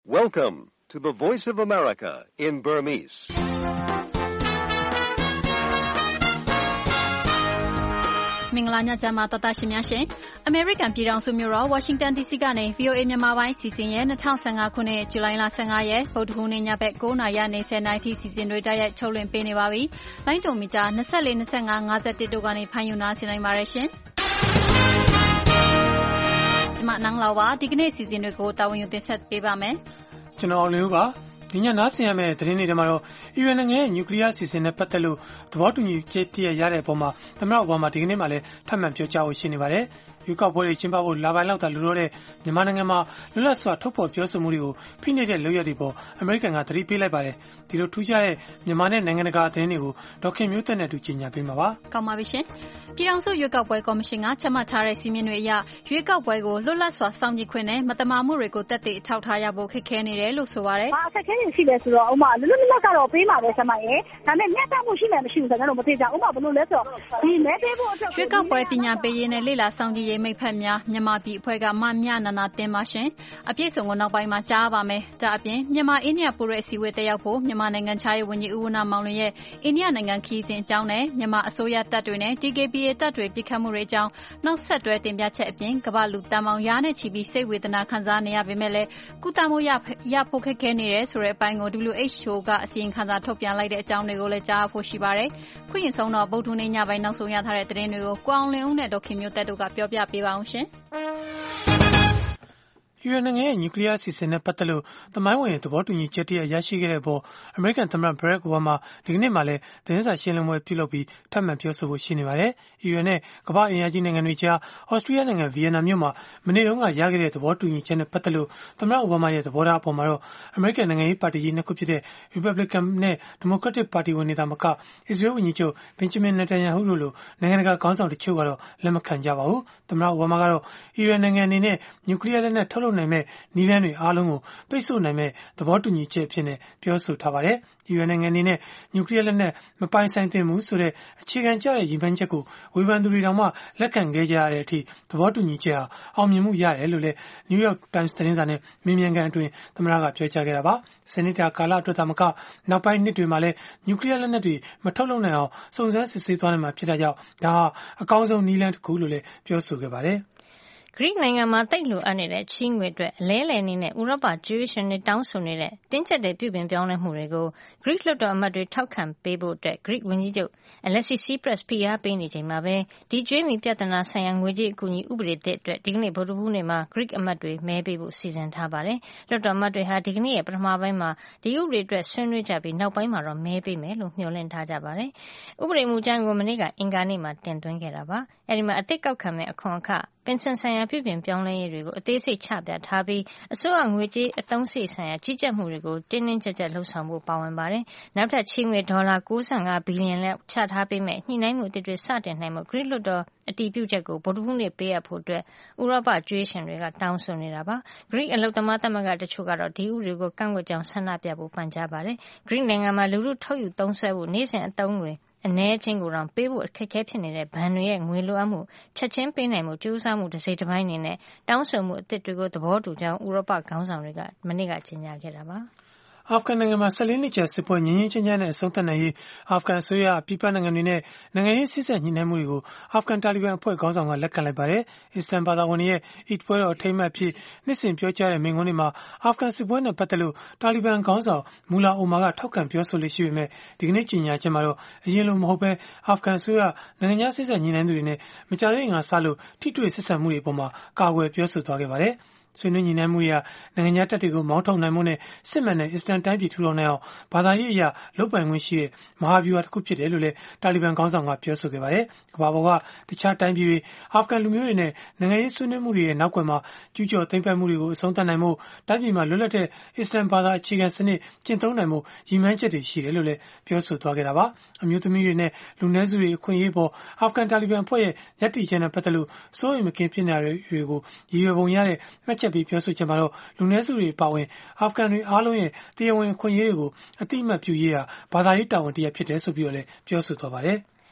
Welcome to the Voice of America in Burmese. ။မင်္ဂလာညချမ်းပါတော်တာရှင်များရှင်။ American ပြည်ထောင်စုမြို့တော် Washington DC ကနေ VOA မြန်မာပိုင်းစီစဉ်ရဲ့2015ခုနှစ်ဇူလိုင်လ15ရက်ဗုဒ္ဓဟူးနေ့ညဘက်9:00နာရီနဲ့10:00နာရီထိစီစဉ်တွေတိုက်ရိုက်ထုတ်လွှင့်ပေးနေပါပြီ။လိုင်းတုံမီတာ24 25 51တို့ကနေဖမ်းယူနားဆင်နိုင်ပါတယ်ရှင်။ကျွန်မနန်းလောပါဒီကနေ့စီစဉ်တွေကိုတာဝန်ယူတင်ဆက်ပေးပါမယ်။ကျွန်တော်လေးပါဒီညနားဆင်ရမယ့်သတင်းတွေထဲမှာတော့အီရန်နိုင်ငံရဲ့နျူကလ িয়ার စီစဉ်နဲ့ပတ်သက်လို့သဘောတူညီချက်တရရတဲ့အပေါ်မှာသမ္မတအိုဘားမားဒီကနေ့မှလည်းထပ်မံပြောကြားဖို့ရှိနေပါတယ်။ရွေးကောက်ပွဲတွေကျင်းပဖို့လာပိုင်းလောက်သာလိုတော့တဲ့မြန်မာနိုင်ငံမှာလွတ်လပ်စွာထုတ်ဖော်ပြောဆိုမှုတွေကိုဖိနှိပ်တဲ့လုပ်ရပ်တွေပေါ်အမေရိကန်ကသတိပေးလိုက်ပါတယ်။ဒီလိုထူးခြားတဲ့မြန်မာနဲ့နိုင်ငံတကာသတင်းတွေကိုဒေါက်ခင်မျိုးသက်နဲ့တူကြီးညာပေးမှာပါ။ကောင်းပါပြီရှင်။ပြည်ထောင်စုရွေးကောက်ပွဲကော်မရှင်ကချမှတ်ထားတဲ့စီမင်းတွေအရရွေးကောက်ပွဲကိုလွတ်လပ်စွာစောင့်ကြည့်ခွင့်နဲ့မတမာမှုတွေကိုတက်တဲ့အထောက်ထားရဖို့ခက်ခဲနေတယ်လို့ဆိုပါတယ်။အခက်အခဲတွေရှိတယ်ဆိုတော့ဥမာလွတ်လပ်ကတော့ပေးမှာပဲဆမရဲ့။ဒါပေမဲ့မျှတမှုရှိမယ်မရှိဘူးဆိုတော့မသိကြ။ဥမာဘယ်လိုလဲဆိုတော့ဒီမဲပေးဖို့အတွက်ရွေးကောက်ပွဲပညာပေးရေးနဲ့လေ့လာစောင့်ကြည့်ရေးမိတ်ဖက်များမြန်မာပြည်အဖွဲ့ကမမြနာနာတင်ပါရှင်အပြည့်စုံကိုနောက်ပိုင်းမှာကြားပါမယ်။ဒါအပြင်မြန်မာအိန္ဒိယပူရဲအစည်းအဝေးတက်ရောက်ဖို့မြန်မာနိုင်ငံခြားရေးဝန်ကြီးဦးဝဏ္ဏမောင်လွင်ရဲ့အိန္ဒိယနိုင်ငံခီးစဉ်အကြောင်းနဲ့မြန်မာအစိုးရတပ်တွေနဲ့ DKBA တပ်တွေပြစ်ခတ်မှုတွေအကြောင်းနောက်ဆက်တွဲတင်ပြချက်အပြင်ကမ္ဘာလူတန်ပေါင်းရာနဲ့ချီပြီးစိတ်ဝေဒနာခံစားနေရပေမဲ့လည်းကုသမှုရဖို့ခက်ခဲနေတယ်ဆိုတဲ့အပိုင်းကို WHO ကအစီရင်ခံစာထုတ်ပြန်လိုက်တဲ့အကြောင်းတွေကိုလည်းကြားဖို့ရှိပါတယ်။ခုရင်ဆုံးတော့ဗုဒ္ဓဟူးနေ့ညပိုင်းနောက်ဆုံးရထားတဲ့သတင်းတွေကိုကိုအောင်လင်းဦးနဲ့ဒေါက်ခင်မျိုးသက်တို့ကပြောပြပေးပါအောင်ရှင်။အီရန်နိုင်ငံရဲ့နျူကလ িয়ার စီစဉ်နဲ့ပတ်သက်လို့သမိုင်းဝင်သဘောတူညီချက်တရရရှိခဲ့တဲ့အပေါ်အမေရိကန်သမ္မတဘရက်အိုဘားမားဒီကနေ့မှလည်းသတင်းစာရှင်းလင်းပွဲပြုလုပ်ပြီးထပ်မံပြောဆိုဖို့ရှိနေပါတယ်။အီရန်နဲ့ကမ္ဘာ့အင်အားကြီးနိုင်ငံတွေကြားဩစတြီးယားနိုင်ငံဗီယက်နမ်မြို့မှာမနေ့တုန်းကရခဲ့တဲ့သဘောတူညီချက်နဲ့ပတ်သက်လို့သမ္မတအိုဘားမားရဲ့သဘောထားအပေါ်မှာတော့အမေရိကန်နိုင်ငံရေးပါတီကြီးနှစ်ခုဖြစ်တဲ့ Republican နဲ့ Democratic ပါတီဝင်တွေသာမကအစ္စရေးဝန်ကြီးချုပ်ဘင်ဂျမင်နေတန်ယာဟုတို့လိုနိုင်ငံတကာခေါင်းဆောင်တချို့ကတော့လက်မခံကြပါဘူး။သမ္မတအိုဘားမားကတော့အီရန်နိုင်ငံအနေနဲ့နျူကလ িয়ার လက်နက်ထုတ်လုပ်နိုင်မဲ့နည်းလမ်းတွေအားလုံးကိုပိတ်ဆို့နိုင်မဲ့သဘောတူညီချက်အဖြစ်နဲ့ပြောဆိုထားပါတယ်။အီရန်နိုင်ငံအနေနဲ့နျူကလ িয়ার လက်နက်မပိုင်ဆိုင်သင့်ဘူးဆိုတဲ့အခြေခံကျတဲ့ရည်မှန်းချက်ကိုဝေဖန်သူတွေတောင်မှလက်ခံခဲ့ကြရတဲ့အထိသဘောတူညီချက်ဟာအောင်မြင်မှုရတယ်လို့လည်း New York Times သတင်းစာနဲ့မေးမြန်းခန်းအတွင်းသမ္မတကပြောကြားခဲ့တာပါ။စနေတာကာလအတွက်သာမကနောက်ပိုင်းနှစ်တွေမှာလည်းနျူကလ িয়ার လက်နက်တွေမထုတ်လုပ်နိုင်အောင်စုံစမ်းစစ်ဆေးသွားနိုင်မှာဖြစ်တာကြောင့်ဒါဟာအကောင်းဆုံးနည်းလမ်းတစ်ခုလို့လည်းပြောဆိုခဲ့ပါတယ်။ဂရိနိုင်ငံမှာတိတ်လိုအပ်နေတဲ့ချီးငွေအတွက်အလဲလှယ်နေတဲ့ဥရောပဂျူးရစ်ရှင်တွေတောင်းဆိုနေတဲ့တင်းကျပ်တဲ့ပြုပြင်ပြောင်းလဲမှုတွေကိုဂရိလွှတ်တော်အမတ်တွေထောက်ခံပေးဖို့အတွက်ဂရိဝန်ကြီးချုပ် Alexis Tsipras ဖိအားပေးနေချိန်မှာပဲဒီကျွေးမီပြဿနာဆိုင်ရာငွေကြေးအကူအညီဥပဒေသစ်အတွက်ဒီကနေ့ဗုဒ္ဓဟူးနေ့မှာဂရိအမတ်တွေမဲပေးဖို့စီစဉ်ထားပါတယ်။လွှတ်တော်အမတ်တွေဟာဒီကနေ့ရဲ့ပထမပိုင်းမှာဒီဥပဒေအတွက်ဆွေးနွေးကြပြီးနောက်ပိုင်းမှာတော့မဲပေးမယ်လို့မျှော်လင့်ထားကြပါတယ်။ဥပဒေမူကြမ်းကိုမနေ့ကအင်္ဂါနေ့မှာတင်သွင်းခဲ့တာပါ။အဲဒီမှာအသစ်ကောက်ခံမဲ့အခွန်အခပင်စင်ဆိုင်ရာပြုပြင်ပြောင်းလဲရေးတွေကိုအသေးစိတ်ချပြထားပြီးအစိုးရငွေကြေးအသုံးစရိတ်ဆိုင်ရာကြီးကြပ်မှုတွေကိုတင်းတင်းကျပ်ကျပ်လှုံ့ဆော်ဖို့ပါဝင်ပါတယ်။နောက်ထပ်ချေးငွေဒေါ်လာ95ဘီလီယံလောက်ချထားပေးမဲ့ညှိနှိုင်းမှုအသစ်တွေစတင်နိုင်မှုဂရိလွှတ်တော်အတည်ပြုချက်ကိုဗုဒ္ဓဟူးနေ့ပေးအပ်ဖို့အတွက်ဥရောပကျွေးရှင်တွေကတောင်းဆိုနေတာပါ။ဂရိအလုပ်သမားသမဂ္ဂတချို့ကတော့ဒီဥပဒေကိုကန့်ကွက်ကြောင်းဆန္ဒပြဖို့ပန်ကြားပါတယ်။ဂရိနိုင်ငံမှာလူထုထုတ်ယူသုံးစွဲဖို့နေ့စဉ်အသုံးငွေအနည်းချင်းကိုတော့ပေးဖို့အခက်အခဲဖြစ်နေတဲ့ဘဏ်တွေရဲ့ငွေလိုအပ်မှုချက်ချင်းပေးနိုင်မှုကြိုးစားမှုတစ်စိတ်တစ်ပိုင်းအနေနဲ့တောင်းဆိုမှုအသစ်တွေကိုသဘောတူကြောင်းဥရောပခေါင်းဆောင်တွေကမနေ့ကကြေညာခဲ့တာပါ။အာဖဂန်နိုင်ငံမှာ14နှစ်ကြာစစ်ပွဲငြိမ်းငြိမ်းချမ်းချမ်းနဲ့အဆုံးသတ်နိုင်ရေးအာဖဂန်အစိုးရပြည်ပနိုင်ငံတွေနဲ့နိုင်ငံရေးစစ်ဆက်ညှိနှိုင်းမှုတွေကိုအာဖဂန်တာလီဘန်အဖွဲ့ခေါင်းဆောင်ကလက်ခံလိုက်ပါတယ်။အစ္စလမ်ဘာသာဝင်တွေရဲ့အီဒ်ပွဲတော်အထိမ်းအမှတ်အဖြစ်နှစ်စဉ်ပြောကြားတဲ့မိန့်ခွန်းတွေမှာအာဖဂန်စစ်ပွဲနဲ့ပတ်သက်လို့တာလီဘန်ခေါင်းဆောင်မူလာအိုမာကထောက်ခံပြောဆိုလေ့ရှိပေမဲ့ဒီကနေ့ကြေညာချက်မှာတော့အရင်လိုမဟုတ်ဘဲအာဖဂန်အစိုးရနိုင်ငံခြားစစ်ဆက်ညှိနှိုင်းသူတွေနဲ့မကြာသေးခင်ကစလို့ထိတွေ့ဆက်ဆံမှုတွေအပေါ်မှာကာကွယ်ပြောဆိုသွားခဲ့ပါတယ်။ဆွေးနွေးညှိနှိုင်းမှုတွေကနိုင်ငံခြားတပ်တွေကိုမောင်းထုတ်နိုင်မှုနဲ့စစ်မှန်တဲ့အစ္စလမ်တိုင်းပြည်ထူထောင်နိုင်အောင်ဘာသာရေးအရလုပ်ပိုင်ခွင့်ရှိတဲ့မဟာဗျူဟာတစ်ခုဖြစ်တယ်လို့လည်းတာလီဘန်ခေါင်းဆောင်ကပြောဆိုခဲ့ပါတယ်။ကမ္ဘာပေါ်ကတခြားတိုင်းပြည်တွေအာဖဂန်လူမျိုးတွေနဲ့နိုင်ငံရေးဆွေးနွေးမှုတွေရဲ့နောက်ကွယ်မှာကျူးကျော်သိမ်းပိုက်မှုတွေကိုအဆုံးသတ်နိုင်မှုတိုင်းပြည်မှာလွတ်လပ်တဲ့အစ္စလမ်ဘာသာအခြေခံစနစ်ကျင့်သုံးနိုင်မှုရည်မှန်းချက်တွေရှိတယ်လို့လည်းပြောဆိုသွားခဲ့တာပါ။အမျိုးသမီးတွေနဲ့လူနည်းစုတွေအခွင့်အရေးပေါ်အာဖဂန်တာလီဘန်အဖွဲ့ရဲ့ရည်တည်ချက်နဲ့ပတ်သက်လို့စိုးရိမ်မကင်းဖြစ်နေတာတွေကိုရည်ရွယ်ပုံရတဲ့မှတ်ချက်ပြီးပြောဆိုချက်မှာတော့လူနည်းစုတွေပါဝင်အာဖဂန်တွေအားလုံးရဲ့တရားဝင်အခွင့်အရေးတွေကိုအတိအမှတ်ပြုရေးဟာဘာသာရေးတာဝန်တရဖြစ်တယ်ဆိုပြီးတော့လည်းပြောဆိုသွားပါတယ်။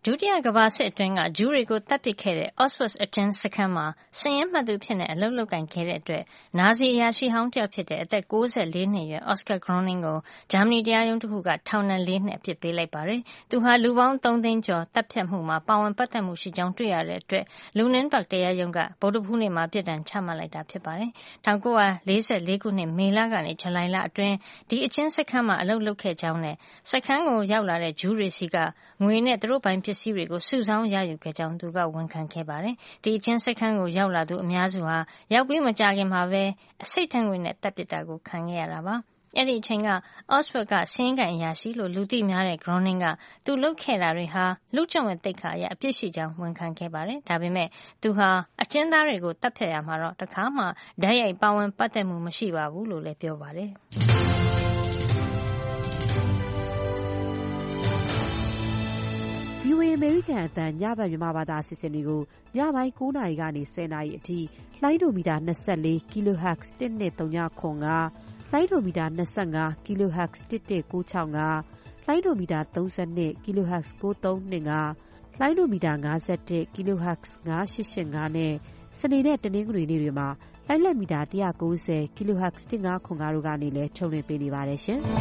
ဒုတိယကမ္ဘာစစ်အတွင်းကဂျူးတွေကိုတပ်ပစ်ခဲ့တဲ့ Auschwitz အကျဉ်းစခန်းမှာစာရင်းမှတ်သူဖြစ်တဲ့အလုပ်လုပ်ကိုင်ခဲ့တဲ့အတွက်နာဇီအရာရှိဟောင်းတယောက်ဖြစ်တဲ့အသက်94 နှစ်အရွယ် Oscar Groening ကိုဂျာမနီတရားရုံးတစ်ခုကထောင်ဒဏ်4 နှစ်အပြစ်ပေးလိုက်ပါတယ်။သူဟာလူပေါင်း3 သိန်းကျော်တပ်ဖြတ်မှုမှာပါဝင်ပတ်သက်မှုရှိကြောင်းတွေ့ရတဲ့အတွက်လူနင်းဘတ်တရားရုံးကဗုဒ္ဓဟူးနေ့မှာပြစ်ဒဏ်ချမှတ်လိုက်တာဖြစ်ပါတယ်။1944 ခုနှစ်မေလကနေဇူလိုင်လအတွင်းဒီအကျဉ်းစခန်းမှာအလုပ်လုပ်ခဲ့ကြောင်းနဲ့စခန်းကိုရောက်လာတဲ့ဂျူးတွေစီကငွေနဲ့သူတို့ပိုင်ပစ္စည်းတွေကိုစုဆောင်းရယူခဲ့ကြောင်းသူကဝန်ခံခဲ့ပါတယ်။ဒီအကျဉ်းစခန်းကိုရောက်လာသူအများစုဟာရောက်ပြီးမကြာခင်မှာပဲအစိတ်ထန်းငွေနဲ့တပ်ပစ်တာကိုခံခဲ့ရတာပါ။အဲ့ဒီအချိန်က Auschwitz ကစင်းကန်အရာရှိလို့လူသိများတဲ့ Groening ကသူလုပ်ခဲ့တာတွေဟာလူ့ကျင့်ဝတ်သိက္ခာအရအပြစ်ရှိကြောင်းဝန်ခံခဲ့ပါတယ်။ဒါပေမဲ့သူဟာအကျဉ်းသားတွေကိုတပ်ဖြတ်ရမှာတော့တခါမှဓာတ်ရိုက်ပါဝင်ပတ်သက်မှုမရှိပါဘူးလို့လည်းပြောပါတယ်။ VOA အမေရိကန်အသံညဘက်မြန်မာဘာသာအစီအစဉ်တွေကိုညပိုင်း9 နာရီကနေ10 နာရီအထိလိုင်းဒိုမီတာ24 kHz 1239လိုင်းဒိုမီတာ25 kHz 11965လိုင်းဒိုမီတာ32 kHz 9325လိုင်းဒိုမီတာ51 kHz 9885နဲ့စနေနဲ့တနင်္ဂနွေနေ့တွေမှာလိုင်းလက်မီတာ190 kHz 1505တို့ကနေလည်းထုတ်လွှင့်ပေးနေပါတယ်ရှင်။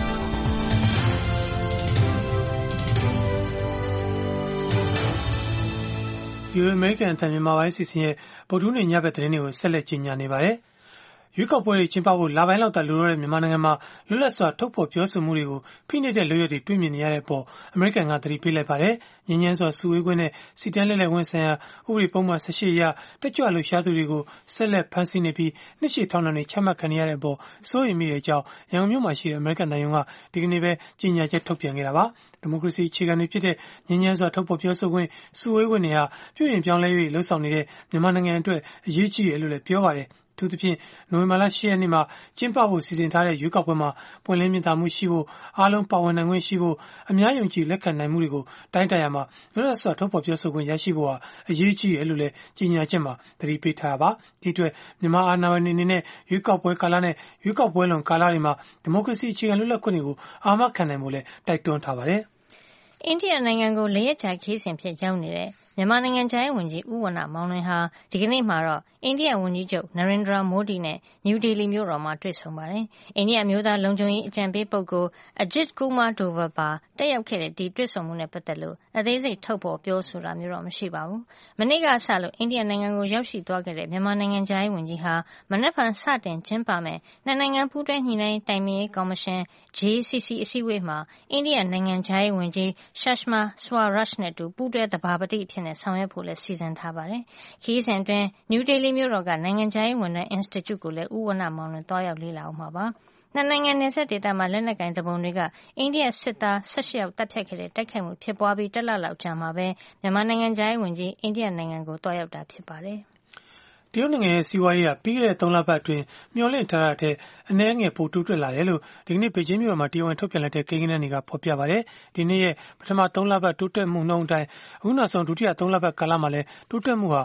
VOA အမေရိကန်အသံမြန်မာပိုင်းစီစဉ်ရဲ့ဗုဒ္ဓဟူးနေ့ညဘက်သတင်းတွေကိုဆက်လက်ကြီးညာနေပါတယ်။ရွေးကောက်ပွဲတွေကျင်းပဖို့လပိုင်းလောက်သာလိုတော့တဲ့မြန်မာနိုင်ငံမှာလွတ်လပ်စွာထုတ်ဖော်ပြောဆိုမှုတွေကိုဖိနှိပ်တဲ့လုပ်ရပ်တွေတွေ့မြင်နေရတဲ့အပေါ်အမေရိကန်ကသတိပေးလိုက်ပါတယ်။ငြိမ်းချမ်းစွာစုဝေးခွင့်နဲ့စီတန်းလက်ဝင်ဆိုင်ရာဥပဒေပုံမှန်18အရတက်ကြွလှုပ်ရှားသူတွေကိုဆက်လက်ဖမ်းဆီးနေပြီးနှစ်ရှည်ထောင်ဒဏ်တွေချမှတ်ခံရတဲ့အပေါ်စိုးရိမ်မိတဲ့အကြောင်းရန်ကုန်မြို့မှာရှိတဲ့အမေရိကန်သံရုံးကဒီကနေ့ပဲကြေညာချက်ထုတ်ပြန်ခဲ့တာပါ။ဒီမိုကရေစီအခြေခံတွေဖြစ်တဲ့ငြိမ်းချမ်းစွာထုတ်ဖော်ပြောဆိုခွင့်စုဝေးခွင့်တွေဟာပြုပြင်ပြောင်းလဲရေးလှုပ်ဆောင်နေတဲ့မြန်မာနိုင်ငံအတွက်အရေးကြီးတယ်လို့လည်းပြောပါတယ်။အထူးသဖြင့်နိုဝင်ဘာလ 10 ရက်နေ့မှာကျင်းပဖို့စီစဉ်ထားတဲ့ရွေးကောက်ပွဲမှာပွင့်လင်းမြင်သာမှုရှိဖို့အားလုံးပါဝင်နိုင်ခွင့်ရှိဖို့အများယုံကြည်လက်ခံနိုင်မှုတွေကိုတိုင်းတာရမှာလွတ်လပ်စွာထုတ်ဖော်ပြောဆိုခွင့်ရရှိဖို့ဟာအရေးကြီးတယ်လို့လည်းကြေညာချက်မှာသတိပေးထားတာပါ။ဒီအတွက်မြန်မာအာဏာပိုင်တွေအနေနဲ့ရွေးကောက်ပွဲကာလနဲ့ရွေးကောက်ပွဲလွန်ကာလတွေမှာဒီမိုကရေစီအခြေခံလွတ်လပ်ခွင့်တွေကိုအာမခံနိုင်ဖို့လည်းတိုက်တွန်းထားပါတယ်။အိန္ဒိယနိုင်ငံကို၄ ရက်ကြာခရီးစဉ်ဖြစ်ရောက်နေတဲ့မြန်မာနိုင်ငံခြားရေးဝန်ကြီးဦးဝဏ္ဏမောင်လွင်ဟာဒီကနေ့မှာတော့အိန္ဒိယဝန်ကြီးချုပ်နရိန္ဒရာမိုဒီနဲ့နယူးဒေလီမြို့တော်မှာတွေ့ဆုံပါတယ်။အိန္ဒိယအမျိုးသားလုံခြုံရေးအကြံပေးပုဂ္ဂိုလ် Ajit Kumar Doval ပါတက်ရောက်ခဲ့တဲ့ဒီတွေ့ဆုံမှုနဲ့ပတ်သက်လို့အသေးစိတ်ထုတ်ဖော်ပြောဆိုတာမျိုးတော့မရှိပါဘူး။မနေ့ကစလို့အိန္ဒိယနိုင်ငံကိုရောက်ရှိသွားခဲ့တဲ့မြန်မာနိုင်ငံခြားရေးဝန်ကြီးဟာမနက်ဖြန်စတင်ကျင်းပမယ်နှစ်နိုင်ငံပူးတွဲညှိနှိုင်းတိုင်ပင်ရေးကော်မရှင် JCC အစည်းအဝေးမှာအိန္ဒိယနိုင်ငံခြားရေးဝန်ကြီး Sushma Swaraj နဲ့အတူပူးတွဲသဘာပတိအဖြစ်နဲ့ဆောင်ရွက်ဖို့လည်းစီစဉ်ထားပါတယ်။ခရီးစဉ်အတွင်းနယူးဒေလီမြို့တော်ကနိုင်ငံခြားရေးဝန်ထမ်း Institute ကိုလည်းဦးဝဏ္ဏမောင်လွင်သွားရောက်လေ့လာအောင်မှာပါ။နှစ်နိုင်ငံနယ်စပ်ဒေသမှာလက်နက်ကိုင်သူပုန်တွေကအိန္ဒိယစစ်သား18 ယောက်တပ်ဖြတ်ခဲ့တဲ့တိုက်ခိုက်မှုဖြစ်ပွားပြီးတစ်လလောက်ကြာမှာပဲမြန်မာနိုင်ငံခြားရေးဝန်ကြီးအိန္ဒိယနိုင်ငံကိုသွားရောက်တာဖြစ်ပါတယ်။တရုတ်နိုင်ငံရဲ့စီးပွားရေးကပြီးခဲ့တဲ့3 လပတ်အတွင်းမျှော်လင့်ထားတာထက်အနည်းငယ်ပိုတိုးတက်လာတယ်လို့ဒီကနေ့ဘေကျင်းမြို့မှာတရားဝင်ထုတ်ပြန်လိုက်တဲ့ကိန်းဂဏန်းတွေကဖော်ပြပါတယ်။ဒီနေ့ရဲ့ပထမ3 လပတ်တိုးတက်မှုနှုန်းအတိုင်းအခုနောက်ဆုံးဒုတိယ3 လပတ်ကာလမှာလည်းတိုးတက်မှုဟာ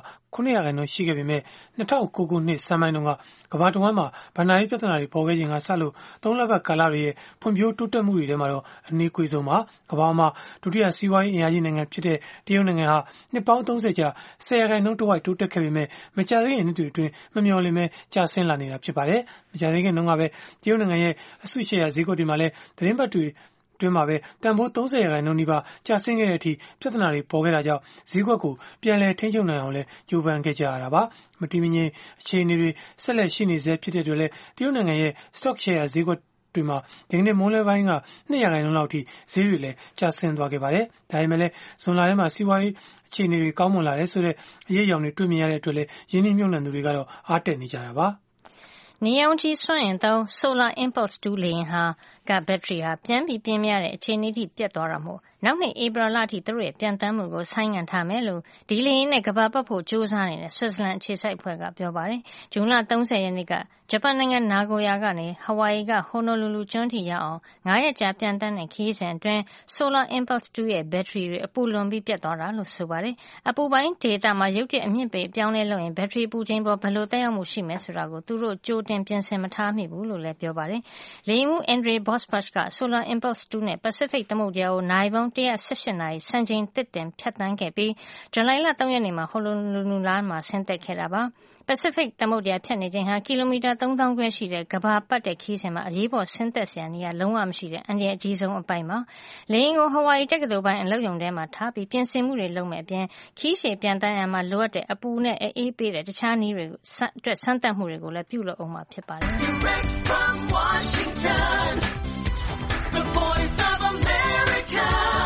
9% ရှိခဲ့ပေမဲ့2009 ခုနှစ်စံပိုင်းတုန်းကကမ္ဘာတဝန်းမှာဗဏ္ဍာရေးပြဿနာတွေပေါ်ခဲ့ခြင်းကစလို့3 လပတ်ကာလတွေရဲ့ဖွံ့ဖြိုးတိုးတက်မှုတွေထဲမှာတော့အနည်းကွေးဆုံးပါ။ကမ္ဘာမှာဒုတိယစီးပွားရေးအင်အားကြီးနိုင်ငံဖြစ်တဲ့တရုတ်နိုင်ငံဟာနှစ်ပေါင်း30ကြာ10% တဝိုက်တိုးတက်ခဲ့ပေမဲ့မကြာသေးခင်နှစ်တွေအတွင်းမမျှော်လင့်ပဲကျဆင်းလာနေတာဖြစ်ပါတယ်။မကြာသေးခင်တုန်းကပဲတရုတ်နိုင်ငံရဲ့အစုရှယ်ယာဈေးကွက်တွေမှာလည်းသတင်းပတ်တွေတွင်းမှာပဲတန်ဖိုး30% နီးပါးကျဆင်းခဲ့တဲ့အထိပြဿနာတွေပေါ်ခဲ့တာကြောင့်ဈေးကွက်ကိုပြန်လည်ထိန်းချုပ်နိုင်အောင်လဲကြိုးပမ်းခဲ့ကြရတာပါမတည်မငြိမ်အခြေအနေတွေဆက်လက်ရှိနေဆဲဖြစ်တဲ့အတွက်လဲတရုတ်နိုင်ငံရဲ့ stock share ဈေးကွက်တွေမှာဒီကနေ့မိုးလဲပိုင်းက2% လောက်ထိဈေးတွေလည်းကျဆင်းသွားခဲ့ပါတယ်ဒါပေမဲ့လည်းဇွန်လထဲမှာစီးပွားရေးအခြေအနေတွေကောင်းမွန်လာတယ်ဆိုတဲ့အရေးအယောင်တွေတွေ့မြင်ရတဲ့အတွက်လဲရင်းနှီးမြှုပ်နှံသူတွေကတော့အားတက်နေကြတာပါနေရောင်ခြည်စွမ်းအင်သုံး Solar Impulse 2 လေယာဉ်ကဘက်ထရီဟာပြန်ပြီးပြင်းပြတဲ့အခြေအနေထိပြတ်သွားတာမို့နောက်နှစ်ဧပြီလအထိသူတို့ရဲ့ပြန်တမ်းမှုကိုဆိုင်းငံ့ထားမယ်လို့ဒီလေယာဉ်နဲ့ကမ္ဘာပတ်ဖို့ကြိုးစားနေတဲ့ဆွစ်ဇာလန်အခြေစိုက်အဖွဲ့ကပြောပါတယ်။ဇွန်လ30 ရက်နေ့ကဂျပန်နိုင်ငံနာဂိုယာကနေဟာဝိုင်ယီကဟိုနိုလူလူကျွန်းထိရောက်အောင်9 ရက်ကြာပြန်တမ်းတဲ့ခရီးစဉ်အတွင်း Solar Impulse 2 ရဲ့ဘက်ထရီတွေအပူလွန်ပြီးပြတ်သွားတာလို့ဆိုပါတယ်။အပူပိုင်းဒေတာမှာရုပ်တရက်အမြင့်ပေပြောင်းလဲလို့ရင်ဘက်ထရီပူချိန်ပေါ်ဘယ်လိုသက်ရောက်မှုရှိမယ်ဆိုတာကိုသူတို့ကြိုတင်ပြင်ဆင်မထားမိဘူးလို့လည်းပြောပါတယ်။လေယာဉ်မှူး Andre Bosbach က Solar Impulse 2 နဲ့ Pacific သမုဒ္ဒရာကိုနိုင်ပေါင်း 118 နာရီစံချိန်သစ်တင်ဖြတ်သန်းခဲ့ပြီးဇူလိုင်လ 3 ရက်နေ့မှာဟိုလိုလူလာမှာဆင်းသက်ခဲ့တာပါ။ Pacific သမုဒ္ဒရာဖြတ်နေခြင်းဟာကီလိုမီတာ 3000 ခွဲရှိတဲ့ကမ္ဘာပတ်တဲ့ခရီးစဉ်မှာအရေးပေါ်ဆင်းသက်စရာနေရာလုံးဝမရှိတဲ့အန္တရာယ်အကြီးဆုံးအပိုင်းပါ။လေယာဉ်ကို Hawaii တက္ကသိုလ်ပိုင်းအလုပ်ရုံထဲမှာထားပြီးပြင်ဆင်မှုတွေလုပ်မဲ့အပြင်ခရီးရှည်ပြန်တန်းရမှာလိုအပ်တဲ့အပူနဲ့အေးပေးတဲ့တခြားနည်းတွေအတွက်စမ်းသပ်မှုတွေကိုလည်းပြုလုပ်အောင်မှာဖြစ်ပါတယ်။ Direct from Washington, the Voice of America,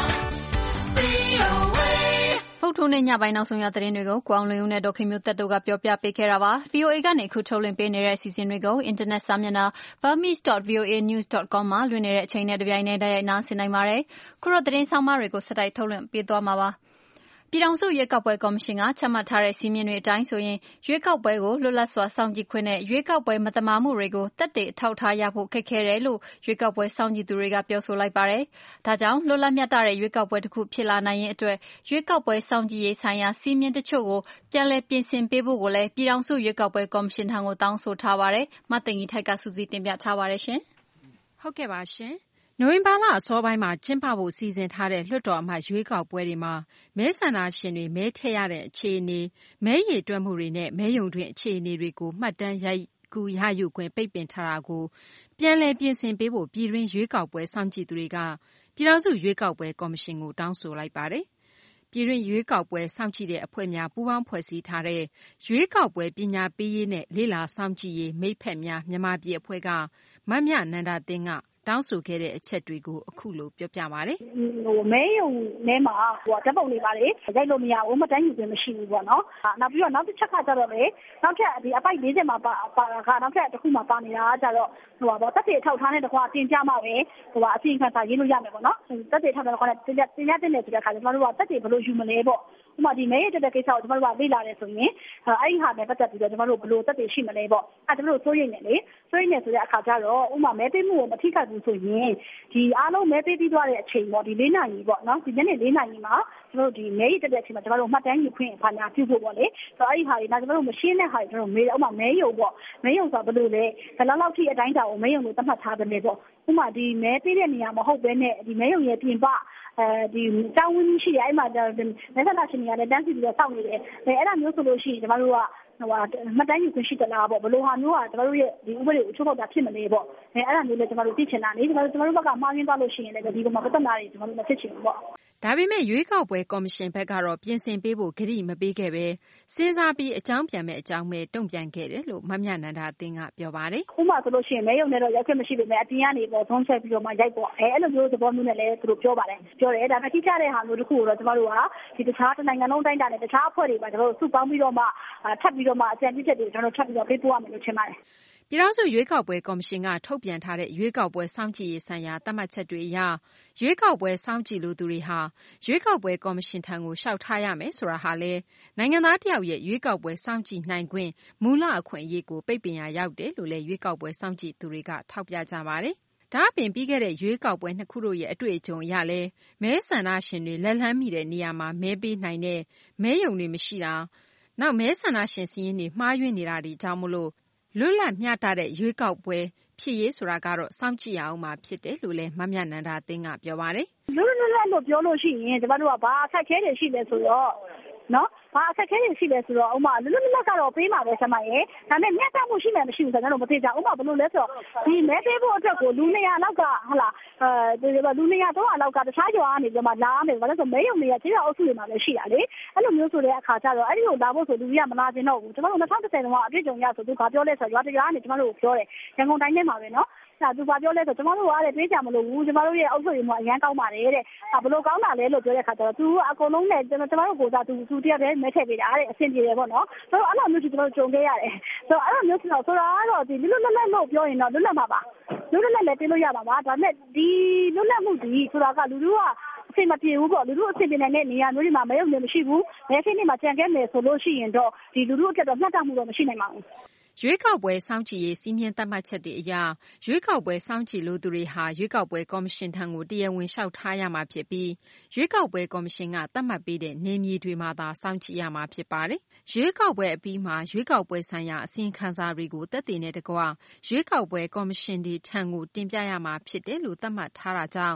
VOA ဖုတ်ထုံးနဲ့ညပိုင်းနောက်ဆုံးရသတင်းတွေကိုကိုအောင်လွင်ဦးနဲ့ဒေါ်ခင်မျိုးသက်တို့ကပြောပြပေးခဲ့တာပါ။ VOA ကနေအခုထုတ်လွှင့်ပေးနေတဲ့အစီအစဉ်တွေကိုအင်တာနက်စာမျက်နှာ burmese.voanews.com မှာလွှင့်နေတဲ့အချိန်နဲ့တပြိုင်တည်းတိုက်ရိုက်နားဆင်နိုင်ပါတယ်။ခုတော့သတင်းဆောင်မတွေကိုဆက်တိုက်ထုတ်လွှင့်ပေးသွားမှာပါ။ပြည်ထောင်စုရွေးကောက်ပွဲကော်မရှင်ကချမှတ်ထားတဲ့စည်းမျဉ်းတွေအတိုင်းဆိုရင်ရွေးကောက်ပွဲကိုလွတ်လပ်စွာစောင့်ကြည့်ခွင့်နဲ့ရွေးကောက်ပွဲမသမာမှုတွေကိုသက်သေအထောက်ထားရဖို့ခက်ခဲတယ်လို့ရွေးကောက်ပွဲစောင့်ကြည့်သူတွေကပြောဆိုလိုက်ပါတယ်။ဒါကြောင့်လွတ်လပ်မျှတတဲ့ရွေးကောက်ပွဲတစ်ခုဖြစ်လာနိုင်ရေးအတွက်ရွေးကောက်ပွဲစောင့်ကြည့်ရေးဆိုင်ရာစည်းမျဉ်းတချို့ကိုပြန်လည်ပြင်ဆင်ပေးဖို့ကိုလည်းပြည်ထောင်စုရွေးကောက်ပွဲကော်မရှင်ထံကိုတောင်းဆိုထားပါတယ်။မသိင်္ဂီထိုက်ကစုစည်းတင်ပြထားပါတယ်ရှင်။ဟုတ်ကဲ့ပါရှင်။နိုဝင်ဘာလအစောပိုင်းမှာကျင်းပဖို့စီစဉ်ထားတဲ့လွှတ်တော်အမတ်ရွေးကောက်ပွဲတွေမှာမဲဆန္ဒရှင်တွေမဲထည့်ရတဲ့အခြေအနေ၊မဲရေတွက်မှုတွေနဲ့မဲရုံတွင်းအခြေအနေတွေကိုမှတ်တမ်းရိုက်ကူးရယူခွင့်ပိတ်ပင်ထားတာကိုပြန်လည်ပြင်ဆင်ပေးဖို့ပြည်တွင်းရွေးကောက်ပွဲစောင့်ကြည့်သူတွေကပြည်ထောင်စုရွေးကောက်ပွဲကော်မရှင်ကိုတောင်းဆိုလိုက်ပါတယ်။ပြည်တွင်းရွေးကောက်ပွဲစောင့်ကြည့်တဲ့အဖွဲ့များပူးပေါင်းဖွဲ့စည်းထားတဲ့ရွေးကောက်ပွဲပညာပေးရေးနဲ့လေ့လာစောင့်ကြည့်ရေးမိတ်ဖက်များမြန်မာပြည်အဖွဲ့ကမမြနန္ဒာသင်းကတောင်းဆိုခဲ့တဲ့အချက်တွေကိုအခုလိုပြောပြပါတယ်။မဲရုံထဲမှာဓာတ်ပုံတွေပါလေရိုက်လို့မရဘူးမတန်းယူခွင့်မရှိဘူးပေါ့နော်။နောက်ပြီးတော့နောက်တစ်ချက်ကကြတော့လေနောက်ထပ်ဒီအပိုက်40မှာပါတာကနောက်ထပ်တစ်ခုမှာပါနေတာကြတော့တက်တဲ့ထောက်ထားတဲ့တကွာတင်ကြမှာပဲအစီအခံစာရေးလို့ရမယ်ပေါ့နော်။တက်တဲ့ထောက်ထားတဲ့ကွာနဲ့တင်ကြတဲ့ဆိုတဲ့အခါကျကျွန်တော်တို့ကတက်တဲ့ဘယ်လိုယူမလဲပေါ့။ဥပမာဒီမဲရတဲ့ကိစ္စကိုကျွန်တော်တို့ကလေ့လာတယ်ဆိုရင်အဲ့ဒီဟာနဲ့ပတ်သက်ပြီးတော့ကျွန်တော်တို့ဘယ်လိုတက်တဲ့ရှိမလဲပေါ့။အဲ့ကျွန်တော်တို့စိုးရိမ်နေလေစိုးရိမ်နေဆိုတဲ့အခါကျတော့ဥပမာမဲပေးမှုကိုမထိခိုက်ဘူးဆိုရင်ဒီအားလုံးမဲပေးပြီးသွားတဲ့အချိန်ပေါ့ဒီ4နာရီပေါ့နော်ဒီညနေ4နာရီမှာကျွန်တော်တို့ဒီမဲရတဲ့အချိန်မှာကျွန်တော်တို့မှတ်တမ်းယူခွင့်ဘာညာပြုဖို့ပေါ့လေဆိုတော့အဲ့ဒီဟာတွေဒါကျွန်တော်တို့မရှင်းတဲ့ဟာတွေကျွန်တော်တို့ဥပမာမဲရုံပေါ့မဲရုံဆိုဘယ်လိုလဲဘယ်လောက်ထိအတိုင်းတာကိုမဲရုံကိုသတ်မှတ်ထားတယ်ပေါ့ဥပမာဒီမဲပေးတဲ့နေရာမဟုတ်ဘဲနဲ့ဒီမဲရုံရဲ့ပြင်ပဒီတောင်းဝင်းရှိတယ်အဲ့မှာမဲဆန္ဒရှင်တွေကလည်းတန်းစီပြီးတော့စောင့်နေတယ်အဲ့ဒါမျိုးဆိုလို့ရှိရင်ကျွန်တော်တို့ကမှတ်တမ်းယူခွင့်ရှိသလားပေါ့ဘယ်လိုဟာမျိုးကကျွန်တော်တို့ရဲ့ဒီဥပဒေကိုချိုးဖောက်တာဖြစ်မလဲပေါ့အဲ့ဒါမျိုးလည်းကျွန်တော်တို့သိချင်တာလေကျွန်တော်တို့ဘက်ကမှားယွင်းသွားလို့ရှိရင်လည်းဒီပေါ်မှာပြဿနာတွေကျွန်တော်တို့မဖြစ်ချင်ဘူးပေါ့ဒါပေမဲ့ရွေးကောက်ပွဲကော်မရှင်ဘက်ကတော့ပြင်ဆင်ပေးဖို့ကတိမပေးခဲ့ပဲစဉ်းစားပြီးအကြောင်းပြန်မဲ့အကြောင်းပဲတုံ့ပြန်ခဲ့တယ်လို့မမြနန္ဒာသင်းကပြောပါတယ်ဥပမာဆိုလို့ရှိရင်မဲရုံနဲ့တော့ရောက်ခွင့်မရှိပေမဲ့အပြင်ကနေပေါ့သုံးချက်ပြီးတော့မှရိုက်ပေါ့အဲ့လိုမျိုးသဘောမျိုးနဲ့လည်းသူတို့ပြောပါတယ်ပြောတယ်ဒါပေမဲ့ထိကြတဲ့ဟာမျိုးတစ်ခုကိုတော့ကျွန်တော်တို့ကဒီတခြားနိုင်ငံလုံးတိုင်းတာနဲ့တခြားအဖွဲ့တွေပါကျွန်တော်တို့စုပေါင်းပြီးတော့မှထပ်ပြီးတော့မှအကြံပြုချက်တွေကျွန်တော်တို့ထပ်ပြီးတော့ပေးပို့ရမယ်လို့ထင်ပါတယ်ပြည်ထောင်စုရွေးကောက်ပွဲကော်မရှင်ကထုတ်ပြန်ထားတဲ့ရွေးကောက်ပွဲစောင့်ကြည့်ရေးဆိုင်ရာသတ်မှတ်ချက်တွေအရရွေးကောက်ပွဲစောင့်ကြည့်လိုသူတွေဟာရွေးကောက်ပွဲကော်မရှင်ထံကိုလျှောက်ထားရမယ်ဆိုတာဟာလည်းနိုင်ငံသားတယောက်ရဲ့ရွေးကောက်ပွဲစောင့်ကြည့်နိုင်ခွင့်မူလအခွင့်အရေးကိုပိတ်ပင်ရာရောက်တယ်လို့လည်းရွေးကောက်ပွဲစောင့်ကြည့်သူတွေကထောက်ပြကြပါတယ်။ဒါအပြင်ပြီးခဲ့တဲ့ရွေးကောက်ပွဲနှစ်ခုတို့ရဲ့အတွေ့အကြုံအရလည်းမဲဆန္ဒရှင်တွေလက်လှမ်းမိတဲ့နေရာမှာမဲပေးနိုင်တဲ့မဲရုံတွေမရှိတာနောက်မဲဆန္ဒရှင်စာရင်းတွေမှားယွင်းနေတာတွေကြောင့်မလို့လွတ်လပ်မျှတတဲ့ရွေးကောက်ပွဲဖြစ်ရေးဆိုတာကတော့စောင့်ကြည့်ရအောင်မှာဖြစ်တယ်လို့လည်းမမြနန္ဒာသင်းကပြောပါတယ်။လွတ်လို့ပြောလို့ရှိရင်ကျွန်တော်တို့ကဘာအခက်အခဲတွေရှိလဲဆိုတော့နော်ဘာအခက်အခဲတွေရှိလဲဆိုတော့ဥမာလွတ်ကတော့ပေးမှာပဲဆမရဲ့ဒါနဲ့မျှတမှုရှိမှမရှိဘူးဆိုတော့မသိကြဥမာဘယ်လိုလဲဆိုတော့ဒီမဲပေးဖို့အတွက်ကိုလူ200လောက်ကဟုတ်လားလူ200 300လောက်ကတခြားရွာကနေပြီးမှလာမယ်ဘာလို့ဆိုမဲရုံတွေကကျေးရွာအုပ်စုတွေမှာလည်းရှိတာလေအဲ့လိုမျိုးဆိုတဲ့အခါကျတော့အဲ့ဒီကိုလာဖို့ဆိုလူတွေကမလာကျင်တော့ဘူးကျွန်တော်တို့2010တုန်းကအတွေ့အကြုံရဆိုသူကပြောလဲဆိုရွာတစ်ရွာကနေကျွန်တော်တို့ပြောတယ်ရန်ကုန်တိုင်းထဲမှာပဲနော်သူဘာပြောလဲဆိုကျွန်တော်တို့ကလည်းတွေးကြမလို့ဘူးကျွန်တော်တို့ရဲ့အုပ်စုတွေမှာအရန်ကောင်းပါတယ်တဲ့ဘယ်လိုကောင်းတာလဲလို့ပြောတဲ့အခါကျတော့သူအကုန်လုံးနဲ့ကျွန်တော်တို့ကိုစားသူတယောက်တည်းမဲထည့်ပေးတာတဲ့အဆင်ပြေတယ်ပေါ့နော်ဆိုတော့အဲ့လိုမျိုးကျွန်တော်တို့ကြုံခဲ့ရတယ်ဆိုတော့အဲ့လိုမျိုးဆိုတော့ဒီလွတ်လို့ပြောရင်တော့လွတ်လပ်မှာပါလွတ်လပ်လည်းပေးလို့ရပါပါဒါပေမဲ့ဒီလွတ်လပ်မှုဒီဆိုတာကလူတို့ကအဆင်မပြေဘူးပေါ့လူတို့အဆင်ပြေနိုင်တဲ့နေရာမျိုးတွေမှာမဲရုံတွေမရှိဘူးမဲဆင်းတွေမှာကြံခဲ့မယ်ဆိုလို့ရှိရင်တော့ဒီလူတို့အတွက်တော့မျှတမှုတော့မရှိနိုင်ပါဘူးရွေးကောက်ပွဲစောင့်ကြည့်ရေးစည်းမျဉ်းသတ်မှတ်ချက်တွေအရရွေးကောက်ပွဲစောင့်ကြည့်လိုသူတွေဟာရွေးကောက်ပွဲကော်မရှင်ထံကိုတရားဝင်လျှောက်ထားရမှာဖြစ်ပြီးရွေးကောက်ပွဲကော်မရှင်ကသတ်မှတ်ပေးတဲ့နေမြေတွေမှာသာစောင့်ကြည့်ရမှာဖြစ်ပါတယ်။ရွေးကောက်ပွဲအပြီးမှာရွေးကောက်ပွဲဆိုင်ရာအစီရင်ခံစာတွေကိုသက်သေနဲ့တကွရွေးကောက်ပွဲကော်မရှင်တွေထံကိုတင်ပြရမှာဖြစ်တယ်လို့သတ်မှတ်ထားတာကြောင့်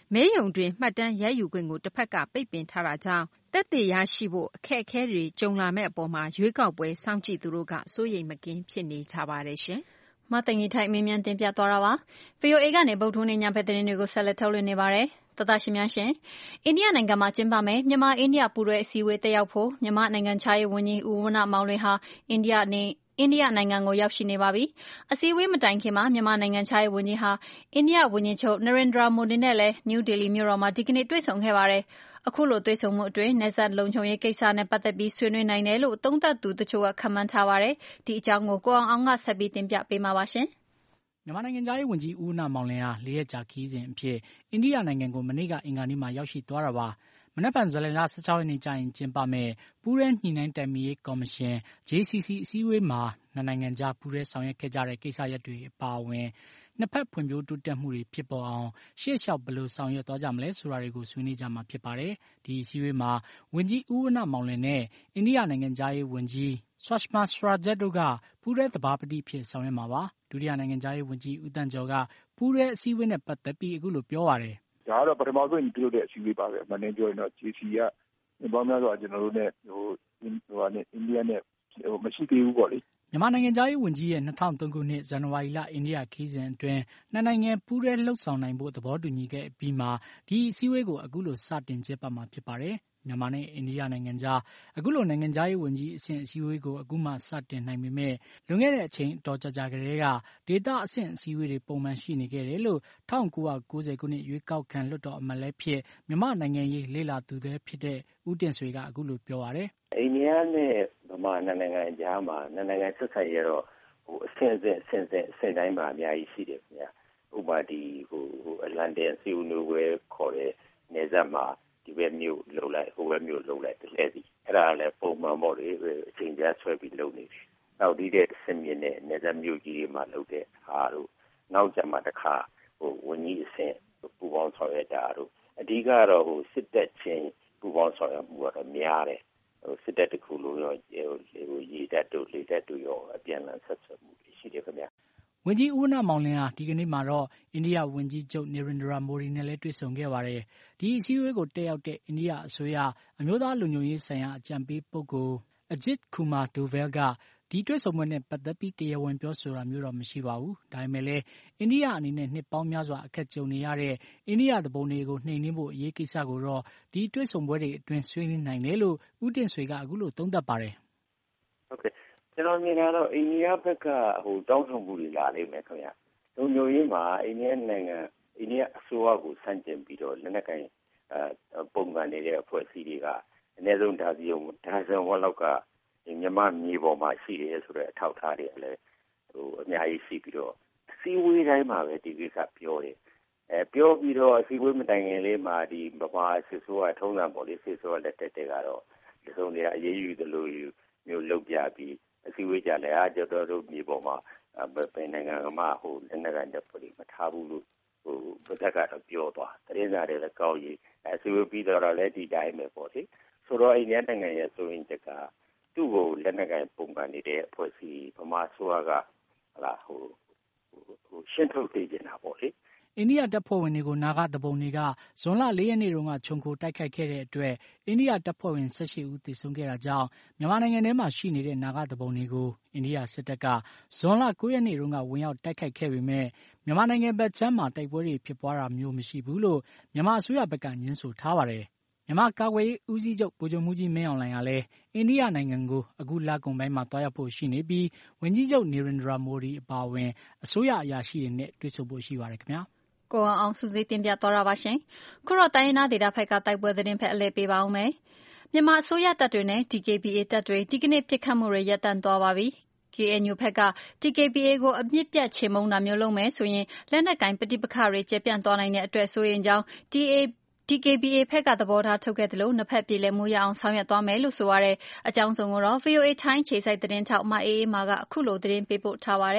မဲရုံတွင်မှတ်တမ်းရိုက်ယူခွင့်ကိုတစ်ဖက်ကပိတ်ပင်ထားတာကြောင့်သက်သေရရှိဖို့အခက်အခဲတွေကြုံလာမယ့်အပေါ်မှာရွေးကောက်ပွဲစောင့်ကြည့်သူတို့ကစိုးရိမ်မကင်းဖြစ်နေကြပါတယ်ရှင်။မသိင်္ဂီထိုက်မင်းမြန်တင်ပြသွားတာပါ။ VOA ကနေဗုဒ္ဓဟူးနေ့ညဖက်သတင်းတွေကိုဆက်လက်ထုတ်လွှင့်နေပါတယ်။သောတာရှင်များရှင်အိန္ဒိယနိုင်ငံမှာကျင်းပမယ်မြန်မာအိန္ဒိယပူးတွဲအစည်းအဝေးတက်ရောက်ဖို့မြန်မာနိုင်ငံခြားရေးဝန်ကြီးဦးဝဏ္ဏမောင်လွင်ဟာအိန္ဒိယနိုင်ငံကိုရောက်ရှိနေပါပြီ။အစည်းအဝေးမတိုင်ခင်မှာမြန်မာနိုင်ငံခြားရေးဝန်ကြီးဟာအိန္ဒိယဝန်ကြီးချုပ် Narendra Modi နဲ့လည်း New Delhi မြို့တော်မှာဒီကနေ့တွေ့ဆုံခဲ့ပါတယ်။အခုလိုတွေ့ဆုံမှုအတွင်းနယ်စပ်လုံခြုံရေးကိစ္စနဲ့ပတ်သက်ပြီးဆွေးနွေးနိုင်တယ်လို့သုံးသပ်သူတချို့ကခန့်မှန်းထားပါတယ်။ဒီအကြောင်းကိုကိုအောင်ကဆက်ပြီးတင်ပြပေးမှာပါရှင်။မြန်မာနိုင်ငံခြားရေးဝန်ကြီးဦးဝဏ္ဏမောင်လွင်ဟာ၄ရက်ကြာခရီးစဉ်အဖြစ်အိန္ဒိယနိုင်ငံကိုမနေ့ကအင်္ဂါနေ့မှာရောက်ရှိသွားတာပါ။မနက်ဖြန်ဇူလိုင်လ16ရက်နေ့ကျရင်ကျင်းပမယ့်ပူးတွဲညှိနှိုင်းတိုင်ပင်ရေးကော်မရှင် JCC အစည်းအဝေးမှာနှစ်နိုင်ငံကြားပူးတွဲဆောင်ရွက်ခဲ့ကြတဲ့ကိစ္စရပ်တွေအပါအဝင်နှစ်ဖက်ဖွံ့ဖြိုးတိုးတက်မှုတွေဖြစ်ပေါ်အောင်ရှေ့လျှောက်ဘယ်လိုဆောင်ရွက်သွားကြမလဲဆိုတာတွေကိုဆွေးနွေးကြမှာဖြစ်ပါတယ်။ဒီအစည်းအဝေးမှာဝန်ကြီးဦးဝဏ္ဏမောင်လွင်နဲ့အိန္ဒိယနိုင်ငံခြားရေးဝန်ကြီးSushma Swarajတို့ကပူးတွဲသဘာပတိဖြစ်ဆောင်ရွက်မှာပါ။ဒုတိယနိုင်ငံခြားရေးဝန်ကြီးဦးသန်းကျော်ကပူးတွဲအစည်းအဝေးနဲ့ပတ်သက်ပြီးအခုလိုပြောပါတယ်။ဒါကတော့ပထမဆုံးပြုလုပ်တဲ့အစည်းအဝေးပါပဲ။မနေ့ပြောရင်တော့ JC ကဘာမှမဆိုကျွန်တော်တို့နဲ့အိန္ဒိယနဲ့မရှိသေးဘူးပေါ့လေ။မြန်မာနိုင်ငံခြားရေးဝန်ကြီးရဲ့2003ခုနှစ်ဇန်နဝါရီလအိန္ဒိယခရီးစဉ်အတွင်းနှစ်နိုင်ငံပူးတွဲလှုပ်ဆောင်နိုင်ဖို့သဘောတူညီခဲ့ပြီးမှဒီအစည်းအဝေးကိုအခုလိုစတင်ကျင်းပမှာဖြစ်ပါတယ်။မြန်မာနဲ့အိန္ဒိယနိုင်ငံကြားအခုလိုနိုင်ငံခြားရေးဝန်ကြီးအဆင့်အစည်းအဝေးကိုအခုမှစတင်နိုင်ပေမဲ့လွန်ခဲ့တဲ့အချိန်အတော်ကြာကတည်းကဒေသအဆင့်အစည်းအဝေးတွေပုံမှန်ရှိနေခဲ့တယ်လို့1990ခုနှစ်ရွေးကောက်ခံလွှတ်တော်အမတ်လည်းဖြစ်မြန်မာနိုင်ငံရေးလေ့လာသူလည်းဖြစ်တဲ့ဦးတင်ဆွေကအခုလိုပြောပါတယ်။အိန္ဒိယနဲ့ဗမာနိုင်ငံကြားမှာနိုင်ငံဆက်ဆံရေးတော့အဆင့်တိုင်းမှာအများကြီးရှိတယ်ခင်ဗျာ။ဥပမာဒီအလန်ဒန်စီဦးနွယ်ခေါ်တဲ့နေဆက်မှာဒီဘက်မြို့လှုပ်လိုက်ဟိုဘက်မြို့လှုပ်လိုက်တလဲစီအဲ့ဒါလည်းပုံမှန်ပေါ့လေအချိန်ကြာဆွဲပြီးလှုပ်နေတယ်။နောက်ဒီတဲ့ဆင်မြင့်နဲ့နေဆက်မြို့ကြီးတွေမှာလှုပ်တဲ့ဟာတို့နောက်ကျမှတစ်ခါဝန်ကြီးအဆင့်ပူပေါင်းဆောင်ရွက်တာတို့အဓိကတော့စစ်တပ်ချင်းပူပေါင်းဆောင်ရွက်မှုကတော့များတယ်။စစ်တပ်တစ်ခုလုံးရောရေတပ်တို့လေတပ်တို့ရောအပြန်အလှန်ဆက်သွယ်မှုရှိတယ်ခင်ဗျာ။ဝန်ကြီးဦးဝဏ္ဏမောင်လွင်ဟာဒီကနေ့မှာတော့အိန္ဒိယဝန်ကြီးချုပ် Narendra Modi နဲ့လည်းတွေ့ဆုံခဲ့ပါတယ်။ဒီအစည်းအဝေးကိုတက်ရောက်တဲ့အိန္ဒိယအစိုးရအမျိုးသားလုံခြုံရေးဆိုင်ရာအကြံပေးပုဂ္ဂိုလ် Ajit Kumar Doval ကဒီတွေ့ဆုံပွဲနဲ့ပတ်သက်ပြီးတရားဝင်ပြောဆိုတာမျိုးတော့မရှိပါဘူး။ဒါပေမဲ့လည်းအိန္ဒိယအနေနဲ့နှစ်ပေါင်းများစွာအခက်ကြုံနေရတဲ့အိန္ဒိယသဘောတွေကိုနှိမ်နင်းဖို့အရေးကိစ္စကိုတော့ဒီတွေ့ဆုံပွဲတွေအတွင်းဆွေးနွေးနိုင်တယ်လို့ဦးတင်ဆွေကအခုလိုသုံးသပ်ပါတယ်။ဟုတ်ကဲ့ကျွန်တော်မြင်တာတော့အိန္ဒိယဘက်ကတောင်းဆိုမှုတွေလာလိမ့်မယ်ခင်ဗျာ။လုံခြုံရေးမှာအိန္ဒိယအစိုးရကိုဆန့်ကျင်ပြီးတော့လက်နက်ကိုင်ပုံစံနေတဲ့အဖွဲ့အစည်းတွေကအနည်းဆုံးဒါဇင်ဝက်လောက်ကမြန်မာမြေပေါ်မှာရှိတယ်ဆိုတဲ့အထောက်အထားတွေလည်းအများကြီးရှိပြီးတော့အစည်းအဝေးတိုင်းမှာပဲဒီကိစ္စပြောတယ်ပြောပြီးတော့အစည်းအဝေးမတိုင်ခင်လေးမှာဒီဗမာစစ်ဆိုးကထုံးစံပေါ်လေးစစ်ဆိုးလက်တက်တဲ့ကတော့ဒီဆုံးတွေအရေးယူသလိုမျိုးလုပ်ပြပြီးအစည်းအဝေးကြလဲကျွန်တော်တို့မြေပေါ်မှာဘယ်နိုင်ငံမှလက်နက်ကိုင်တပ်ဖွဲ့တွေမထားဘူးလို့ဘက်ကတော့ပြောသွားသတင်းစာတွေလည်းကောက်ရေးအစည်းအဝေးပြီးတော့လည်းဒီတိုင်းပဲပေါ့လေဆိုတော့အိန္ဒိယနိုင်ငံရဲ့ဆိုရင်တက်ကသူ့ကိုလက်နက်ကိုင်ပုံစံနေတဲ့အဖွဲ့အစည်းဗမာဆိုးကရှင်းထုတ်သိကျင်တာပေါ့လေအိန္ဒိယတပ်ဖွဲ့ဝင်တွေကိုနာဂသူပုန်တွေကဇွန်လ4ရက်နေ့တုန်းကခြုံခိုတိုက်ခိုက်ခဲ့တဲ့အတွက်အိန္ဒိယတပ်ဖွဲ့ဝင်18ဦးသေဆုံးခဲ့တာကြောင့်မြန်မာနိုင်ငံထဲမှာရှိနေတဲ့နာဂသူပုန်တွေကိုအိန္ဒိယစစ်တပ်ကဇွန်လ9ရက်နေ့တုန်းကဝင်ရောက်တိုက်ခိုက်ခဲ့ပေမဲ့မြန်မာနိုင်ငံဘက်ခြမ်းမှာတိုက်ပွဲတွေဖြစ်ပွားတာမျိုးမရှိဘူးလို့မြန်မာအစိုးရဘက်ကညှင်းဆိုထားပါတယ်။မြန်မာကာကွယ်ရေးဦးစီးချုပ်ဗိုလ်ချုပ်မှူးကြီးမင်းအောင်လှိုင်ကလည်းအိန္ဒိယနိုင်ငံကိုအခုလကုန်ပိုင်းမှာသွားရောက်ဖို့ရှိနေပြီးဝန်ကြီးချုပ် Narendra Modi အပါအဝင်အစိုးရအရာရှိတွေနဲ့တွေ့ဆုံဖို့ရှိပါတယ်ခင်ဗျာ။ကိုအောင်စုစည်းတင်ပြသွားတာပါရှင်။ခုတော့တိုင်းရင်းသားဒေသဖက်ကတိုက်ပွဲသတင်းဖက်အလဲပေးပါဦးမယ်။မြန်မာအစိုးရတပ်တွေနဲ့ DKBA တပ်တွေဒီကနေ့ပစ်ခတ်မှုတွေရပ်တန့်သွားပါပြီ။ KNU ဖက်က DKBA ကိုအမြင့်ပြတ်ချေမှုန်းတာမျိုးလုပ်မယ်ဆိုရင်လက်နက်ကိုင်ပဋိပက္ခတွေကျယ်ပြန့်သွားနိုင်တဲ့အတွက်စိုးရိမ်ကြောင်းDKBA ဖက်ကသဘောထားထုတ်ခဲ့သလိုနှစ်ဖက်ပြည်လည်မှုရအောင်ဆောင်ရွက်သွားမယ်လို့ဆိုရတယ်။အကြောင်းစုံကိုတော့ VOA ထိုင်းခြေစိုက်သတင်းထောက်မအေးအေးမာကအခုလိုသတင်းပေးပို့ထားပါတယ်။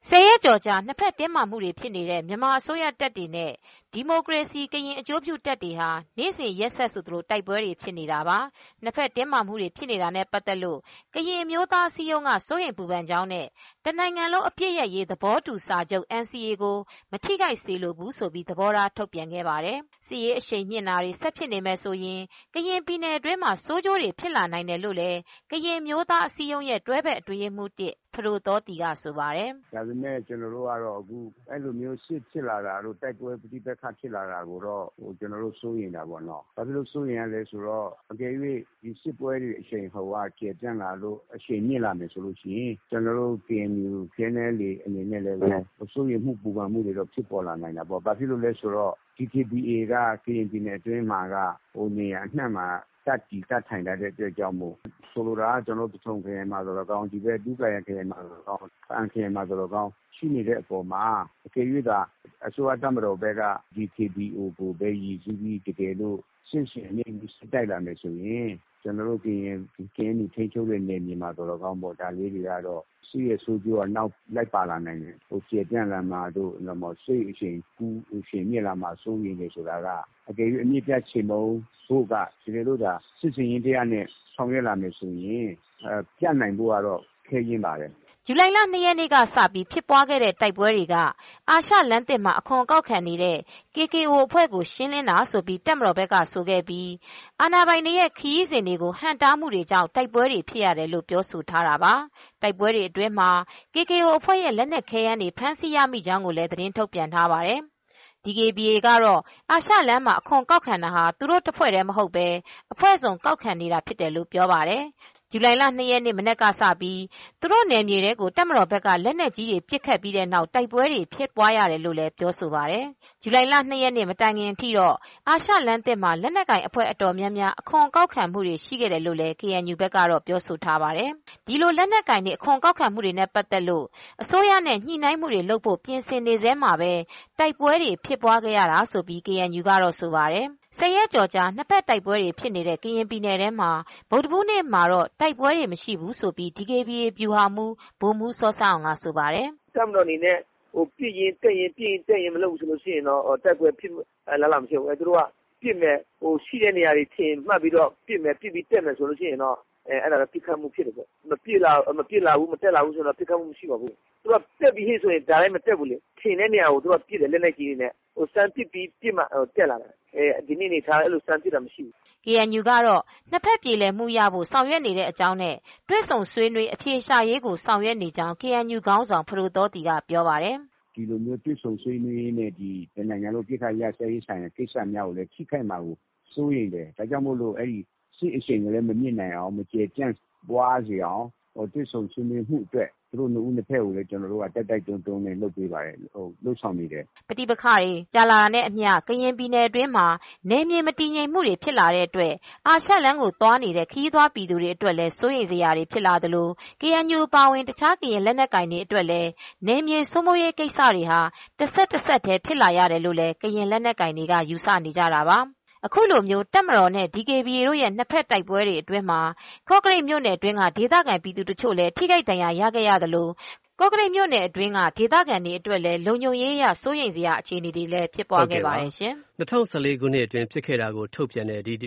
10 ရက်ကျော်ကြာနှစ်ဖက်တင်းမာမှုတွေဖြစ်နေတဲ့မြန်မာအစိုးရတပ်တွေနဲ့ဒီမိုကရေစီကရင်အကျိုးပြုတပ်တွေဟာနေ့စဉ်ရက်ဆက်ဆိုသလိုတိုက်ပွဲတွေဖြစ်နေတာပါနှစ်ဖက်တင်းမာမှုတွေဖြစ်နေတာနဲ့ပတ်သက်လို့ကရင်မျိုးသားအစည်းအရုံးကစိုးရိမ်ပူပန်ကြောင်းနဲ့တနိုင်ငံလုံးအပြည့်ရဲ့ရေးသဘောတူစာချုပ် NCA ကိုမထိခိုက်စေလိုဘူးဆိုပြီးသဘောထားထုတ်ပြန်ခဲ့ပါတယ်စစ်ရေးအရှိန်မြင့်တာတွေဆက်ဖြစ်နေမယ်ဆိုရင်ကရင်ပြည်နယ်အတွင်းမှာစိုးကျိုးတွေဖြစ်လာနိုင်တယ်လို့လည်းကရင်မျိုးသားအစည်းအရုံးရဲ့တွဲဘက်အတွင်းရေးမှူးဖရိုတော်တီကဆိုပါတယ်ဒါပေမဲ့ကျွန်တော်တို့ကတော့အခုအဲ့လိုမျိုးစစ်ဖြစ်လာတာတို့တိုက်ပွဲပဋိပက္ခဖြစ်လာတာကိုတော့ကျွန်တော်တို့စိုးရိမ်တာပေါ့နော်ဘာဖြစ်လို့စိုးရိမ်ရလဲဆိုတော့အကယ်၍ဒီစစ်ပွဲတွေအချိန်ဟိုကကျေပြန့်လာလို့အချိန်မြင့်လာမယ်ဆိုလို့ရှိရင်ကျွန်တော်တို့ KNU လေအနေနဲ့လည်းစိုးရိမ်မှုပူပန်မှုတွေတော့ဖြစ်ပေါ်လာနိုင်တာပေါ့ဘာဖြစ်လို့လဲဆိုတော့ DKBA ကကရင်ပြည်နယ်အတွင်းမှာကနေရာအနှံ့မှာတက်တီတက်ထိုင်တဲ့အတွက်ကြောင့်မို့ဆိုလိုတာကျွန်တော်တို့ထုံခရင်မှာဆိုတော့ကောင်းဒီဘက်ဒုက္ခရခရင်မှာဆိုတော့အန်ခရင်မှာဆိုတော့ကောင်းရှိနေတဲ့အပေါ်မှာအကယ်၍သာအစိုးရတပ်မတော်ဘက်က DKBO ကိုပဲရည်စည်းပြီးတကယ်လို့ရှင်းရှင်းလေးစစ်တိုက်လာမယ်ဆိုရင်ကျွန်တော်တို့ကရင်ထိန်းချုပ်တဲ့နယ်မြေမှာဆိုတော့ကောင်းပေါ့ဒါလေးတွေကတော့ရှိရဆိုကြတော့နောက်လိုက်ပါလာနိုင်တယ်ကျေပြန့်လာမှာတို့စိတ်အချိန်ကူးအချိန်မြင့်လာမှာစိုးရိမ်နေဆိုတာကအကယ်၍အမြင့်ပြတ်ချိန်မုံဖို့ကဒီလိုတို့ဒါစစ်စင်ရင်တရားနဲ့ဆောင်ရွက်လာမယ်ဆိုရင်ပြတ်နိုင်ဖို့ကတော့ခဲရင်းပါတယ်ဇူလိုင်လ 2 ရက်နေ့ကစပြီးဖြစ်ပွားခဲ့တဲ့တိုက်ပွဲတွေကအာရှလမ်းသစ်မှာအခွန်ကောက်ခံနေတဲ့ KKO အဖွဲ့ကိုရှင်းလင်းတာဆိုပြီးတပ်မတော်ဘက်ကဆိုခဲ့ပြီးအာဏာပိုင်တွေရဲ့ခရီးစဉ်တွေကိုဟန့်တားမှုတွေကြောင့်တိုက်ပွဲတွေဖြစ်ရတယ်လို့ပြောဆိုထားတာပါတိုက်ပွဲတွေအတွင်းမှာ KKO အဖွဲ့ရဲ့လက်နက်ခဲယမ်းတွေဖမ်းဆီးရမိကြောင်းကိုလည်းသတင်းထုတ်ပြန်ထားပါတယ်DKBA ကတော့အာရှလမ်းမှာအခွန်ကောက်ခံတာဟာသူတို့တစ်ဖွဲ့တည်းမဟုတ်ပဲအဖွဲ့စုံကောက်ခံနေတာဖြစ်တယ်လို့ပြောပါတယ်ဇူလိုင်လ 2 ရက်နေ့မနက်ကစပြီးသူတို့နယ်မြေတွေကိုတပ်မတော်ဘက်ကလက်နက်ကြီးတွေပစ်ခတ်ပြီးတဲ့နောက်တိုက်ပွဲတွေဖြစ်ပွားရတယ်လို့လည်းပြောဆိုပါတယ်ဇူလိုင်လ 2 ရက်နေ့မတိုင်ခင်ထိတော့အာရှလမ်းသစ်မှာလက်နက်ကင်အဖွဲ့အတော်များများအခွန်ကောက်ခံမှုတွေရှိခဲ့တယ်လို့လည်း KNU ဘက်ကတော့ပြောဆိုထားပါတယ်ဒီလိုလက်နက်ကင်တွေအခွန်ကောက်ခံမှုတွေနဲ့ပတ်သက်လို့အစိုးရနဲ့ညှိနှိုင်းမှုတွေလုပ်ဖို့ပြင်ဆင်နေစဲမှာပဲတိုက်ပွဲတွေဖြစ်ပွားခဲ့ရတာဆိုပြီး KNU ကတော့ဆိုပါတယ်10 ရက်ကျော်ကြာနှစ်ဖက်တိုက်ပွဲတွေဖြစ်နေတဲ့ကရင်ပြည်နယ်ထဲမှာဗုဒ္ဓဘူးနေ့မှာတော့တိုက်ပွဲတွေမရှိဘူးဆိုပြီး DKBA ဗျူဟာမှူးဗိုလ်မှူးစောစအောင်ကဆိုပါတယ်တပ်မတော်အနေနဲ့ပြည့်ရင်တက်ရင်မလုပ်ဘူးဆိုလို့ရှိရင်တော့တိုက်ပွဲဖြစ်လာမရှိဘူးသူတို့ကပြည့်မဲ့ရှိတဲ့နေရာတွေထင်မှတ်ပြီးတော့ပြည့်ပြီးတက်မယ်ဆိုလို့ရှိရင်တော့အဲ့ဒါပြစ်ခတ်မှုဖြစ်တယ်ပေါ့မပြစ်လာဘူးမတက်လာဘူးဆိုတော့ပြစ်ခတ်မှုမရှိပါဘူးသူကတက်ပြီးဟိဆိုရင်ဒါလည်းမတက်ဘူးလေထင်တဲ့နေရာကိုသူကပြစ်တယ်လက်နဲ့ကြီးနေနဲ့စမ်းပစ်ပြီးပြစ်မှတက်လာတယ်ဒီနေ့နေထားအဲ့လိုစမ်းပစ်တာမရှိဘူး KNU ကတော့နှစ်ဖက်ပြေလည်မှုရဖို့ဆောင်ရွက်နေတဲ့အကြောင်းနဲ့တွဲဆုံဆွေးနွေးအပြေရှာရေးကိုဆောင်ရွက်နေကြောင်း KNU ခေါင်းဆောင်ဖရိုတော်တီကပြောပါတယ်ဒီလိုမျိုးတွဲဆုံဆွေးနွေးနဲ့ဒီနိုင်ငံလုံးပြစ်ခတ်ရစဲရေးဆိုင်ရာကိစ္စများကိုလည်းထိခိုက်မှာကိုစိုးရိမ်တယ်ဒါကြောင့်မို့လို့အဲ့ဒီစစ်အချိန်ကလေးမမြင့်နိုင်အောင်မကျေပြန့်ပွားစေအောင်တွဲဆုံဆွေးနွေးမှုအတွက်သူတို့နှစ်ဦးနှစ်ဖက်ကိုလည်းကျွန်တော်တို့ကတိုက်တွန်းနဲ့လုပ်ပေးပါတယ်လှုပ်ဆောင်နေတယ်ပဋိပက္ခတွေကြာလာတာနဲ့အမျှကရင်ပြည်နယ်အတွင်းမှာနယ်မြေမတည်ငြိမ်မှုတွေဖြစ်လာတဲ့အတွက်အာရှလမ်းကိုသွားနေတဲ့ခရီးသွားပြည်သူတွေအတွက်လည်းစိုးရိမ်စရာတွေဖြစ်လာသလို KNU ပါဝင်တခြားကရင်လက်နက်ကင်တွေအတွက်လည်းနယ်မြေစိုးမိုးရေးကိစ္စတွေဟာတစ်ဆက်တည်းဖြစ်လာရတယ်လို့လည်းကရင်လက်နက်ကင်တွေကယူဆနေကြတာပါအခုလိုမျိုးတပ်မတော်နဲ့ DKBA တို့ရဲ့နှစ်ဖက်တိုက်ပွဲတွေအတွင်းမှာကော့ကရိတ်မြို့နယ်အတွင်းကဒေသခံပြည်သူတချို့လည်းထိခိုက်ဒဏ်ရာရခဲ့ရသလိုကော့ကရိတ်မြို့နယ်အတွင်းကဒေသခံတွေအတွက်လည်းလုံခြုံရေးအရစိုးရိမ်စရာအခြေအနေတွေလည်းဖြစ်ပွားခဲ့ပါတယ်ရှင် 2014ခုနှစ်အတွင်းဖြစ်ခဲ့တာကိုထုတ်ပြန်တဲ့ဒီ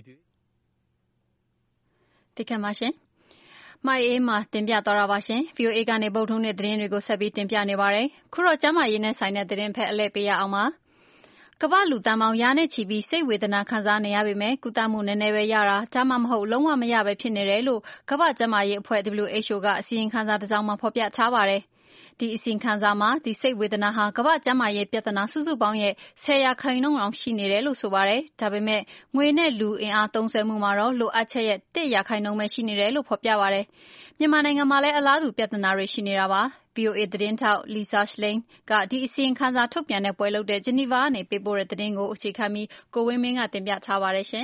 တိကမှာရှင်မိုင်အေးမှာတင်ပြသွားတာပါရှင် VOA ကနေဗုဒ္ဓဟူးနေ့သတင်းတွေကိုဆက်ပြီးတင်ပြနေပါတယ်ခုတော့ကျမရေးနဲ့ဆိုင်တဲ့သတင်းဖက်အလဲပေးရအောင်ပါကမ္ဘာလူသန်းပေါင်းရာနဲ့ချီပြီးစိတ်ဝေဒနာခံစားနေရပေမဲ့ကုသမှုနည်းနည်းပဲရတာဒါမှမဟုတ်လုံးဝမရပဲဖြစ်နေတယ်လို့ကမ္ဘာ့ကျန်းမာရေးအဖွဲ့ WHO ကအစီရင်ခံစာတစ်စောင်မှာဖော်ပြထားပါတယ်ဒီအစီရင်ခံစာမှာဒီစိတ်ဝေဒနာဟာကမ္ဘာ့ကျန်းမာရေးပြဿနာစုစုပေါင်းရဲ့10%အောင်ရှိနေတယ်လို့ဆိုပါတယ်ဒါပေမဲ့ငွေနဲ့လူအင်အားသုံးစွဲမှုမှာတော့လိုအပ်ချက်ရဲ့1%ပဲရှိနေတယ်လို့ဖော်ပြပါတယ်မြန်မာနိုင်ငံမှာလည်းအလားတူပြဿနာတွေရှိနေတာပါ VOA သတင်းထောက် Lisa Schlein ကဒီအစီရင်ခံစာထုတ်ပြန်တဲ့ပွဲလုပ်တဲ့ Geneva ကနေပေးပို့တဲ့သတင်းကိုအခြေခံပြီးကိုဝင်းမင်းကတင်ပြထားပါတယ်ရှင်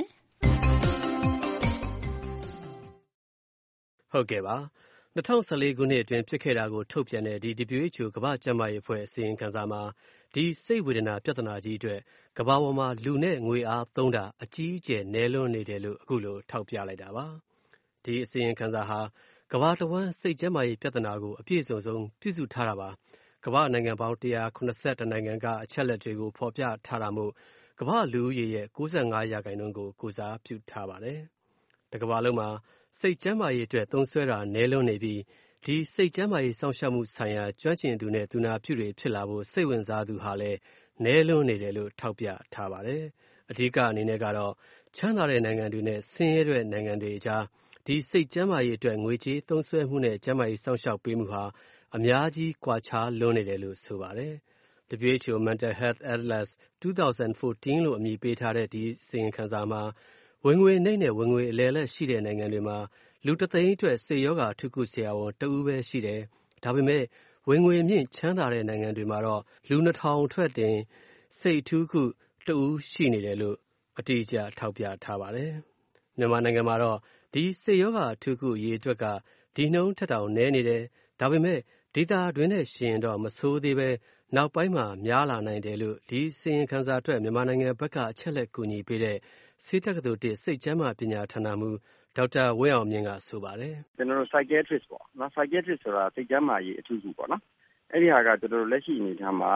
ဟုတ်ကဲ့ပါ2014ခုနှစ်အတွင်းဖြစ်ခဲ့တာကိုထုတ်ပြန်တဲ့ဒီ WHO ကမ္ဘာ့ကျန်းမာရေးအဖွဲ့အစီရင်ခံစာမှာဒီစိတ်ဝေဒနာပြဿနာကြီးအတွက်ကမ္ဘာပေါ်မှာလူနဲ့ငွေအားသုံးတာအကြီးအကျယ်နည်းလွန်းနေတယ်လို့အခုလိုထောက်ပြလိုက်တာပါဒီအစီရင်ခံစာဟာကမ္ဘာတစ်ဝန်းစိတ်ကျန်းမာရေးပြဿနာကိုအပြည့်စုံဆုံးပြုစုထားတာပါကကမ္ဘာ့နိုင်ငံပေါင်း181နိုင်ငံကအချက်အလက်တွေကိုဖော်ပြထားတာမို့ကမ္ဘာ့လူဦးရေရဲ့95% ကိုကိုယ်စားပြုထားပါတယ်။တစ်ကမ္ဘာလုံးမှာစိတ်ကျန်းမာရေးအတွက်သုံးစွဲတာနည်းလွန်းနေပြီးဒီစိတ်ကျန်းမာရေးစောင့်ရှောက်မှုဆိုင်ရာကျွမ်းကျင်သူနဲ့သူနာပြုတွေဖြစ်လာဖို့စိတ်ဝင်စားသူဟာလည်းနည်းလွန်းနေတယ်လို့ထောက်ပြထားပါတယ်။အဓိကအနေနဲ့ကတော့ချမ်းသာတဲ့နိုင်ငံတွေနဲ့ဆင်းရဲတဲ့နိုင်ငံတွေအကြားဒီစိတ်ကျန်းမာရေးအတွက်ငွေကြေးသုံးစွဲမှုနဲ့ကျန်းမာရေးစောင့်ရှောက်ပေးမှုဟာအများကြီးကွာခြားလွန်းနေတယ်လို့ဆိုပါတယ်။ WHO Mental Health Atlas 2014လို့အမည်ပေးထားတဲ့ဒီအစီရင်ခံစာမှာဝင်ငွေနိမ့်နဲ့ဝင်ငွေအလယ်လက်ရှိတဲ့နိုင်ငံတွေမှာလူ1သိန်းအတွက်စိတ်ရောဂါအထူးကုဆရာဝန်တဦးပဲရှိတယ်။ဒါပေမဲ့ဝင်ငွေမြင့်ချမ်းသာတဲ့နိုင်ငံတွေမှာတော့လူ2000ထွက်တင်စိတ်အထူးကုတဦးရှိနေတယ်လို့အတိအကျထောက်ပြထားပါတယ်။မြန်မာနိုင်ငံမှာတော့ဒီစိတ်ရောဂါအထူးကုအရေးအတွက်ကဒီနှုန်းထက်တောင်နည်းနေတယ်။ဒါပေမဲ့ဒေသတွင်းနဲ့ရှင်တော့မဆိုးသေးပဲနောက်ပိုင်းမှာများလာနိုင်တယ်လို့ဒီစီရင်ခံစာအတွက်မြန်မာနိုင်ငံဘက်ကအချက်လက်ကူညီပေးတဲ့ဆေးတက္ကသိုလ်1စိတ်ကျန်းမာပညာဌာနမှူးဒေါက်တာဝင်းအောင်မြင့်ကဆိုပါတယ်။ကျွန်တော်တို့ psychiatrist ပေါ့နော် psychiatrist ဆိုတာစိတ်ကျန်းမာရေးအထူးကုပေါ့နော်။အဲ့ဒီဟာကကျွန်တော်တို့လက်ရှိအနေထားမှာ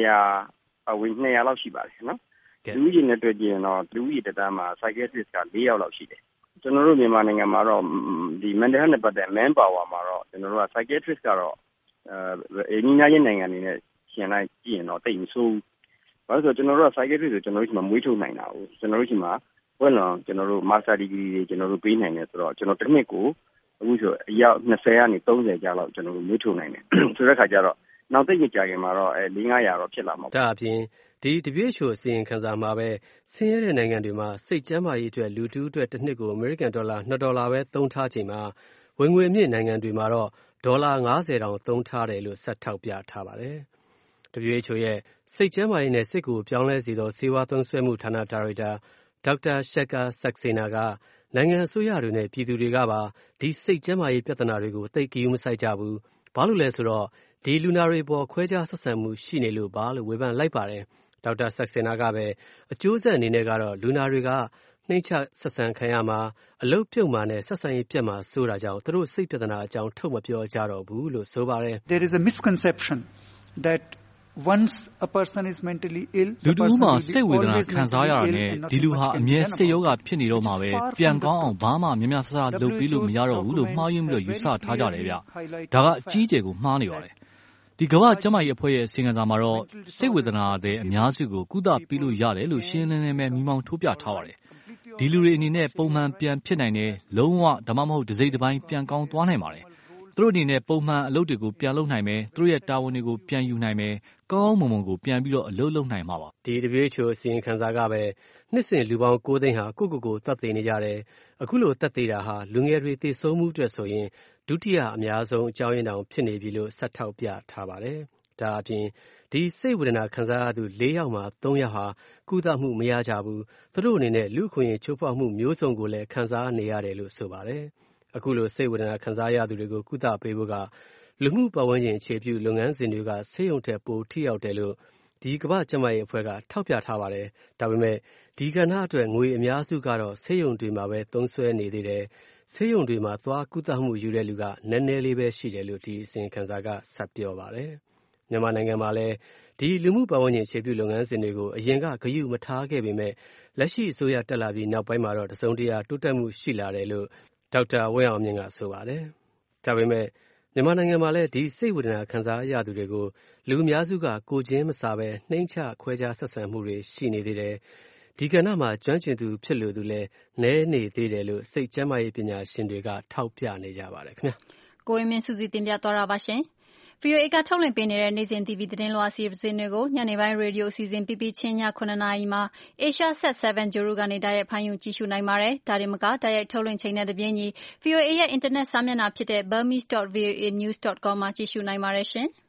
200လောက်ရှိပါတယ်နော်။လူကြီးနဲ့တွေ့ကြည့်ရင်တော့လူကြီးတန်းမှာ psychiatrist က4ယောက်လောက်ရှိတယ်။ကျွန်တော်တို့မြန်မာနိုင်ငံမှာတော့ဒီ mental health နဲ့ပတ်သက် man power မှာတော့ကျွန်တော်တို့က psychiatrist ကတော့အင်းညာရေးနိုင်ငံတွေနဲ့ရှင်လိုက်ကြည့်ရင်တော့တိတ်မဆိုးဘူး။ဘာလို့ဆိုတော့ကျွန်တော်တို့က psychiatrist ဆိုကျွန်တော်တို့ဒီမှာမွေးထုတ်နိုင်တာကိုကျွန်တော်တို့ဒီမှာဘွဲ့လွန်ကျွန်တော်တို့ master degree တွေကျွန်တော်တို့ပေးနိုင်တယ်ဆိုတော့ကျွန်တော်တစ်နှစ်ကိုအခုဆိုအယောက်20ကနေ30ကျလောက်ကျွန်တော်တို့မွေးထုတ်နိုင်တယ်ဆိုတဲ့ခါကျတော့နောက်သိမကြခင်မှာတော့400-500တော့ဖြစ်လာမှာ။ဒါအပြင်ဒီ WHO အစီရင်ခံစာမှာပဲဆင်းရဲတဲ့နိုင်ငံတွေမှာစိတ်ကျန်းမာရေးအတွက်လူတူအတွက်တစ်နှစ်ကိုအမေရိကန်ဒေါ်လာ$2ပဲသုံးထားချိန်မှာဝင်ငွေမြင့်နိုင်ငံတွေမှာတော့ဒေါ်လာ50တောင်သုံးထားတယ်လို့ဆက်ထောက်ပြထားပါတယ်။ WHO ရဲ့စိတ်ကျန်းမာရေးနဲ့စိတ်ကိုပြောင်းလဲစေသောဆေးဝါးသုံးစွဲမှုဌာနဒါရိုက်တာဒေါက်တာရှက်ကာဆက်ဆေနာကနိုင်ငံအစိုးရတွေနဲ့ပြည်သူတွေကပါဒီစိတ်ကျန်းမာရေးပြဿနာတွေကိုသိဂရုမစိုက်ကြဘူး။ဘာလို့လဲဆိုတော့ဒီလူနာတွေပေါ်ခွဲခြားဆက်ဆံမှုရှိနေလို့ပါလို့ဝေဖန်လိုက်ပါတယ်။ဒေါက်တာဆက်ဆေနာကပဲအကျိုးဆက်အနေနဲ့ကတော့လူနာတွေကနှိမ့်ချဆက်ဆံခံရမှာအလုပ်ပြုတ်မှာနဲ့ဆက်ဆံရေးပြတ်မှာဆိုတာကြောင့်သူတို့စိတ်ပြဿနာအကြောင်းထုတ်မပြောကြတော့ဘူးလို့ဆိုပါတယ်။ There is a misconception that once a person is mentally ill လူတူမှာစိတ်ဝေဒနာခံစားရတာနဲ့ဒီလူဟာအမြဲစိတ်ရောဂါဖြစ်နေတော့မှပဲပြန်ကောင်းအောင်ဘာမှများများဆဆလုပ်ပြီးလို့မရတော့ဘူးလို့မှားယွင်းပြီးတော့ယူဆထားကြတယ်ဗျ။ဒါကအကြီးအကျယ်ကိုမှားနေပါတယ်။ဒီကမ္ဘာ့ကျန်းမာရေးအဖွဲ့ရဲ့အစီရင်ခံစာမှာတော့စိတ်ဝေဒနာတဲ့အများစုကိုကုသပြီးလို့ရတယ်လို့ရှင်းလင်းလင်းပဲမိမောင်းထိုးပြထားပါတယ်။ဒီလူတွေအနေနဲ့ပုံမှန်ပြန်ဖြစ်နိုင်တယ်လုံးဝဒါမှမဟုတ်တစ်စိတ်တစ်ပိုင်းပြန်ကောင်းသွားနိုင်ပါတယ်။သူတို့အနေနဲ့ပုံမှန်အလုပ်တွေကိုပြန်လုပ်နိုင်မယ်သူတို့ရဲ့တာဝန်တွေကိုပြန်ယူနိုင်မယ်ကောင်းမွန်မွန်ကိုပြန်ပြီးတော့အလုပ်လုပ်နိုင်မှာပါဒီ WHO အစီရင်ခံစာကပဲနှစ်စဉ်လူပေါင်း9သိန်းဟာကိုယ့်သက်သေနေကြတယ်အခုလိုသက်သေတာဟာလူငယ်တွေသေဆုံးမှုအတွက်ဆိုရင်ဒုတိယအများဆုံးအကြောင်းရင်းတောင်ဖြစ်နေပြီလို့ဆက်ထောက်ပြထားပါတယ်ဒါအပြင်ဒီစိတ်ဝေဒနာခံစားရသူ4ယောက်မှာ3ယောက်ဟာကုသမှုမရကြဘူးသူတို့အနေနဲ့လူ့အခွင့်အရေးချိုးဖောက်မှုမျိုးစုံကိုလည်းခံစားနေရတယ်လို့ဆိုပါတယ်အခုလိုစိတ်ဝေဒနာခံစားရသူတွေကိုကုသပေးဖို့ကလူမှုပတ်ဝန်းကျင်အခြေပြုလုပ်ငန်းစဉ်တွေကဆေးရုံတက်ပိုထိရောက်တယ်လို့ဒီကမ္ဘာ့ကျန်းမာရေးအဖွဲ့ကထောက်ပြထားပါတယ်။ဒါပေမဲ့ဒီကဏ္ဍအတွက်ငွေအများစုကတော့ဆေးရုံတွေမှာပဲသုံးစွဲနေသေးတယ်။ဆေးရုံတွေမှာသွားကုသမှုယူတဲ့လူကနည်းနည်းလေးပဲရှိတယ်လို့ဒီအစီရင်ခံစာကဆက်ပြောပါတယ်။မြန်မာနိုင်ငံမှာလည်းဒီလူမှုပတ်ဝန်းကျင်အခြေပြုလုပ်ငန်းစဉ်တွေကိုအရင်ကဂရုမထားခဲ့ပေမဲ့လက်ရှိအစိုးရတက်လာပြီးနောက်ပိုင်းမှာတော့တစုံတရာတိုးတက်မှုရှိလာတယ်လို့ဒေါက်တာဝင်းအောင်မြင့်ကဆိုပါတယ်။ဒါပေမဲ့မြန်မာနိုင်ငံမှာလည်းဒီစိတ်ဝေဒနာခံစားရသူတွေကိုလူအများစုကကိုချင်းမစားပဲနှိမ့်ချခွဲခြားဆက်ဆံမှုတွေရှိနေသေးတယ်။ဒီကဏ္ဍမှာကျွမ်းကျင်သူဖြစ်လို့သူလည်းနည်းနေသေးတယ်လို့စိတ်ကျန်းမာရေးပညာရှင်တွေကထောက်ပြနေကြပါတယ်ခင်ဗျာ။ကိုဝင်းမင်းစုစည်းတင်ပြသွားတာပါရှင်။ VOA ကထုတ်လွှင့်ပေးနေတဲ့နေ့စဉ် TV သတင်းလွှာအစီအစဉ်တွေကိုညနေပိုင်းရေဒီယိုအစီအစဉ်ပြီးချင်းည9:00 နာရီမှာ Asia Sat 7 Guru ကနေတိုက်ရိုက်ဖမ်းယူကြည့်ရှုနိုင်ပါတယ်။ဒါတင်မကတိုက်ရိုက်ထုတ်လွှင့်ချိန်နဲ့တပြေးညီ VOA ရဲ့အင်တာနက်စာမျက်နှာဖြစ်တဲ့ burmese.voanews.com မှာကြည့်ရှုနိုင်ပါတယ်ရှင်။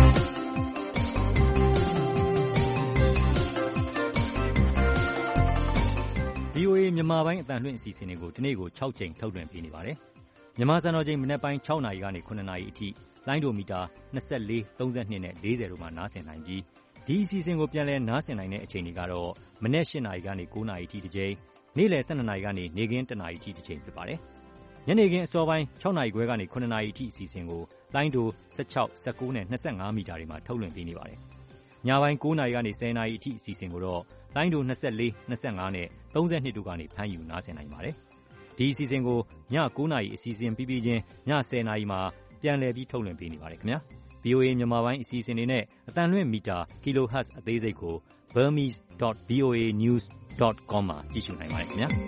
VOA မြန်မာပိုင်းအသံလွှင့်အစီအစဉ်တွေကိုဒီနေ့ကို6ချိန်ထုတ်လွှင့်ပေးနေပါတယ်။မြန်မာစံတော်ချိန်မနက်ပိုင်း6နာရီကနေ9နာရီအထိလိုင်းဒိုမီတာ24, 32နဲ့40တို့မှာနားဆင်နိုင်ပြီးဒီအစီအစဉ်ကိုပြန်လည်နားဆင်နိုင်တဲ့အချိန်တွေကတော့မနက်8နာရီကနေ9နာရီအထိတစ်ချိန်နေ့လယ်12နာရီကနေနေ့ခင်း1နာရီအထိတစ်ချိန်ဖြစ်ပါတယ်။ညနေခင်းအစောပိုင်း6နာရီခွဲကနေ9နာရီအထိအစီအစဉ်ကိုလိုင်းတို16, 19နဲ့25မီတာတွေမှာထုတ်လွှင့်ပေးနေပါတယ်။ညပိုင်း9နာရီကနေ10နာရီအထိအစီအစဉ်ကိုတော့လိုင်းတို24, 25နဲ့32တို့ကနေဖမ်းယူနားဆင်နိုင်ပါတယ်။ဒီအစီအစဉ်ကိုည9နာရီအစီအစဉ်ပြီးပြီးချင်းည10နာရီမှာပြန်လည်ပြီးထုတ်လွှင့်ပေးနေပါတယ်ခင်ဗျာ။ VOA မြန်မာပိုင်းအစီအစဉ်တွေနဲ့အသံလွှင့်မီတာ kilohertz အသေးစိတ်ကို burmese.voanews.com မှာကြည့်ရှုနိုင်ပါတယ်ခင်ဗျာ။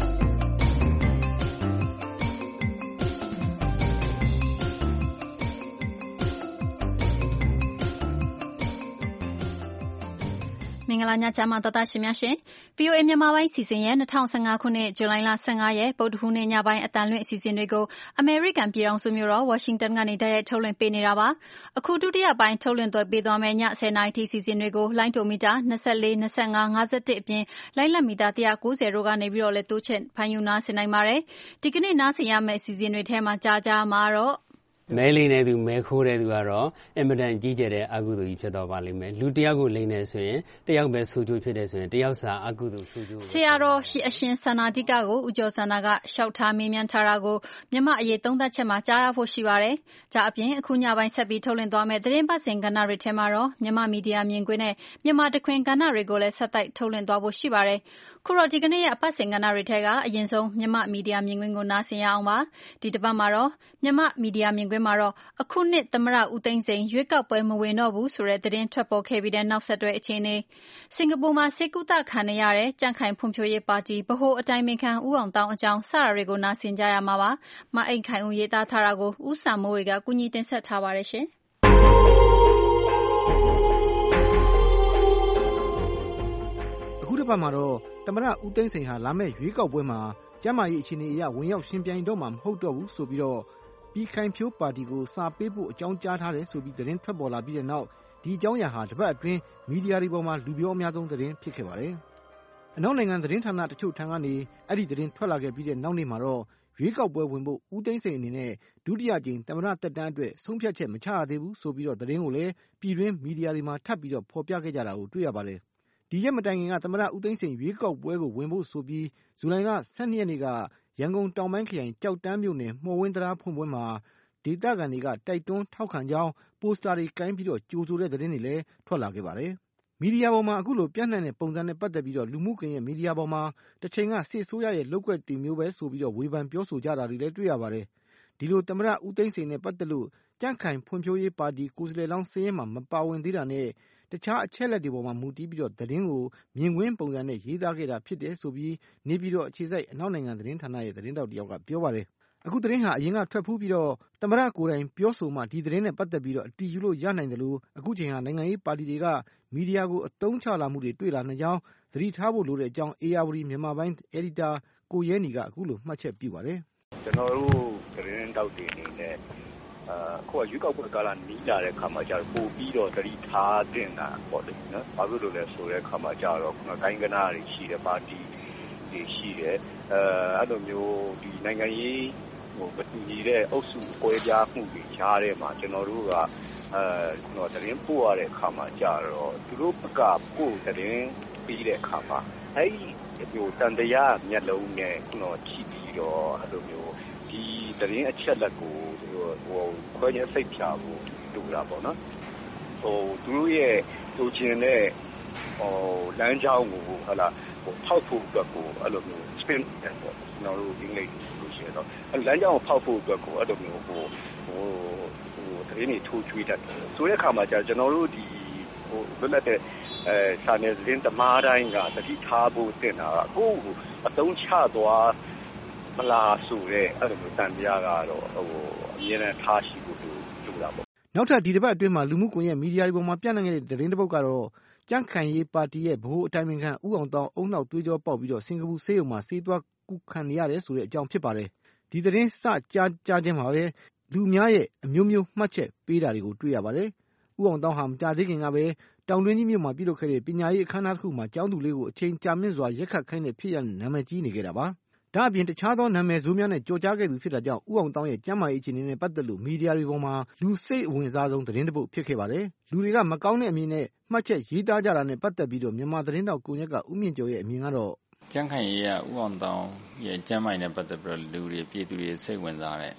မင်္ဂလာညချမ်းပါတော်တာရှင်များရှင် VOA မြန်မာပိုင်းစီစဉ်ရဲ့2015ခုနှစ်ဇူလိုင်လ15ရက်ဗုဒ္ဓဟူးနေ့ညပိုင်းအတန်လွင့်အစီအစဉ်တွေကိုအမေရိကန်ပြည်ထောင်စုမြို့တော်ဝါရှင်တန်ကနေတိုက်ရိုက်ထုတ်လွှင့်ပေးနေတာပါအခုဒုတိယပိုင်းထုတ်လွှင့်ပေးသွားမယ့်ည10နာရီထိစီစဉ်တွေကိုလိုင်းတိုမီတာ24 25 51အပြင်လိုင်းလက်မီတာ190တို့ကနေပြီးတော့လည်းတိုးချဲ့ဖမ်းယူနားဆင်နိုင်ပါတယ်ဒီကနေ့နားဆင်ရမယ့်အစီအစဉ်တွေထဲမှာကြားမှာတော့မဲလိမ်တဲ့သူမဲခိုးတဲ့သူကတော့အင်မတန်ကြီးကျယ်တဲ့အကုသိုလ်ကြီးဖြစ်တော့ပါလိမ့်မယ်လူတယောက်ကိုလိမ်နေဆိုရင်တယောက်ပဲဆိုးကျိုးဖြစ်တယ်ဆိုရင်တယောက်စာအကုသိုလ်ဆိုးကျိုးဆရာတော်အရှင်ဆန္ဒတိကကိုဦးကျော်ဆန္ဒကရှောက်ထားမေးမြန်းထားတာကိုမြန်မာအရေးသုံးသပ်ချက်မှာကြားရဖို့ရှိပါတယ်ဒါအပြင်အခုညပိုင်းဆက်ပြီးထုတ်လွှင့်သွားမယ့်သတင်းပတ်စဉ်ကဏ္ဍတွေထဲမှာတော့မြန်မာမီဒီယာမြင်ကွင်းနဲ့မြန်မာတခွင်ကဏ္ဍတွေကိုလည်းဆက်တိုက်ထုတ်လွှင့်သွားဖို့ရှိပါတယ်ခုတော့ဒီကနေ့ရဲ့အပတ်စဉ်ကဏ္ဍတွေထဲကအရင်ဆုံးမြန်မာမီဒီယာမြင်ကွင်းကိုနားဆင်ရအောင်ပါဒီတစ်ပတ်မှာတော့မြန်မာမီဒီယာမြင်ကွင်းမှာတော့အခုနှစ်သမ္မတဦးသိန်းစိန်ရွေးကောက်ပွဲမဝင်တော့ဘူးဆိုတဲ့သတင်းထွက်ပေါ်ခဲ့ပြီးတဲ့နောက်ဆက်တွဲအခြေအနေစင်ကာပူမှာဆေးကုသခံနေရတဲ့ကြံ့ခိုင်ဖွံ့ဖြိုးရေးပါတီဗဟိုအတိုင်ပင်ခံဦးအောင်တောင်းအကြောင်းစတာတွေကိုနားဆင်ကြရမှာပါမအိမ်ခိုင်ဦးရေးသားထားတာကိုဦးစံမိုးဝေကကူညီတင်ဆက်ထားပါတယ်ရှင်အခုတစ်ပတ်မှာတော့သမ္မတဦးသိန်းစိန်ဟာလာမယ့်ရွေးကောက်ပွဲမှာကျန်းမာရေးအခြေအနေအရဝင်ရောက်ရှင်ပြိုင်တော့မှာမဟုတ်တော့ဘူးဆိုပြီးတော့ပြည်ခိုင်ဖြိုးပါတီကိုစာပေးဖို့အကြောင်းကြားထားတယ်ဆိုပြီးသတင်းထွက်ပေါ်လာပြီးတဲ့နောက်ဒီအကြောင်းအရာဟာတစ်ပတ်အတွင်းမီဒီယာတွေပေါ်မှာလူပြောအများဆုံးသတင်းဖြစ်ခဲ့ပါတယ်။အနောက်နိုင်ငံသတင်းဌာနတချို့ထံကနေအဲ့ဒီသတင်းထွက်လာခဲ့ပြီးတဲ့နောက်နေ့မှာတော့ရွေးကောက်ပွဲဝင်ဖို့ဦးသိန်းစိန်အနေနဲ့ဒုတိယကြိမ်သမ္မတသက်တမ်းအတွက်ဆုံးဖြတ်ချက်မချရသေးဘူးဆိုပြီးတော့သတင်းကိုလည်းပြည်တွင်းမီဒီယာတွေမှာထပ်ပြီးတော့ဖော်ပြခဲ့ကြတာကိုတွေ့ရပါတယ်။ဒီရက်မတိုင်ခင်ကသမ္မတဦးသိန်းစိန်ရွေးကောက်ပွဲကိုဝင်ဖို့ဆိုပြီးဇူလိုင်လ12ရက်နေ့ကရန်ကုန်တောင်ပိုင်းခရိုင်ကြောက်တန်းမြို့နယ်မှော်ဝင်းတရားဖွင့်ပွဲမှာဒေသခံတွေကတိုက်တွန်းထောက်ခံကြောင်းပိုစတာတွေကိုင်းပြီးတော့ကြိုဆိုတဲ့သတင်းတွေလည်းထွက်လာခဲ့ပါတယ်။မီဒီယာပေါ်မှာအခုလိုပြန့်နှံ့တဲ့ပုံစံနဲ့ပတ်သက်ပြီးတော့လူမှုကွန်ရက်မီဒီယာပေါ်မှာတစ်ချိန်ကစစ်ဆိုးရရဲ့လောက်ွက်တီမျိုးပဲဆိုပြီးတော့ဝေဖန်ပြောဆိုကြတာတွေလည်းတွေ့ရပါတယ်။ဒီလိုသမ္မတဦးသိန်းစိန်နဲ့ပတ်သက်လို့ကြံ့ခိုင်ဖွံ့ဖြိုးရေးပါတီကိုယ်စားလှယ်လောင်းစည်းရင်းမှာမပါဝင်သေးတာနဲ့တခြားအချက်လက်တွေပေါ်မှာမူတည်ပြီးတော့သတင်းကိုမြင်ကွင်းပုံစံနဲ့ရေးသားခဲ့တာဖြစ်တယ်ဆိုပြီးနေပြည်တော်အခြေစိုက်အနောက်နိုင်ငံသတင်းဌာနရဲ့သတင်းတောက်တယောက်ကပြောပါတယ်။အခုသတင်းဟာအရင်ကထွက်ဖူးပြီးတော့သမ္မတကိုယ်တိုင်ပြောဆိုမှဒီသတင်းနဲ့ပတ်သက်ပြီးတော့အတည်ပြုလို့ရနိုင်တယ်လို့အခုချိန်ဟာနိုင်ငံရေးပါတီတွေကမီဒီယာကိုအသုံးချလာမှုတွေတွေ့လာနေကြောင်းသတိထားဖို့လိုတဲ့အကြောင်းအေယာဝတီမြန်မာပိုင်းအယ်ဒီတာကိုရဲနီကအခုလိုမှတ်ချက်ပြုပါတယ်။ကျွန်တော်တို့သတင်းတောက်တွေအနေနဲ့ခုကရွေးကောက်ပွဲကာလနီးလာတဲ့ခါမှာကျတော့ပို့ပြီးတော့သတိထားတင်တာပေါ့လေနော်။ဘာဖြစ်လို့လဲဆိုတဲ့ခါမှာကျတော့ခုနကိုင်းကနာတွေရှိတဲ့ပါတီတွေရှိတယ်အဲ့လိုမျိုးဒီနိုင်ငံရေးမတူညီတဲ့အုပ်စုပွဲပြားမှုတွေရှားထဲမှာကျွန်တော်တို့ကခုနသတင်းပို့ရတဲ့အခါမှာကြတော့သူတို့ကပို့သတင်းပြီးတဲ့အခါမှာအဲ့ဒီမျိုးတန်တရားမျက်လုံးနဲ့ခုနကြည့်ပြီးတော့အဲ့လိုမျိုးဒီသတင်းအချက်လက်ကိုခွဲခြားစိတ်ဖြာဖို့လုပ်တာပေါ့နော်သူတို့ရဲ့လိုချင်တဲ့လမ်းကြောင်းကိုဟုတ်လားဖောက်ဖို့အတွက်ကိုအဲ့လိုမျိုး spin ပေါ့ကျွန်တော်တို့အင်္ဂလိပ်လို့ရှိရတော့လမ်းကြောင်းကိုဖောက်ဖို့အတွက်ကိုအဲ့လိုမျိုးသတင်းတွေထိုးချွေးတတ်တယ်ဆိုတဲ့အခါမှာကျကျွန်တော်တို့ဒီလွတ်လပ်တဲ့စာနယ်ဇင်းသမားတိုင်းကသတိထားဖို့တင်တာကကိုယ့်ကိုအသုံးချသွားမလားဆိုတဲ့အဲ့လိုမျိုးတန်တရားကတော့အမြဲတမ်းထားရှိဖို့လုပ်တာပေါ့နောက်ထပ်ဒီတစ်ပတ်အတွင်းမှာလူမှုကွန်ရက်မီဒီယာတွေပေါ်မှာပြန့်နှံ့ခဲ့တဲ့သတင်းတစ်ပုဒ်ကတော့ကြံ့ခိုင်ရေးပါတီရဲ့ဗဟိုအတိုင်ပင်ခံဦးအောင်တောင်းအုံနောက်သွေးကြောပေါက်ပြီးတော့စင်ကာပူဆေးရုံမှာဆေးသွားကုခံနေရတယ်ဆိုတဲ့အကြောင်းဖြစ်ပါတယ်။ဒီသတင်းစကြားခြင်းမှာပဲလူများရဲ့အမျိုးမျိုးမှတ်ချက်ပေးတာတွေကိုတွေ့ရပါတယ်။ဦးအောင်တောင်းဟာမကြာသေးခင်ကပဲတောင်တွင်းကြီးမြို့မှာပြုလုပ်ခဲ့တဲ့ပညာရေးအခမ်းအနားတစ်ခုမှာကျောင်းသူလေးကိုအချိန်ကြာမြင့်စွာရက်ခတ်ခိုင်းတဲ့ဖြစ်ရပ်နာမည်ကြီးနေခဲ့တာပါ။ဒါအပြင်တခြားသောနာမည်ဆိုးများနဲ့ကြော်ကြားခဲ့သူဖြစ်တာကြောင့်ဦးအောင်တောင်းရဲ့ကျန်းမာရေးအခြေအနေနဲ့ပတ်သက်လို့မီဒီယာတွေပေါ်မှာလူစိတ်ဝင်စားဆုံးသတင်းတစ်ပုဒ်ဖြစ်ခဲ့ပါတယ်။လူတွေကမကောင်းတဲ့အမြင်နဲ့မှတ်ချက်ရေးသားကြတာနဲ့ပတ်သက်ပြီးတော့မြန်မာသတင်းတောက်ကွန်ရက်ကဦးမြင့်ကျော်ရဲ့အမြင်ကတော့ကြံ့ခိုင်ရေးကဦးအောင်တောင်းရဲ့ကျန်းမာရေးနဲ့ပတ်သက်ပြီးတော့လူတွေပြည်သူတွေစိတ်ဝင်စားတဲ့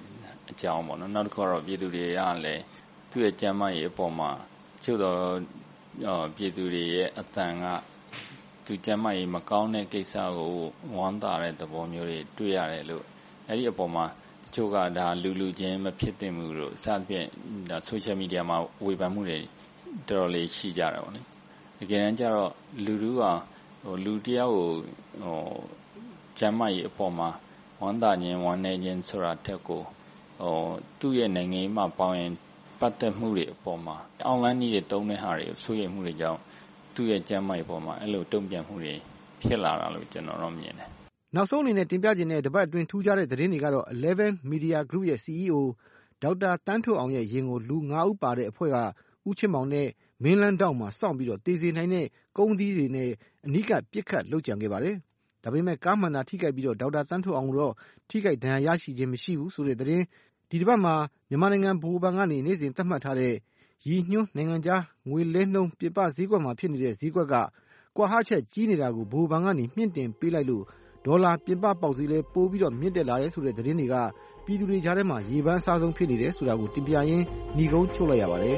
အကြောင်းပေါ့နော်နောက်တစ်ခုကတော့ပြည်သူတွေကလည်းသူ့ရဲ့ကျန်းမာရေးအပေါ်မှာချို့တော့ပြည်သူတွေရဲ့အသံကသူကျန်းမာရေးမကောင်းတဲ့ကိစ္စကိုဝမ်းသာတဲ့သဘောမျိုးတွေတွေ့ရတယ်လို့အဲ့ဒီအပေါ်မှာတချို့ကဒါလူချင်းမဖြစ်သင့်ဘူးလို့စသဖြင့်ဒါ social media မှာဝေဖန်မှုတွေတော်တော်လေးရှိကြတာပေါ့လေတကယ်တမ်းကျတော့လူထုကလူတယောက်ကိုကျန်းမာရေးအပေါ်မှာဝမ်းသာခြင်းဝမ်းနည်းခြင်းဆိုတာတက်ကိုသူ့ရဲ့နိုင်ငံရေးမှာပေါင်းရင်ပတ်သက်မှုတွေအပေါ်မှာအွန်လိုင်းနည်းတွေတုံးတဲ့ဟာတွေဆွေးနွေးမှုတွေကြောင့်သူ့ရဲ့ကျန်းမာရေးပေါ်မှာအဲ့လိုတုံ့ပြန်မှုတွေဖြစ်လာတာလို့ကျွန်တော်တော့မြင်တယ်နောက်ဆုံးအနေနဲ့တင်ပြခြင်းတဲ့တပတ်အတွင်းထူးခြားတဲ့သတင်းတွေကတော့ Eleven Media Group ရဲ့ CEO ဒေါက်တာတန်းထွဋ်အောင်ရဲ့ရင်ကိုလူ9ဦးပါတဲ့အဖွဲ့ကဦးချစ်မောင်နဲ့မင်းလန်းတောက်မှာစောင့်ပြီးတော့တေးစေနိုင်တဲ့ကုန်းသီးတွေနဲ့အနီးကပ်ပစ်ခတ်လုပ်ကြံခဲ့ပါတယ်။ဒါပေမဲ့ကားမှန်တာထိခိုက်ပြီးတော့ဒေါက်တာတန်းထွဋ်အောင်ကိုတော့ထိခိုက်ဒဏ်ရာရရှိခြင်းမရှိဘူးဆိုတဲ့သတင်းဒီတစ်ပတ်မှာမြန်မာနိုင်ငံဗဟိုဘဏ်ကနေနေ့စဉ်သတ်မှတ်ထားတဲ့ရည်ညွှန်းနိုင်ငံခြားငွေလဲနှုန်းပြင်ပဈေးကွက်မှာဖြစ်နေတဲ့ဈေးကွက်ကကွာဟချက်ကြီးနေတာကိုဗဟိုဘဏ်ကနေမြင့်တင်ပေးလိုက်လို့ဒေါ်လာပြင်ပပေါက်ဈေးလဲပိုပြီးတော့မြင့်တက်လာတယ်ဆိုတဲ့သတင်းတွေကပြည်သူတွေကြားထဲမှာရေပန်းစားဆုံးဖြစ်နေတယ်ဆိုတာကိုတင်ပြရင်းညီကုန်းချုပ်လိုက်ရပါတယ်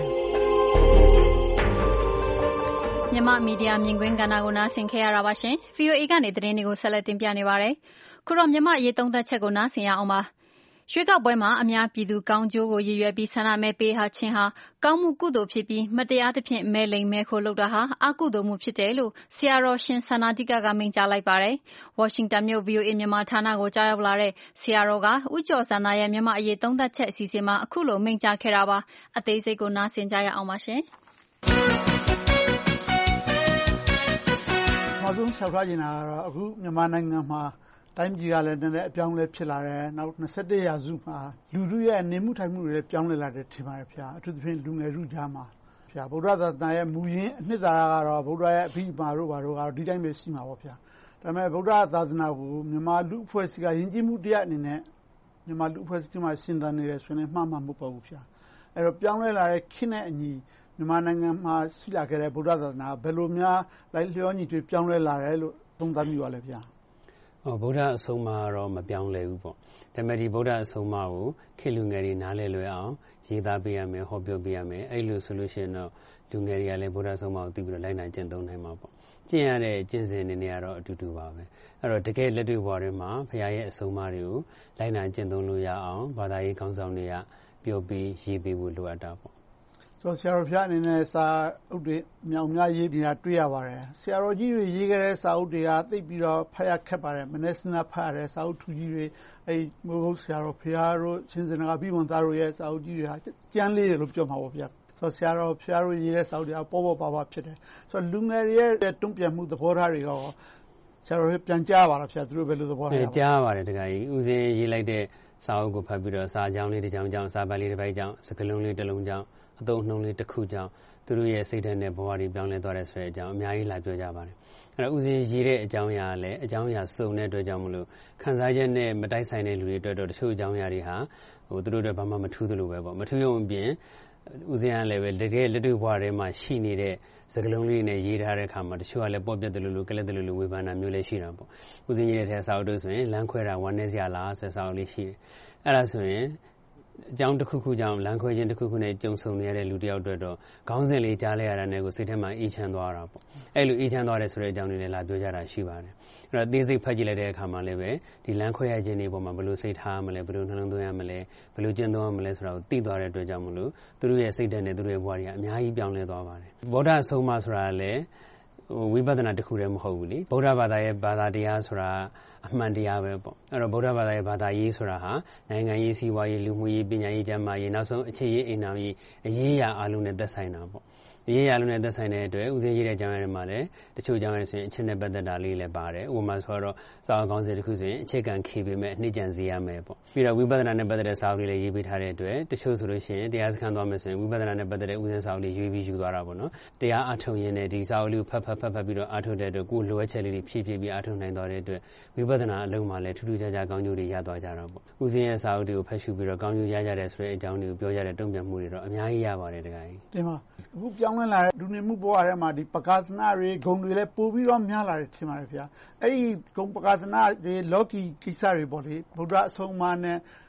မြန်မာမီဒီယာမြင်ကွင်းကဏ္ဍကိုနားဆင်ခဲ့ရတာပါရှင် VOA ကနေသတင်းတွေကိုဆက်လက်တင်ပြနေပါတယ်ခုတော့မြန်မာအရေးသုံးသပ်ချက်ကိုနားဆင်ရအောင်ပါရွေးကောက်ပွဲမှာအများပြည်သူကောင်းကျိုးကိုရည်ရွယ်ပြီးဆန္ဒမဲပေးခြင်းဟာကောင်းမှုကုသိုလ်ဖြစ်ပြီးမတရားသဖြင့်မဲလိမ်မဲခိုးလုပ်တာဟာအကုသိုလ်မှုဖြစ်တယ်လို့ဆရာတော်ရှင်ဆန္ဒတိကကမိန့်ကြားလိုက်ပါတယ်။ဝါရှင်တန်မြို့ VOA မြန်မာဌာနကိုကြားရောက်လာတဲ့ဆရာတော်ကဦးကျော်ဇံသာရဲ့မြန်မာအရေးသုံးသပ်ချက်အစီအစဉ်မှာအခုလိုမိန့်ကြားခဲ့တာပါ။အသေးစိတ်ကိုနားဆင်ကြရအောင်ပါရှင်။နောက်ဆုံးဆောက်ထားနေတာကတော့အခုမြန်မာနိုင်ငံမှာတိုင်းပြည်ကလည်းနည်းနည်းအပြောင်းလဲဖြစ်လာတယ်နောက်21ရာစုမှာလူထုရဲ့နေမှုထိုင်မှုတွေပြောင်းလဲလာတယ်ထင်ပါတယ်ဗျာအထူးသဖြင့်လူငယ်ထုကြားမှာဗျာဗုဒ္ဓသာသနာရဲ့မူရင်းအနှစ်သာရကတော့ဗုဒ္ဓရဲ့အဘိဓမ္မာတို့ဘာတို့ကတော့ဒီတိုင်းပဲရှိမှာပေါ့ဗျာဒါပေမဲ့ဗုဒ္ဓသာသနာကိုမြန်မာလူအဖွဲ့အစည်းကယဉ်ကျေးမှုတရားအနေနဲ့မြန်မာလူအဖွဲ့အစည်းမှာရှင်သန်နေတယ်ဆိုရင်မှမဟုတ်ပါဘူးဗျာအဲ့တော့ပြောင်းလဲလာတဲ့ခေတ်နဲ့အညီမြန်မာနိုင်ငံမှာရှိလာခဲ့တဲ့ဗုဒ္ဓသာသနာဘယ်လိုများလိုက်လျောညီတွေပြောင်းလဲလာတယ်လို့သုံးသပ်မိပါလဲဗျာဗုဒ္ဓအဆုံးအမတော့မပြောင်းလဲဘူးပေါ့ဒါပေမဲ့ဒီဗုဒ္ဓအဆုံးအမကိုခေတ်လူငယ်တွေနားလည်လွယ်အောင်ရေးသားပေးရမယ်ဟောပြောပေးရမယ်အဲ့လိုဆိုလို့ရှိရင်တော့လူငယ်တွေကလည်းဗုဒ္ဓအဆုံးအမကိုသိပြီးတော့လိုက်နိုင်ကျင့်သုံးနိုင်မှာပေါ့ကျင့်ရတဲ့ကျင့်စဉ်တွေနဲ့ကတော့အတူတူပါပဲအဲ့တော့တကယ်လက်တွေ့ဘဝတွေမှာဘုရားရဲ့အဆုံးအမတွေကိုလိုက်နိုင်ကျင့်သုံးလို့ရအောင်ဘာသာရေးခေါင်းဆောင်တွေကပြောပြီးရေးပေးဖို့လိုအပ်တာပေါ့ဆိုဆရာတော်ဖျားအနေနဲ့စာအုပ်တွေမြောင်များရေးနေတာတွေ့ရပါတယ်ဆရာတော်ကြီးတွေရေးခဲ့တဲ့စာအုပ်တွေကသိပြီးတော့ဖတ်ရခက်ပါတယ်မနေ့စနဖတ်ရတဲ့စာအုပ်ထူကြီးတွေမိုးကုတ်ဆရာတော်ဖျားတို့ရှင်စင်ကပြီးဝန်သားတို့ရဲ့စာအုပ်ကြီးတွေဟာကျမ်းလေးတွေလို့ပြောမှာပေါ့ဗျာဆိုဆရာတော်ဖျားတို့ရေးတဲ့စာအုပ်တွေကပေါ်ပေါ်ပါပါဖြစ်တယ်ဆိုလူငယ်တွေရဲ့တွန့်ပြန်မှုသဘောထားတွေရောဆရာတော်ပြန်ကြားပါလားဖျားသူတို့ဘယ်လိုသဘောထားလဲကြားပါတယ်တခါကြီးဦးစင်းရေးလိုက်တဲ့စာအုပ်ကိုဖတ်ပြီးတော့စာကြောင်းလေးတစ်ကြောင်းကြောင်းစာပတ်လေးတစ်ပိုက်ကြောင်းစကားလုံးလေးတစ်လုံးကြောင်းအသုံးနှုန်းလေးတစ်ခုကြောင့်သူတို့ရဲ့စိတ်ဓာတ်နဲ့ဘဝတွေပြောင်းလဲသွားတယ်ဆိုတဲ့အကြောင်းအများကြီးလာပြောကြပါတယ်။အဲ့တော့ဦးစင်းရေးတဲ့အကြောင်းအရာကလည်းအကြောင်းအရာစုံတဲ့အတွက်ကြောင့်မလို့ခန်းစားချက်နဲ့မတိုက်ဆိုင်တဲ့လူတွေအတွက်တော့တချို့အကြောင်းအရာတွေဟာသူတို့တွေဘာမှမထူးသလိုပဲပေါ့မထူးရုံအပြင်ဦးစင်းကလည်းပဲတကယ်လက်တွေ့ဘဝထဲမှာရှိနေတဲ့စကားလုံးလေးနဲ့ရေးထားတဲ့အခါမှာတချို့ကလည်းပေါ့ပြတ်တယ်လို့ကလက်တယ်လို့ဝေဖန်တာမျိုးလည်းရှိတာပေါ့။ဦးစင်းရေးတဲ့ထဲစာအုပ်တို့ဆိုရင်လမ်းခွဲတာဝမ်းနည်းစရာလားဆိုတဲ့စာအုပ်လေးရှိတယ်။အဲ့ဒါဆိုရင်အကြောင်းတစ်ခုခုကြောင့်လမ်းခွဲခြင်းတစ်ခုခုနဲ့ကြုံဆုံနေရတဲ့လူတစ်ယောက်အတွက်တော့ခေါင်းစဉ်လေးကြားလိုက်ရတာနဲ့ကိုစိတ်ထဲမှာအေးချမ်းသွားတာပေါ့အဲ့လိုအေးချမ်းသွားတယ်ဆိုတဲ့အကြောင်းတွေလည်းလာပြောကြတာရှိပါတယ်အဲ့တော့အသေးစိတ်ဖတ်ကြည့်လိုက်တဲ့အခါမှာလည်းပဲဒီလမ်းခွဲရခြင်းတွေပေါ်မှာဘယ်လိုစိတ်ထားရမလဲဘယ်လိုနှလုံးသွင်းရမလဲဘယ်လိုကျင့်သုံးရမလဲဆိုတာကိုသိသွားတဲ့အတွက်ကြောင့်မလို့သူတို့ရဲ့စိတ်ဓာတ်နဲ့သူတို့ရဲ့ဘဝတွေကအများကြီးပြောင်းလဲသွားပါတယ်ဗုဒ္ဓအဆုံးအမဆိုတာလည်းဝိပဿနာတစ်ခုတည်းမဟုတ်ဘူးလေဗုဒ္ဓဘာသာရဲ့ဘာသာတရားဆိုတာအမှန်တရားပဲပေါ့အဲ့တော့ဗုဒ္ဓဘာသာရဲ့ဘာသာရေးဆိုတာဟာနိုင်ငံရေးစီးပွားရေးလူမှုရေးပညာရေးကျန်းမာရေးနောက်ဆုံးအခြေရေးအိမ်တော်ရေးအရေးအရာအလုံးနဲ့သက်ဆိုင်တာပေါ့အရေးအရာလုံးနဲ့သက်ဆိုင်တဲ့အတွက်ဦးစင်းရေးတဲ့ကျောင်းရည်မှာလည်းတချို့ကျောင်းရည်ဆိုရင်အချက်နဲ့ပတ်သက်တာလေးလည်းပါတယ်ဥပမာဆိုတော့စာအုပ်ကောင်းစီတစ်ခုဆိုရင်အခြေခံခေပေမဲ့အနှစ်ကျန်စီရမယ်ပေါ့ပြီးတော့ဝိပဿနာနဲ့ပတ်သက်တဲ့စာအုပ်လေးလည်းရေးပေးထားတဲ့အတွက်တချို့ဆိုလို့ရှိရင်တရားစခန်းသွားမယ်ဆိုရင်ဝိပဿနာနဲ့ပတ်သက်တဲ့ဦးစင်းစာအုပ်လေးရွေးပြီးယူသွားတာပေါ့နော်တရားအထုတ်ရင်းနဲ့ဒီစာအုပ်လေးကိုဖတ်ပြီးတော့အထုတ်တဲ့အတွက်ကိုယ်လိုအပ်ချက်လေးတွေဖြည့်ပြီးအထုတ်နိုင်သွားတဲ့အတွက်ဝိပဿနာအလုံးမှာလည်းထူးထူးခြားခြားကောင်းကျိုးတွေရသွားကြတော့ပေါ့ဦးစင်းရဲ့စာအုပ်တွေကိုဖတ်ရှုပြီးတော့ကောင်းကျိုးရကြတဲ့ဆိုတဲ့အကြောင်းတွေကိုပြောကြတဲ့တုံ့ပြန်မှုတွေတော့အများကြီးရပါတယ်တခါကြီးတင်ပါအခုပြောင်းလဲလာတဲ့လူနေမှုဘဝထဲမှာဒီပကာသနာတွေဂုဏ်တွေလည်းပိုပြီးတော့များလာတယ်ထင်ပါတယ်ဗျာအဲ့ဒီဂုဏ်ပကာသနာတွေလောကီကိစ္စတွေပေါ့လေဗုဒ္ဓအဆုံးအမနဲ့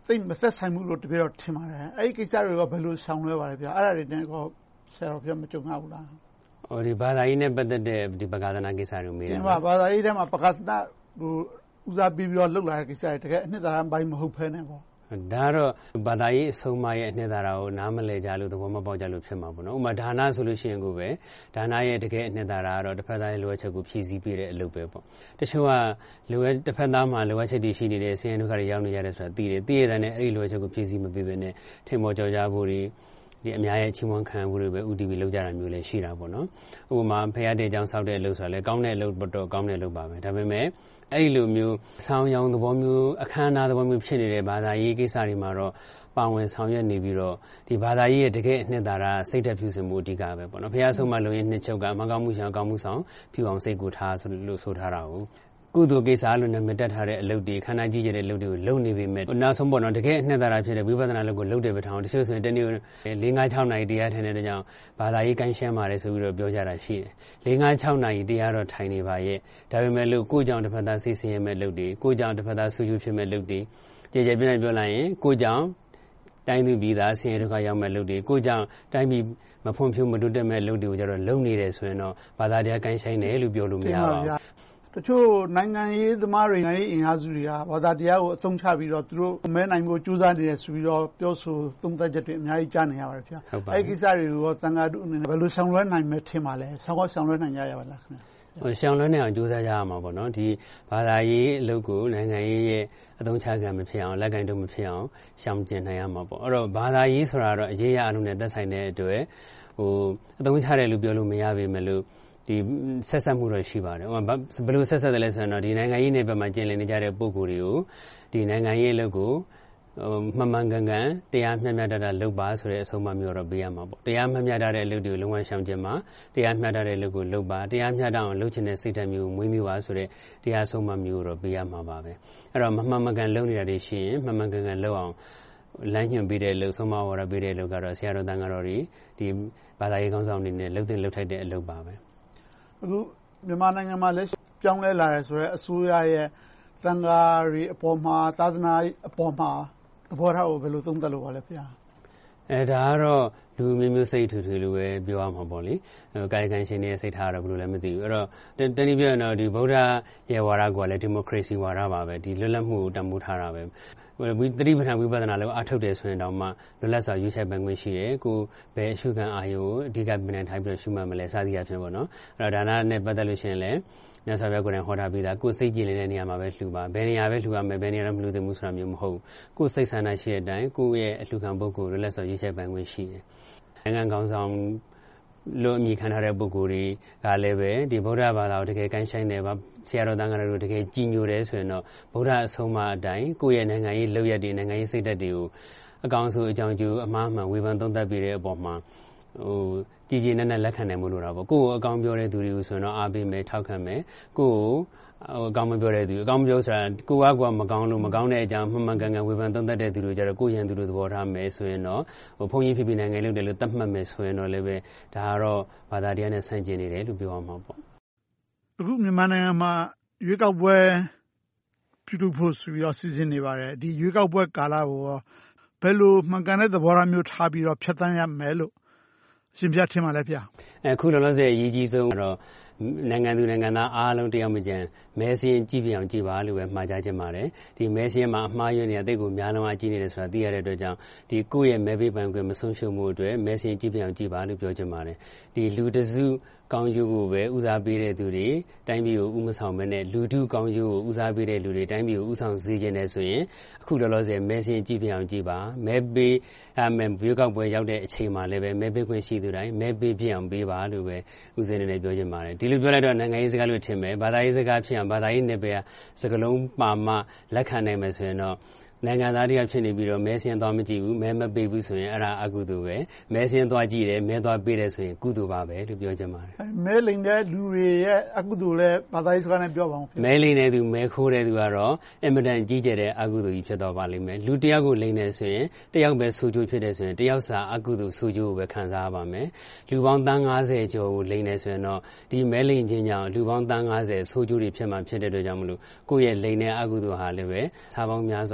သိမသက်ဆိုင်ဘူးလို့တကယ်တော့ထင်ပါတယ်။အဲဒီကိစ္စတွေကဘယ်လိုဆောင်လွှဲပါလဲဗျာ။အဲ့ဒါတွေနဲ့ဆရာတော်ဘုရားမကြုံရဘူးလား။ဒီဘာသာရေးနဲ့ပတ်သက်တဲ့ဒီပဂါသနာကိစ္စတွေမေးတယ်။ဘာသာရေးထဲမှာပဂါသနာဦးစားပေးပြီးတော့လုပ်လာတဲ့ကိစ္စတွေတကယ်အနှစ်သာရပိုင်းမဟုတ်ဘဲနဲ့ပေါ့။ဒါကတော့ဘာသာရေးအဆုံးအမရဲ့အနှစ်သာရကိုနားမလည်ကြလို့သဘောမပေါက်ကြလို့ဖြစ်မှာပေါ့နော်။ဥပမာဒါနဆိုလို့ရှိရင်ကိုပဲဒါနရဲ့တကယ်အနှစ်သာရကတော့တစ်ဖက်သားရဲ့လိုအပ်ချက်ကိုဖြည့်ဆည်းပေးတဲ့အလုပ်ပဲပေါ့။တချို့ကတစ်ဖက်သားမှာလိုအပ်ချက်တွေရှိနေတယ်ဆင်းရဲဒုက္ခတွေရောက်နေကြတယ်ဆိုတာသိတယ်။သိရတဲ့နဲ့အဲ့ဒီလိုအပ်ချက်ကိုဖြည့်ဆည်းမပေးဘဲနဲ့ထင်ပေါ်ကျော်ကြားဖို့တွေဒီအများရဲ့ချီးမွမ်းခံမှုတွေပဲဥတီပြီးလောက်ကြတာမျိုးလည်းရှိတာပေါ့နော်။ဥပမာဖရာတဲ့အကြောင်းဆောက်တဲ့အလုပ်ဆိုတာလည်းကောင်းတဲ့အလုပ်တော့ကောင်းတဲ့အလုပ်ပါပဲ။ဒါပေမဲ့အဲ့ဒီလိုမျိုးဆောင်းရောင်သဘောမျိုးအခမ်းအနားသဘောမျိုးဖြစ်နေတဲ့ဘာသာရေးကိစ္စတွေမှာတော့ပါဝင်ဆောင်ရွက်နေပြီးတော့ဒီဘာသာရေးရဲ့တကယ်အနှစ်သာရစိတ်ဓာတ်ဖြူစင်မှုအဓိကပဲပေါ့နော်။ဖရာဆုံးမလုံရင်နှစ်ချုပ်ကအမှန်ကောင်းမှုဆောင်ကောင်းမှုဆောင်ဖြူအောင်စိတ်ကိုထားလို့ဆိုထားတာကိုကုသိုလ်ကိစ္စလို့နာမည်တက်ထားတဲ့အလုပ်တွေခန္ဓာကြီးကျယ်တဲ့အလုပ်တွေကိုလုပ်နေပေမဲ့နောက်ဆုံးပေါ့နော်တကယ်အနှစ်သာရဖြစ်တဲ့ဝိပဿနာလုပ်ကိုလုပ်တယ်ပဲထောင်တချို့ဆိုရင်တနေ့4-5-6 နာရီတရားထိုင်တဲ့ကြောင့်ဘာသာရေးကိုင်းရှင်းပါတယ်ဆိုပြီးတော့ပြောကြတာရှိတယ်4-5-6 နာရီတရားတော့ထိုင်နေပါရဲ့ဒါပေမဲ့လို့ကိုကြောင့်တစ်ဖက်သားစိတ်ဆင်းရဲမဲ့လုပ်တွေကိုကြောင့်တစ်ဖက်သားဆူကျူဖြစ်မဲ့လုပ်တွေကြည်ကြဲပြည့်ပြောလိုက်ရင်ကိုကြောင့်တိုင်းသူပြည်သားဆင်းရဲဒုက္ခရောက်မဲ့လုပ်တွေကိုကြောင့်တိုင်းပြည်မဖွံ့ဖြိုးမတိုးတက်မဲ့လုပ်တွေကိုကြတော့လုပ်နေတယ်ဆိုရင်တော့ဘာသာတရားကိုင်းရှင်းတယ်လို့ပြောလို့မရပါဘူးတချို့နိုင်ငံရေးသမားတွေနိုင်ငံရေးအင်အားစုတွေကဘာသာတရားကိုအသုံးချပြီးတော့သူတို့မဲနိုင်ဖို့ကြိုးစားနေတယ်ဆိုပြီးတော့ပြောဆိုသုံးသပ်ချက်တွေအများကြီးကြားနေရပါတယ်ဗျာ။အဲဒီကိစ္စတွေကိုသံဃာတုအနေနဲ့ဘယ်လိုဆောင်လွှဲနိုင်မယ်ထင်ပါလဲ။ဆောင်လွှဲနိုင်ကြရပါလားခင်ဗျာ။ဆောင်လွှဲနိုင်အောင်ကြိုးစားကြရမှာပေါ့နော်။ဒီဘာသာရေးအလုပ်ကိုနိုင်ငံရေးရဲ့အသုံးချခံမဖြစ်အောင်လက်ကင်တုံးမဖြစ်အောင်ရှောင်ကျဉ်နိုင်ရမှာပေါ့။အဲ့တော့ဘာသာရေးဆိုတာတော့အရေးရအလုံးနဲ့သက်ဆိုင်တဲ့အတွက်အသုံးချတယ်လို့ပြောလို့မရပေမဲ့လို့ဒီဆက်ဆက်မှုတော့ရှိပါတယ်။ဘယ်လိုဆက်ဆက်တယ်လဲဆိုတော့ဒီနိုင်ငံရေးနယ်ပယ်မှာကျင်လည်နေကြတဲ့ပုဂ္ဂိုလ်တွေကိုဒီနိုင်ငံရေးအလုပ်ကိုမှန်မှန်ကန်ကန်တရားမျှမျှတတလုပ်ပါဆိုတဲ့အဆုံးအမမျိုးတော့ပေးရမှာပေါ့။တရားမျှမျှတတဲ့အလုပ်တွေကိုလုံးဝရှောင်ကျဉ်ပါ။တရားမျှတတဲ့အလုပ်ကိုလုပ်ပါ။တရားမျှတအောင်လုပ်ချင်တဲ့စိတ်ဓာတ်မျိုးမွေးမြူပါဆိုတဲ့တရားအဆုံးအမမျိုးတော့ပေးရမှာပါပဲ။အဲ့တော့မမှန်မကန်လုပ်နေတာတွေရှိရင်မှန်မှန်ကန်ကန်လုပ်အောင်လမ်းညွှန်ပေးတဲ့အလုပ်ဆုံးမဝါဒပေးတဲ့အလုပ်ကတော့ဆရာတော်တန်ဃာတော်တွေဒီဘာသာရေးကောင်းဆောင်တွေနဲ့လုပ်တင်လုပ်ထိုက်တဲ့အလုပ်ပါပဲ။အခုမြန်မာနိုင်ငံမှာလက်ရှိပြောင်းလဲလာတယ်ဆိုတော့အစိုးရရဲ့သံဃာတွေအပေါ်မှာသာသနာအပေါ်မှာသဘောထားကိုဘယ်လိုသုံးသပ်လို့ပါလဲဗျာဒါကတော့လူမျိုးမျိုးစိတ်ထူထူလိုပဲပြောရမှာပေါ့လေကာယကံရှင်ရဲ့စိတ်ထားတော့ဘယ်လိုလဲမသိဘူးအဲ့တော့တနည်းပြောရင်တော့ဒီဗုဒ္ဓရဲ့ဝါဒကလည်းဒီမိုကရေစီဝါဒပါပဲဒီလွတ်လပ်မှုကိုတန်ဖိုးထားတာပဲသတိပဋ္ဌာန်ဝိပဿနာလည်းအားထုတ်တယ်ဆိုရင်တော့မှလွတ်လပ်စွာရွေးချယ်ပိုင်ခွင့်ရှိတယ်ကိုဘယ်အရှုခံအာရုံကိုအဓိကပြန်ထိုင်ပြီးတော့ရှုမှတ်မလဲစသည်အဖြစ်ပေါ့နော်အဲ့တော့ဒါနနဲ့ပတ်သက်လို့ရှိရင်လည်းမြတ်စွာဘုရားကိုယ်တိုင်ဟောထားပြီးသားကိုယ်စိတ်ကြည်နေတဲ့နေရာမှာပဲလှူပါဘယ်နေရာပဲလှူရမယ်ဘယ်နေရာတော့မလှူသင့်ဘူးဆိုတာမျိုးမဟုတ်ကိုယ်စိတ်ဆန္ဒရှိတဲ့အတိုင်းကိုယ့်ရဲ့အလှူခံပုဂ္ဂိုလ်လွတ်လပ်စွာရွေးချယ်ပိုင်ခွင့်ရှိတယ်နိုင်ငံကောင်းဆောင်လို့အမည်ခံထားတဲ့ပုဂ္ဂိုလ်တွေကလည်းပဲဒီဗုဒ္ဓဘာသာကိုတကယ်ကိုင်းဆိုင်တယ်ပါဆရာတော်တန်ခါးတို့တကယ်ကြည်ညိုတယ်ဆိုရင်တော့ဗုဒ္ဓအဆုံးအမအတိုင်းကိုယ့်ရဲ့နိုင်ငံရေးလုပ်ရက်တွေနိုင်ငံရေးစိတ်ဓာတ်တွေကိုအကောင်ဆိုအကြောင်းကျိုးအမှားမှန်ဝေဖန်သုံးသပ်ပြီးတဲ့အပေါ်မှာကြည်ကြည်နက်နက်လက်ခံနိုင်မှုလို့တာပေါ့ကိုယ့်ကိုအကောင်ပြောတဲ့သူတွေကိုဆိုရင်တော့အားပေးမယ်ထောက်ခံမယ်ကိုယ့်ကိုအကောင်မပြောတဲ့သူအကောင်မပြောဆိုတာကိုကမကောင်းလို့မကောင်းတဲ့အကြောင်းမှန်မှန်ကန်ကန်ဝေဖန်သုံးသပ်တဲ့သူတွေကြတော့ကိုယ့်ရန်သူတို့သဘောထားမယ်ဆိုရင်တော့ဘုန်းကြီးဖြစ်ပြီးနိုင်ငံလုပ်တယ်လို့သတ်မှတ်မယ်ဆိုရင်တော့လည်းပဲဒါကတော့ဘာသာတရားနဲ့ဆန့်ကျင်နေတယ်လို့ပြောရမှာပေါ့အခုမြန်မာနိုင်ငံမှာရွေးကောက်ပွဲပြုလုပ်ဖို့ဆိုပြီးတော့စီစဉ်နေပါတယ်ဒီရွေးကောက်ပွဲကာလကိုဘယ်လိုမှန်ကန်တဲ့သဘောထားမျိုးထားပြီးတော့ဖြတ်သန်းရမယ်လို့ရှင်ပြထင်ပါလဲဗျာအခုလောလောဆယ်အရေးကြီးဆုံးကတော့နိုင်ငံသူနိုင်ငံသားအားလုံးတယောက်မကျန်မဲစင်းကြည့်ပြအောင်ကြည့်ပါလို့ပဲမှာကြားချင်ပါတယ်ဒီမဲစင်းမှာအမှားယွင်းနေတဲ့အသိကိုများလုံးအကြည့်နေတယ်ဆိုတာသိရတဲ့အတွက်ကြောင့်ဒီကိုယ့်ရဲ့မဲပေးပိုင်ခွင့်မဆုံးရှုံးမှုအတွက်မဲစင်းကြည့်ပြအောင်ကြည့်ပါလို့ပြောချင်ပါတယ်ဒီလူတစုကောင်းကျိုးကိုပဲဦးစားပေးတဲ့သူတွေတိုင်းပြည်ကိုဦးမဆောင်ဘဲနဲ့လူထုကောင်းကျိုးကိုဦးစားပေးတဲ့လူတွေတိုင်းပြည်ကိုဦးဆောင်စေခြင်းနဲ့ဆိုရင်အခုလောလောဆယ်မဲစင်းကြည့်ပြအောင်ကြည့်ပါမဲပေးမယ်ရွေးကောက်ပွဲရောက်တဲ့အချိန်မှာလည်းပဲမဲပေးခွင့်ရှိသူတိုင်းမဲပေးပြအောင်ပေးပါလို့ပဲဦးစင်းနေပြောချင်ပါတယ်ဒီလိုပြောလိုက်တော့နိုင်ငံရေးစကားလို့ထင်မယ်ဘာသာရေးစကားဖြစ်အောင်ဘာသာရေးနယ်ပယ်စကလုံးပါမှလက်ခံနိုင်မယ်ဆိုရင်တော့နိုင်ငံသားတွေကဖြစ်နေပြီးတော့မဲစင်းသွားမကြည့်ဘူးမဲမပေးဘူးဆိုရင်အဲ့ဒါအကုသိုလ်ပဲမဲစင်းသွားကြည့်တယ်မဲသွားပေးတယ်ဆိုရင်ကုသိုလ်ပါပဲလို့ပြောချင်ပါတယ်မဲလိမ်တဲ့လူတွေရဲ့အကုသိုလ်လည်းဘာသာရေးစကားနဲ့ပြောပါအောင်မဲလိမ်တဲ့သူမဲခိုးတဲ့သူကတော့အင်မတန်ကြီးကျယ်တဲ့အကုသိုလ်ကြီးဖြစ်တော့ပါလိမ့်မယ်လူတယောက်ကိုလိမ်နေဆိုရင်တယောက်ပဲဆူကျိုးဖြစ်တယ်ဆိုရင်တယောက်စာအကုသိုလ်ဆူကျိုးကိုပဲခံစားရပါမယ်လူပေါင်းတန်း90ကျော်ကိုလိမ်နေဆိုရင်တော့ဒီမဲလိမ်ခြင်းကြောင့်လူပေါင်းတန်း90ဆူကျိုးတွေဖြစ်မှဖြစ်တဲ့အတွက်ကြောင့်မလို့ကိုယ့်ရဲ့လိမ်တဲ့အကုသိုလ်ဟာလည်းပဲစားပေါင်းများစွာတော့အသင်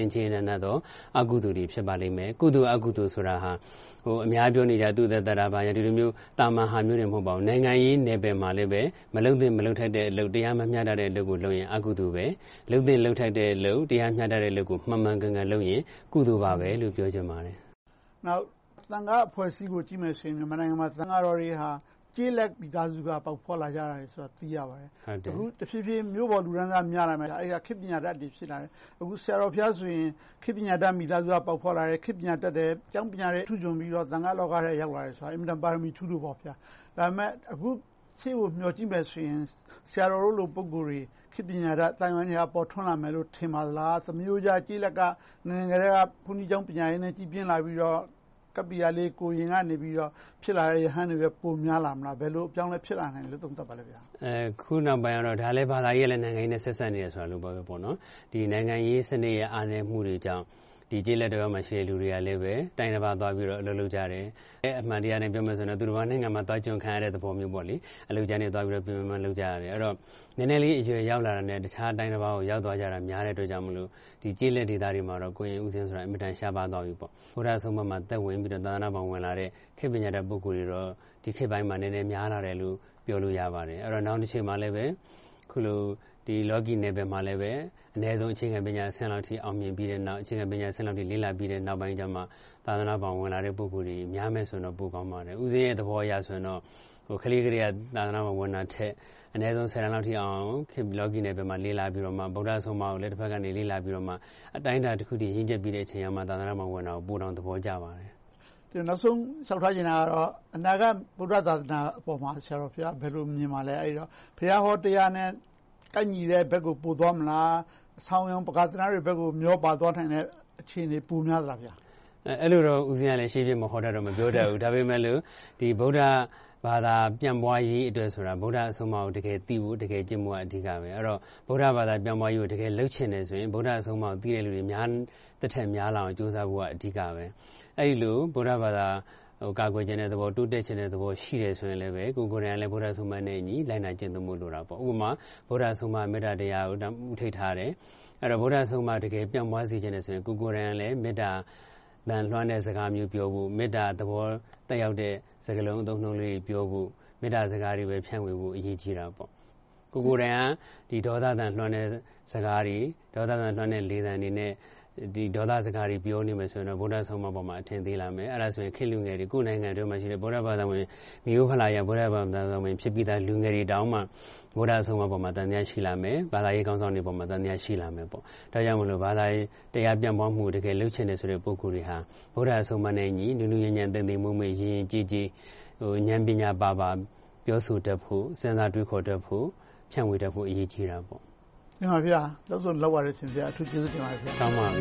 င်ချေနနာသောအကုသိုလ်တွေဖြစ်ပါလိမ့်မယ်ကုသိုလ်အကုသိုလ်ဆိုတာဟာအများပြောနေကြသူသက်တာပါရဒီလိုမျိုးတာမန်ဟာမျိုးတွေမဟုတ်ပါဘူးနိုင်ငံရေးနယ်ပယ်မှာလည်းပဲမလုံသင့်မလုံထိုက်တဲ့အလုပ်တရားမမျှတတဲ့အလုပ်ကိုလုပ်ရင်အကုသိုလ်ပဲလုံသင့်လုံထိုက်တဲ့အလုပ်တရားမျှတတဲ့အလုပ်ကိုမှန်မှန်ကန်ကန်လုပ်ရင်ကုသိုလ်ပါပဲလို့ပြောချင်ပါတယ်။နောက်သံဃာအဖွဲ့အစည်းကိုကြည့်မယ်ဆိုရင်မြန်မာနိုင်ငံမှာသံဃာတော်တွေဟာကျေးလက်မိသားစုကပေါက်ဖွားလာကြတာဆိုတာသိရပါတယ်။အခုတဖြည်းဖြည်းမျိုးပေါ်လူရန်သားများလာမယ်။အဲဒီခေတ်ပညာတတ်တွေဖြစ်လာတယ်။အခုဆရာတော်ဘုရားဆိုရင်ခေတ်ပညာတတ်မိသားစုကပေါက်ဖွားလာတယ်ခေတ်ပညာတတ်တယ်ကျောင်းပညာတွေထူးချွန်ပြီးတော့သံဃာလောကထဲရောက်လာတယ်ဆိုတာအင်မတန်ပါရမီထူးလို့ပေါ့ဗျာ။ဒါပေမဲ့အခုရှေ့ကိုမျှော်ကြည့်မယ်ဆိုရင်ဆရာတော်တို့လိုပုဂ္ဂိုလ်တွေခေတ်ပညာတတ်တိုင်ဝမ်တွေကပေါ်ထွန်းလာမယ်လို့ထင်ပါသလား။သမီးတို့ကြားကျေးလက်ကနိုင်ငံတွေကဘုန်းကြီးကျောင်းပညာရေးနဲ့ကြီးပြင်းလာပြီးတော့ကပ္ပိယလေးကိုရင်ကနေပြီးတော့ဖြစ်လာတဲ့ယဟန်တွေပုံများလာမလားဘယ်လိုအပြောင်းလဲဖြစ်လာနိုင်လဲသုံးသပ်ပါလဲဗျာခုနောက်ပိုင်းတော့ဒါလည်းဘာသာရေးလည်းနိုင်ငံရေးနဲ့ဆက်ဆက်နေရဆိုတာလို့ပြောပေါ့နော်ဒီနိုင်ငံရေးစနစ်ရဲ့အားနည်းမှုတွေကြောင့်ဒီကျေးလက်တော်မှာရှိတဲ့လူတွေကလည်းပဲတိုင်းတစ်ပါးသွားပြီးတော့အလုပ်လုပ်ကြတယ်အမှန်တရားနဲ့ပြောမှဆိုတော့သူတို့ဘာနိုင်ငံမှာသွားကြုံခံရတဲ့သဘောမျိုးပေါ့လေအလုပ်ကြမ်းတွေသွားပြီးတော့ပြင်ပမှာလုပ်ကြရတယ်အဲ့တော့နည်းနည်းလေးအရွယ်ရောက်လာတဲ့တခြားတိုင်းတစ်ပါးကိုရောက်သွားကြတာများတဲ့အတွက်ကြောင့်မလို့ဒီကျေးလက်ဒေသတွေမှာတော့ကိုရင်ဦးစင်းဆိုတာအင်မတန်ရှားပါသွားပြီပေါ့ဘုရားဆုံးမမှာတက်ဝင်ပြီးတော့သာသနာ့ဘောင်ဝင်လာတဲ့ခေတ်ပညာတတ်ပုဂ္ဂိုလ်တွေတော့ဒီခေတ်ပိုင်းမှာနည်းနည်းများလာတယ်လို့ပြောလို့ရပါတယ်အဲ့တော့နောက်တစ်ချိန်မှာလည်းပဲခုလိုဒီလောကီနယ်ပယ်မှာလည်းပဲအနည်းဆုံးအခြေခံပညာဆင်းလောက်ထိအောင်မြင်ပြီးတဲ့နောက်အခြေခံပညာဆင်းလောက်ထိလေ့လာပြီးတဲ့နောက်ပိုင်းကျမှသာသနာ့ဘောင်ဝင်လာတဲ့ပုဂ္ဂိုလ်တွေများမယ်ဆိုတော့ပိုကောင်းပါတယ်ဦးစင်းရဲ့သဘောအရဆိုရင်တော့ခလေးကလေးကသာသနာ့ဘောင်ဝင်တာထက်အနည်းဆုံး10တန်းလောက်ထိအောင်ခေတ်လောကီနယ်ပယ်မှာလေ့လာပြီးတော့မှဗုဒ္ဓဆုံးမကိုလည်းတစ်ဖက်ကနေလေ့လာပြီးတော့မှအတိုင်းအတာတစ်ခုတည်းရင်းချက်ပြီးတဲ့အချိန်မှာသာသနာ့ဘောင်ဝင်တာကိုပိုတောင်သဘောကျပါတယ်နောက်ဆုံးလျှောက်ထားချင်တာကတော့အနာဂတ်ဗုဒ္ဓသာသနာအပေါ်မှာဆရာတော်ဘုရားဘယ်လိုမြင်ပါလဲအဲ့တော့ဘုရားဟောတရားနဲ့ကန့်ညီတဲ့ဘက်ကိုပို့သွားမလားအဆောင်ရောင်ပကာသနာတွေဘက်ကိုမျောပါသွားနိုင်တဲ့အခြေအနေပိုများသလားဗျာအဲ့လိုတော့ဦးဇင်းကလည်းရှင်းပြမဟောတတ်တော့မပြောတတ်ဘူးဒါပေမဲ့လို့ဒီဗုဒ္ဓဘာသာပြန်ပွားရေးအတွက်ဆိုတာဗုဒ္ဓအဆုံးအမကိုတကယ်သိဖို့တကယ်ကျင့်ဖို့အဓိကပဲအဲ့တော့ဗုဒ္ဓဘာသာပြန်ပွားရေးကိုတကယ်လှုပ်ချင်တယ်ဆိုရင်ဗုဒ္ဓအဆုံးအမကိုသိတဲ့လူတွေများတစ်ထက်များလာအောင်ကြိုးစားဖို့ကအဓိကပဲအဲ့ဒီလိုဗုဒ္ဓဘာသာကာကွယ်ခြင်းတဲ့သဘောတိုးတက်ခြင်းတဲ့သဘောရှိတယ်ဆိုရင်လည်းပဲကိုယ်ကိုယ်တိုင်လည်းဗုဒ္ဓဆုံးမနဲ့ညီလိုက်နာကျင့်သုံးမှုလိုတာပေါ့ဥပမာဗုဒ္ဓဆုံးမမေတ္တာတရားကိုဥထိတ်ထားတယ်အဲ့တော့ဗုဒ္ဓဆုံးမတကယ်ပြန်ပွားစေခြင်းနဲ့ဆိုရင်ကိုယ်ကိုယ်တိုင်လည်းမေတ္တာတန်လွှမ်းတဲ့စကားမျိုးပြောဖို့မေတ္တာသဘောတက်ရောက်တဲ့စကားလုံးအသုံးနှုန်းလေးပြောဖို့မေတ္တာစကားတွေပဲဖြန့်ဝေဖို့အရေးကြီးတာပေါ့ကိုယ်ကိုယ်တိုင်ကဒီဒေါသတန်လွှမ်းတဲ့စကားတွေဒေါသတန်လွှမ်းတဲ့လေသံတွေနဲ့ဒီဒေါသစကားတွေပြောနေမယ်ဆိုရင်တော့ဗုဒ္ဓဆုံးမပေါ်မှာအထင်သေးလာမယ်အဲ့ဒါဆိုရင်ခေတ်လူငယ်တွေကိုယ်နိုင်ငံတွေမှာရှိတဲ့ဗုဒ္ဓဘာသာဝင်မျိုးဖလာရဗုဒ္ဓဘာသာဝင်ဖြစ်ပြီးသားလူငယ်တွေတောင်းမှဗုဒ္ဓဆုံးမပေါ်မှာတန်တရားရှိလာမယ်ဘာသာရေးကောင်းဆောင်တွေပေါ်မှာတန်တရားရှိလာမယ်ပေါ့ဒါကြောင့်မလို့ဘာသာရေးတရားပြန့်ပွားမှုတကယ်လှုပ်ချင်တယ်ဆိုတဲ့ပုဂ္ဂိုလ်တွေဟာဗုဒ္ဓဆုံးမနဲ့ညီနုနုညံ့ညံ့သိမ့်သိမ့်မွေ့မွေ့ရင်းရင်ကြီးကြီးဉာဏ်ပညာပါပါပြောဆိုတတ်ဖို့စဉ်းစားတွေးခေါ်တတ်ဖို့ဖြန့်ဝေတတ်ဖို့အရေးကြီးတာပေါ့ဒီမှာဗျာလောက်ဆုံးလောက်ရတဲ့ရှင်ဗျာအထူးကျေးဇူးတင်ပါတယ်ဗျာကောင်းပါပြီ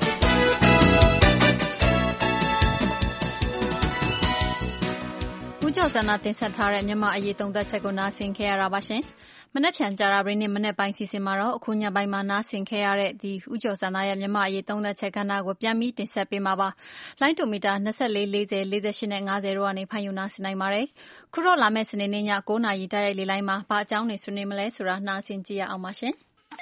ဦးကျော်စန္ဒတင်ဆက်ထားတဲ့မြန်မာအရေးသုံးသပ်ချက်ကိုနားဆင်ခဲ့ရတာပါရှင်မနက်ဖြန်ကြာတာပရိနေ့မနက်ပိုင်းစီစဉ်မှာတော့အခုညပိုင်းမှာနားဆင်ခဲ့ရတဲ့ဒီဦးကျော်စန္ဒရဲ့မြန်မာအရေးသုံးသပ်ချက်ကဏ္ဍကိုပြန်ပြီးတင်ဆက်ပေးမှာပါလိုင်းတိုမီတာ24 40 48နဲ့50တို့ကနေဖန်ယူနားဆင်နိုင်ပါတယ်ခုတော့လာမယ့်စနေနေ့ည9:00နာရီတိုက်ရိုက်လေလိုင်းမှာဘာအကြောင်းတွေဆွေးနွေးမလဲဆိုတာနားဆင်ကြည့်ရအောင်ပါရှင်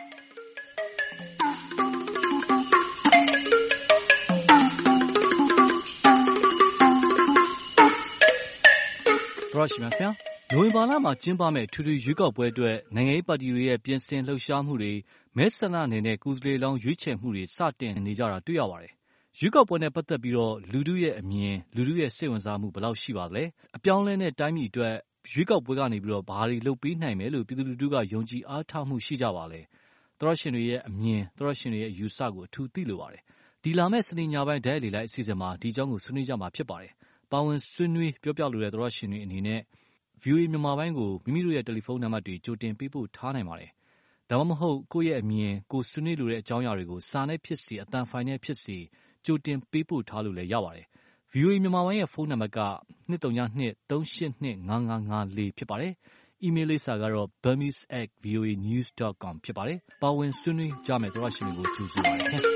ရရှိမြခင်နိုဝင်ဘာလမှာကျင်းပမယ့်ထူးထူးရွေးကောက်ပွဲအတွက်နိုင်ငံရေးပါတီတွေရဲ့ပြင်ဆင်လှုပ်ရှားမှုတွေမဲဆန္ဒနယ်နဲ့ကိုယ်စားလှယ်လောင်းရွေးချယ်မှုတွေစတင်နေကြတာတွေ့ရပါတယ်။ရွေးကောက်ပွဲနဲ့ပတ်သက်ပြီးတော့လူထုရဲ့အမြင်လူထုရဲ့စိတ်ဝင်စားမှုဘယ်လောက်ရှိပါသလဲ။အပြောင်းလဲနဲ့တိုင်းပြည်အတွက်ရွေးကောက်ပွဲကနေပြီးတော့ဘာတွေလုပ်ပေးနိုင်မယ်လို့ပြည်သူလူထုကယုံကြည်အားထားမှုရှိကြပါလဲ။သရရှင်တွေရဲ့အမြင်သရရှင်တွေရဲ့ယူဆကိုအထူးသိလိုပါတယ်။ဒီလာမယ့်စနေညပိုင်းဒိုင်လေလိုက်အစီအစဉ်မှာဒီအကြောင်းကိုဆွေးနွေးကြမှာဖြစ်ပါတယ်။ပါဝင်ဆွေးနွေးပြောပြလိုတဲ့သရရှင်တွေအနေနဲ့ VOA မြန်မာပိုင်းကိုမိမိတို့ရဲ့တယ်လီဖုန်းနံပါတ်တွေကြိုတင်ပေးပို့ထားနိုင်ပါတယ်။ဒါမှမဟုတ်ကိုယ့်ရဲ့အမြင်ကိုဆွေးနွေးလိုတဲ့အကြောင်းအရာတွေကိုစာနဲ့ဖြစ်စေအသံဖိုင်နဲ့ဖြစ်စေကြိုတင်ပေးပို့ထားလို့လည်းရပါတယ်။ VOA မြန်မာပိုင်းရဲ့ဖုန်းနံပါတ်က232 3825554ဖြစ်ပါတယ်။ email လိပ်စာကတော့ burmese@voanews.com ဖြစ်ပါတယ်။ပါဝင်ဆွေးနွေးကြမယ့်သရရှင်တွေကိုကြိုဆိုပါရစေ။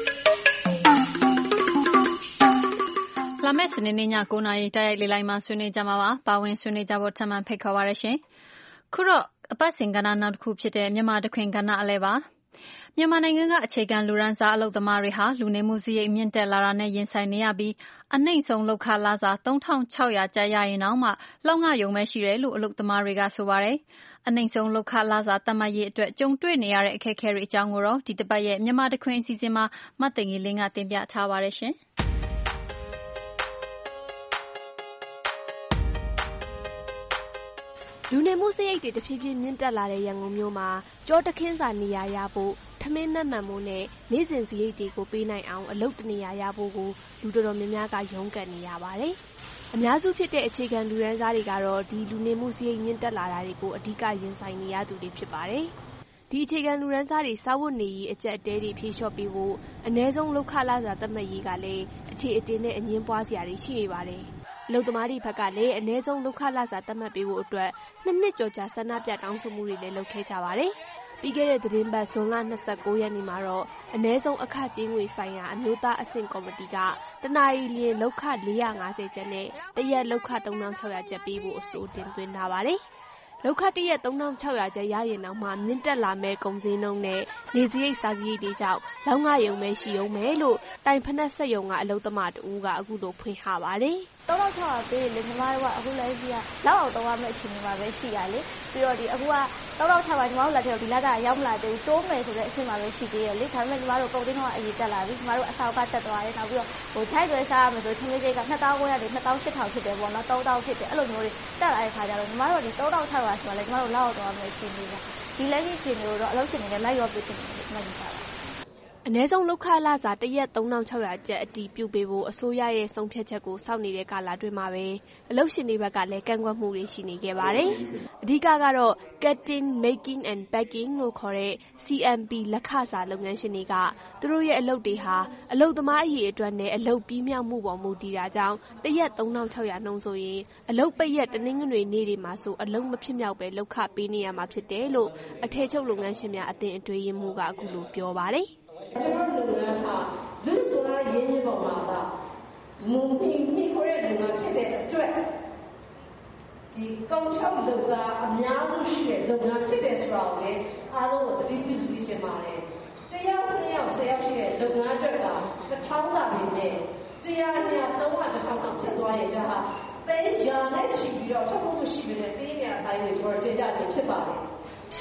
လာမယ့်စနေနေ့ည9:00နာရီတိုက်ရိုက်လေလိုင်းမှာဆွေးနွေးကြမှာပါ။ပါဝင်ဆွေးနွေးကြဖို့ထပ်မံဖိတ်ခေါ်ပါရရှင်။ခုတော့အပတ်စဉ်ကဏ္ဍနောက်တစ်ခုဖြစ်တဲ့မြန်မာတခွင်ကဏ္ဍအလဲပါမြန်မာနိုင်ငံကအခြေခံလူတန်းစားအလုပ်သမားတွေဟာလူနေမှုစရိတ်မြင့်တက်လာတာနဲ့ရင်ဆိုင်နေရပြီးအနိမ့်ဆုံးလုပ်ခလစာ3600ကျပ်ရရင်တောင်မှလောက်ငရုံပဲရှိတယ်လို့အလုပ်သမားတွေကဆိုပါတယ်။အနိမ့်ဆုံးလုပ်ခလစာသတ်မှတ်ရေးအတွက်ကြုံတွေ့နေရတဲ့အခက်အခဲတွေအကြောင်းကိုတော့ဒီတစ်ပတ်ရဲ့မြန်မာတခွင်အစီအစဉ်မှာမသိင်္ဂီလင်းကတင်ပြထားပါတယ်ရှင်။လူနေမှုစရိတ်တွေတဖြည်းဖြည်းမြင့်တက်လာတဲ့ရန်ကုန်မြို့မှာကြောတခင်းစာနေရာရဖို့ထမင်းနက်မှန်မှုနဲ့နေ့စဉ်စရိတ်တွေကိုပေးနိုင်အောင်အလုပ်တနေရာရဖို့ကိုလူတော်တော်များများကရုန်းကန်နေရပါတယ်။အများစုဖြစ်တဲ့အခြေခံလူတန်းစားတွေကတော့ဒီလူနေမှုစရိတ်မြင့်တက်လာတာတွေကိုအဓိကရင်ဆိုင်နေရသူတွေဖြစ်ပါတယ်။ဒီအခြေခံလူတန်းစားတွေစားဝတ်နေရေးအကျပ်အတဲတွေဖြေလျှော့ပေးဖို့အ ਨੇ ဆုံးလုပ်ခလစာသတ်မှတ်ရေးကလည်းအခြေအတင်နဲ့အငင်းပွားစရာတွေရှိနေပါတယ်။အလုပ်သမားတွေဘက်ကလည်းအ ਨੇ ဆုံးလုပ်ခလစာသတ်မှတ်ပေးဖို့အတွက်2 နှစ်ကျော်ကြာဆန္ဒပြတောင်းဆိုမှုတွေလည်းလုပ်ခဲ့ကြပါတယ်။ပြီးခဲ့တဲ့သတင်းပတ်ဇွန်လ29ရက်နေ့မှာတော့အ ਨੇ ဆုံးအခကြေးငွေဆိုင်ရာအမျိုးသားအဆင့်ကော်မတီကတနာရီလျင်လုပ်ခ450ကျပ်နဲ့တရက်လုပ်ခ3600ကျပ်ပေးဖို့အဆိုတင်သွင်းထားပါတယ်။လုပ်ခတစ်ရက်3600ကျပ်ရရင်တောင်မှမြင့်တက်လာမဲ့ကုန်စည်နှုန်းနဲ့နေစရိတ်စားစရိတ်တွေကြောင့်လောက်ငရုံပဲရှိအောင်မယ်လို့တိုင်ဖက်နဲ့ဆက်ယုံကအလုပ်သမားတူကအခုလိုဖွင့်ဟပါတယ်။3600ပေးလေညီမတို့ကအခုလည်းရှိရလောက်အောင်တော့မဲ့အချိန်မှာပဲရှိရလေပြီးတော့ဒီအခုက3600ညီမတို့လက်ထဲကိုဒီလကရောက်မလာသေးဘူးတိုးမယ်ဆိုတဲ့အချိန်မှာပဲရှိသေးရလေဒါပေမဲ့ညီမတို့ကုန်တင်းတော့အရေးတက်လာပြီညီမတို့အဆောက်ကတက်သွားတယ်နောက်ပြီးတော့ခြိုက်သွဲစားရမယ်ဆိုချင်းလေးတွေက2500ကနေ2800ဖြစ်တယ်ပေါ့နော်3000ဖြစ်တယ်အဲ့လိုမျိုးတွေတက်လာတဲ့ခါကျတော့ညီမတို့ဒီ3600ဆိုတော့လေညီမတို့လောက်တော့မဲ့အချိန်လေးကဒီလက်ရှိအချိန်တွေကိုတော့အလုပ်ရှင်တွေနဲ့လိုက်ရောပေးနေတယ်မှတ်ကြပါအ ਨੇ ဆုံးလုပ်ခလစာတရက်3600ကျပ်အတီးပြုတ်ပေးဖို့အစိုးရရဲ့ဆုံးဖြတ်ချက်ကိုစောင့်နေတဲ့ကာလအတွင်းမှာပဲအလုပ်ရှင်တွေဘက်ကလည်းကန့်ကွက်မှုတွေရှိနေခဲ့ပါတယ်။အဓိကတော့ Cutting, Making and Packing လို့ခေါ်တဲ့ CMP လက်ခစာလုပ်ငန်းရှင်တွေကသူတို့ရဲ့အလုပ်တွေဟာအလုပ်သမားအရေးအတွက်နဲ့အလုပ်ပြီးမြောက်မှုပေါ်မူတည်တာကြောင့်တရက်3600နှုန်းဆိုရင်အလုပ်ပိတ်ရက်တနင်္ဂနွေနေ့တွေမှာဆိုအလုပ်မဖြစ်မြောက်ပဲလုပ်ခပေးနေရမှာဖြစ်တယ်လို့အထည်ချုပ်လုပ်ငန်းရှင်များအသင်းအတွင်းရေးမှူးကအခုလိုပြောပါတယ်။ကျွန်တော်လုပ်ငန်းဟာလူဆိုတာရင်းနှီးပေါ်မှာကမူမိခေါ်တဲ့လုပ်ငန်းဖြစ်တဲ့အတွက်ဒီကုန်ထုတ်လုပ်သားအများစုရှိတဲ့လုပ်ငန်းဖြစ်တဲ့ဆိုတာကိုလည်းအားလုံးကိုတတိပြုစီချင်ပါတယ်။တရား2ယောက်10ယောက်ရှိတဲ့လုပ်ငန်းအတွက်က1000သာပဲနဲ့တရား2ယောက်300 1000ဖြစ်သွားရင်ဒါဟာသိရာနဲ့ချီပြီးတော့ထုတ်ဖို့မရှိဘဲနဲ့တင်းနေရတိုင်းတွေကျွန်တော်တင်ကြတယ်ဖြစ်ပါတယ်။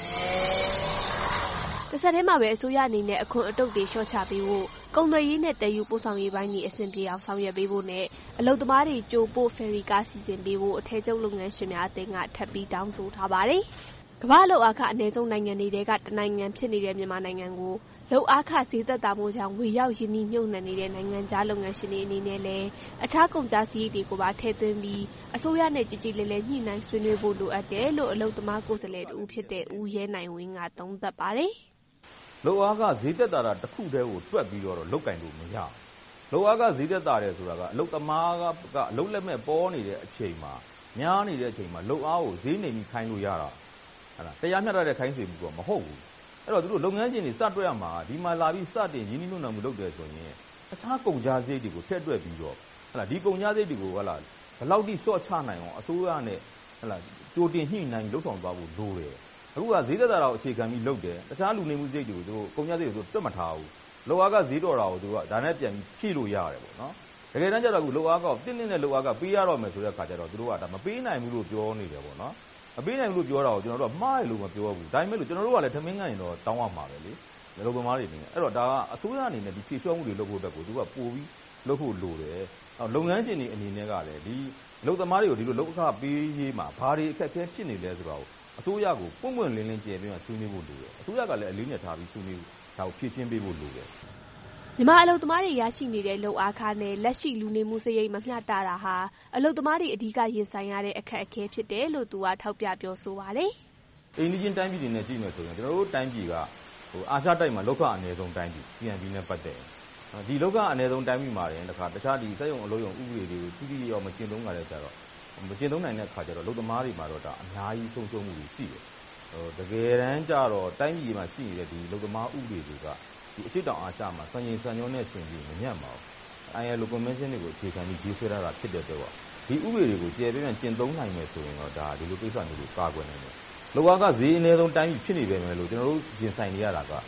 တစ်ဆက်တည်းမှာပဲအစိုးရအနေနဲ့အခွန်အတုပ်တွေလျှော့ချပေးဖို့ကုန်သွယ်ရေးနဲ့တည်ယူပို့ဆောင်ရေးပိုင်းတွေအဆင်ပြေအောင်ဆောင်ရွက်ပေးဖို့နဲ့အလုပ်သမားတွေကြိုပို့ဖယ်ရီကားစီစဉ်ပေးဖို့အထည်ချုပ်လုပ်ငန်းရှင်များအသင်းကထပ်ပြီးတောင်းဆိုထားပါတယ်။ကမ္ဘာလုပ်အားခအနည်းဆုံးနိုင်ငံတွေကတနိုင်ငံဖြစ်နေတဲ့မြန်မာနိုင်ငံကိုလုပ်အားခဈေးသက်သာမှုကြောင့်ဝေရောက်ရင်းနှီးမြှုပ်နှံနေတဲ့နိုင်ငံခြားလုပ်ငန်းရှင်တွေအနေနဲ့လည်းအခြားကုန်ကျစရိတ်တွေကိုပါထည့်သွင်းပြီးအစိုးရနဲ့ကြည်ကြည်လေးလေးညှိနှိုင်းဆွေးနွေးဖို့လိုအပ်တယ်လို့အလုပ်သမားကိုယ်စားလှယ်တူဖြစ်တဲ့ဦးရဲနိုင်ဝင်းကသုံးသပ်ပါတယ်။လုပ်အားကဈေးသက်သာတာတစ်ခုတည်းကိုတွက်ပြီးတော့လုပ်ကင်လို့မရဘူး။လုပ်အားကဈေးသက်သာတယ်ဆိုတာကအလုပ်သမားကအလုပ်လက်မဲ့ပေါ်နေတဲ့အချိန်မှာများနေတဲ့အချိန်မှာလုပ်အားကိုဈေးနေပြီးခိုင်းလို့ရတာဟုတ်လားတရားမျှတတဲ့ခိုင်းစေမှုကမဟုတ်ဘူး။အဲ့တော့သူတို့လုပ်ငန်းရှင်တွေစတွက်ရမှာဒီမှာလာပြီးစတင်ရင်းနှီးမြှုပ်နှံမှုလုပ်တယ်ဆိုရင်အခြားကုန်ကြစရိတ်တွေကိုထည့်တွက်ပြီးတော့ဟုတ်လားဒီကုန်ကြစရိတ်တွေကိုဟုတ်လားဘယ်လောက်ထိစော့ချနိုင်အောင်အစိုးရနဲ့ဟုတ်လားကြိုတင်ညှိနှိုင်းလုပ်ဆောင်သွားဖို့လိုတယ်။အခုကဈေးသက်သာတာကိုအခြေခံပြီးလုပ်တယ်တခြားလူနေမှုစရိတ်တွေကိုသူတို့ကုန်ကျစရိတ်ကိုတွက်မထားဘူးလုပ်အားကဈေးတော်တာကိုသူကဒါနဲ့ပြန်ပြီးဖြည့်လို့ရတယ်ပေါ့နော်တကယ်တမ်းကျတော့အခုလုပ်အားကတင်းတင်းနဲ့လုပ်အားကပေးရတော့မယ်ဆိုတဲ့အခါကျတော့သူတို့ကဒါမပေးနိုင်ဘူးလို့ပြောနေတယ်ပေါ့နော်မပေးနိုင်ဘူးလို့ပြောတာကိုကျွန်တော်တို့ကမှားတယ်လို့မပြောဘူးဒါပေမဲ့လို့ကျွန်တော်တို့ကလည်းထမင်းငန်းရင်တော့တောင်းရမှာပဲလေလုပ်သမားတွေနေအဲ့တော့ဒါကအစိုးရအနေနဲ့ဒီဖြည့်လျှော့မှုတွေလုပ်ဖို့အတွက်ကိုသူကပို့ပြီးလုပ်ဖို့လိုတယ်လုပ်ငန်းရှင်တွေအနေနဲ့ကလည်းဒီလုပ်သမားတွေကိုဒီလိုလုပ်အခပေးရေးမှာဘာတွေအခက်အခဲဖြစ်နေလဲဆိုတော့အစိုးရကိုပွင့်ပွင့်လင်းလင်းကျေပြင်းဆွေးနွေးဖို့လိုတယ်အစိုးရကလည်းအလေးနဲ့ထားပြီးဆွေးနွေးဒါကိုဖြည့်ရှင်းပေးဖို့လိုတယ်မြန်မာအလုပ်သမားတွေရရှိနေတဲ့လုပ်အားခနဲ့လက်ရှိလူနေမှုစရိတ်မမျှတာတာဟာအလုပ်သမားတွေအဓိကရင်ဆိုင်ရတဲ့အခက်အခဲဖြစ်တယ်လို့သူကထောက်ပြပြောဆိုပါတယ်။အိန္ဒိယတိုင်းပြည်တွေနဲ့ကြည့်မယ်ဆိုရင်ကျွန်တော်တို့တိုင်းပြည်ကအာရှတိုက်မှာလောက်ခအနည်းဆုံးတိုင်းပြည် CNB နဲ့ပတ်သက်ဒီလောက်ခအနည်းဆုံးတိုင်းပြည်မှာတခါတခြားဒီစက်ရုံအလုပ်ရုံဥပဒေတွေကိုတိတိကျကျမကျင့်သုံးကြတဲ့ကြတော့မကျင့်သုံးနိုင်တဲ့အခါကျတော့လုပ်သမားတွေမှာတော့ဒါအများကြီးဆုံးရှုံးမှုတွေရှိတယ်။တကယ်တမ်းကျတော့တိုင်းပြည်မှာရှိနေတဲ့ဒီလုပ်သမားဥပဒေတွေကဒီအရှိတောင်အာရှမှာစံချိန်စံညွှန်းနဲ့ဆင်ပြီးမညံ့ပါဘူး။ ILO Convention တွေကိုအခြေခံပြီးရေးဆွဲထားတာဖြစ်တဲ့အတွက်ဒီဥပဒေတွေကိုကျေပြည့်ပြည့်ကျင့်သုံးနိုင်မယ်ဆိုရင်တော့ဒါဒီလိုကိစ္စမျိုးတွေကာကွယ်နိုင်တယ်။လုပ်အားကဈေးအနည်းဆုံးတိုင်းပြည်ဖြစ်နေပေမဲ့လို့ကျွန်တော်တို့ရင်ဆိုင်နေရတာက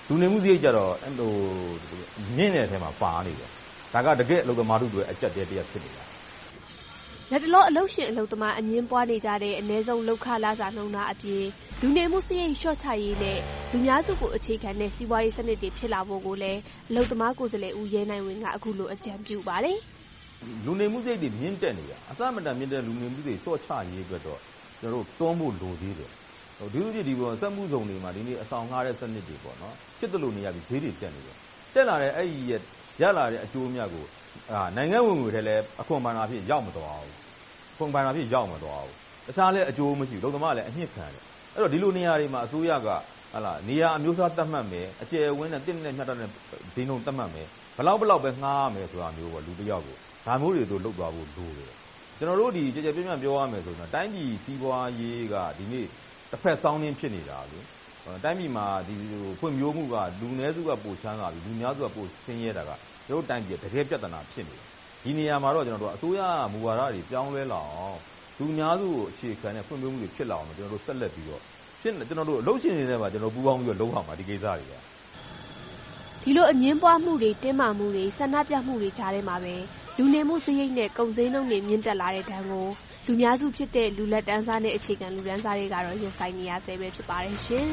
လူနေမှုစရိတ်ကြတော့မြင့်တဲ့အထဲမှာပါနေတယ်ဒါကတကယ်အလုပ်သမားတို့တွေအကြက်တဲတရားဖြစ်နေတာလက်တလောအလုပ်ရှင်အလုပ်သမားအငင်းပွားနေကြတဲ့အနည်းဆုံးလောက်ခလာစာနှုန်းတာအပြင်လူနေမှုစရိတ်လျှော့ချရေးနဲ့လူများစုကိုအခြေခံတဲ့စီးပွားရေးစနစ်တွေဖြစ်လာဖို့ကိုလည်းအလုပ်သမားကိုယ်စားလှယ်ဦးရဲနိုင်ဝင်းကအခုလိုအကြံပြုပါတယ်လူနေမှုစရိတ်တွေမြင့်တက်နေတာအစမတန်မြင့်တက်လူနေမှုစရိတ်လျှော့ချရေးအတွက်တော့ကျွန်တော်တို့တွန်းဖို့လိုသေးတယ်ဒီလိုဒီပေါ်စက်မှုဇုံတွေမှာဒီနေ့အဆောင်ငှားတဲ့စနစ်တွေပေါ့နော်ဖြစ်တယ်လို့နေရပြီးဈေးတွေတက်နေတယ်တက်လာတဲ့အဲ့ဒီရလာတဲ့အကျိုးအမြတ်ကိုနိုင်ငံဝင်ငွေထဲလဲအခွန်ဘဏ္ဍာဖြစ်ရောက်မသွားဘူးခွန်ဘဏ္ဍာဖြစ်ရောက်မသွားဘူးတခြားလဲအကျိုးမရှိဘူးလုံသမားလည်းအညှစ်ခံတယ်အဲ့တော့ဒီလိုနေရာတွေမှာအစိုးရကနေရာအမျိုးအစားသတ်မှတ်မယ်အကျယ်ဝန်းနဲ့တင့်နဲ့မြတ်တဲ့ဈေးနှုန်းသတ်မှတ်မယ်ဘလောက်ပဲငှားရမယ်ဆိုတာမျိုးပေါ့လူတစ်ယောက်ကိုဒါမျိုးတွေတို့လုပ်သွားဖို့လိုတယ်ကျွန်တော်တို့ဒီကြကြပြန့်ပြောရမယ်ဆိုတော့တိုင်းပြည်စီးပွားရေးကဒီနေ့တစ်ဖက်ဆောင်းနှင်းဖြစ်နေတာလေတိုင်းပြည်မှာဒီဖွံ့ဖြိုးမှုကလူနည်းစုကပိုချမ်းသာပြီးလူများစုကပိုဆင်းရဲတာကကျွန်တော်တိုင်းပြည်တကယ်ပြဿနာဖြစ်နေတယ်ဒီနေရာမှာတော့ကျွန်တော်တို့အစိုးရမူဝါဒတွေပြောင်းလဲလာအောင်လူများစုကိုအခြေခံတဲ့ဖွံ့ဖြိုးမှုတွေဖြစ်လာအောင်ကျွန်တော်တို့ဆက်လက်ပြီးတော့ကျွန်တော်တို့အလုပ်ရှင်တွေနဲ့ပါကျွန်တော်ပူးပေါင်းပြီးတော့လုပ်ရမှာဒီကိစ္စတွေကဒီလိုအငင်းပွားမှုတွေတင်းမာမှုတွေဆန္ဒပြမှုတွေကြားထဲမှာပဲလူနေမှုစရိတ်နဲ့ကုန်စည်နှုန်းတွေမြင့်တက်လာတဲ့ဒဏ်ကိုလူများစုဖြစ်တဲ့လူလက်တန်းစားနဲ့အခြေခံလူတန်းစားတွေကတော့ရင်ဆိုင်နေရဆဲပဲဖြစ်ပါတယ်ရှင်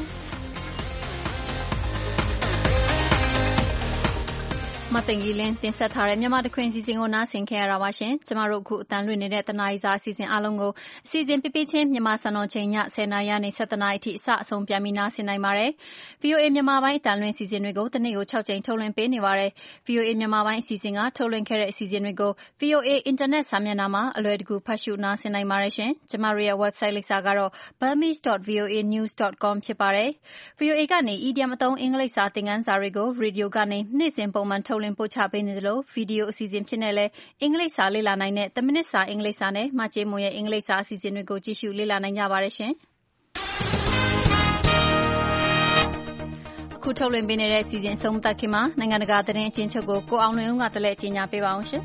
မသိင်္ဂီလင်းတင်ဆက်ထားတဲ့မြန်မာတခွင်စီစဉ်ကိုနားဆင်ခဲ့ရတာပါရှင်ကျမတို့အခုအတန်လွှင့်နေတဲ့တနားရီစာအစီအစဉ်အလုံးကိုအစီအစဉ်ပြပြချင်းမြန်မာစံတော်ချိန်ည10:00နာရီကနေ17:00နာရီအထိအစအဆုံးပြန်ပြီးနားဆင်နိုင်ပါတယ် VOA မြန်မာပိုင်းအတန်လွှင့်စီစဉ်တွေကိုတနေ့ကို6ကြိမ်ထုတ်လွှင့်ပေးနေပါတယ် VOA မြန်မာပိုင်းအစီအစဉ်ကထုတ်လွှင့်ခဲ့တဲ့အစီအစဉ်တွေကို VOA Internet စာမျက်နှာမှာအလွယ်တကူဖတ်ရှုနားဆင်နိုင်ပါတယ်ရှင်ကျမတို့ရဲ့ website လိပ်စာကတော့ burmese.voanews.com ဖြစ်ပါတယ် VOA ကနေ idiom အသုံးအင်္ဂလိပ်စာသင်ခန်းစာတွေကို Radio ကနေနေ့စဉ်ပုံမှန်ထုတ်လွှင့်ပို့ချပေးနေသလိုဗီဒီယိုအစီအစဉ်ဖြစ်နေလဲအင်္ဂလိပ်စာလေ့လာနိုင်တဲ့10မိနစ်စာအင်္ဂလိပ်စာနဲ့မကြေမွန်ရဲ့အင်္ဂလိပ်စာအစီအစဉ်တွေကိုကြည့်ရှုလေ့လာနိုင်ကြပါတယ်ရှင်ခုထုတ်လွှင့်ပေးနေတဲ့အစီအစဉ်ဆုံးသက်ခင်မှာနိုင်ငံတကာသတင်းအကျဉ်းချုပ်ကိုကိုအောင်လွင်ဦးကတလဲကြီးညာပေးပါအောင်ရှင်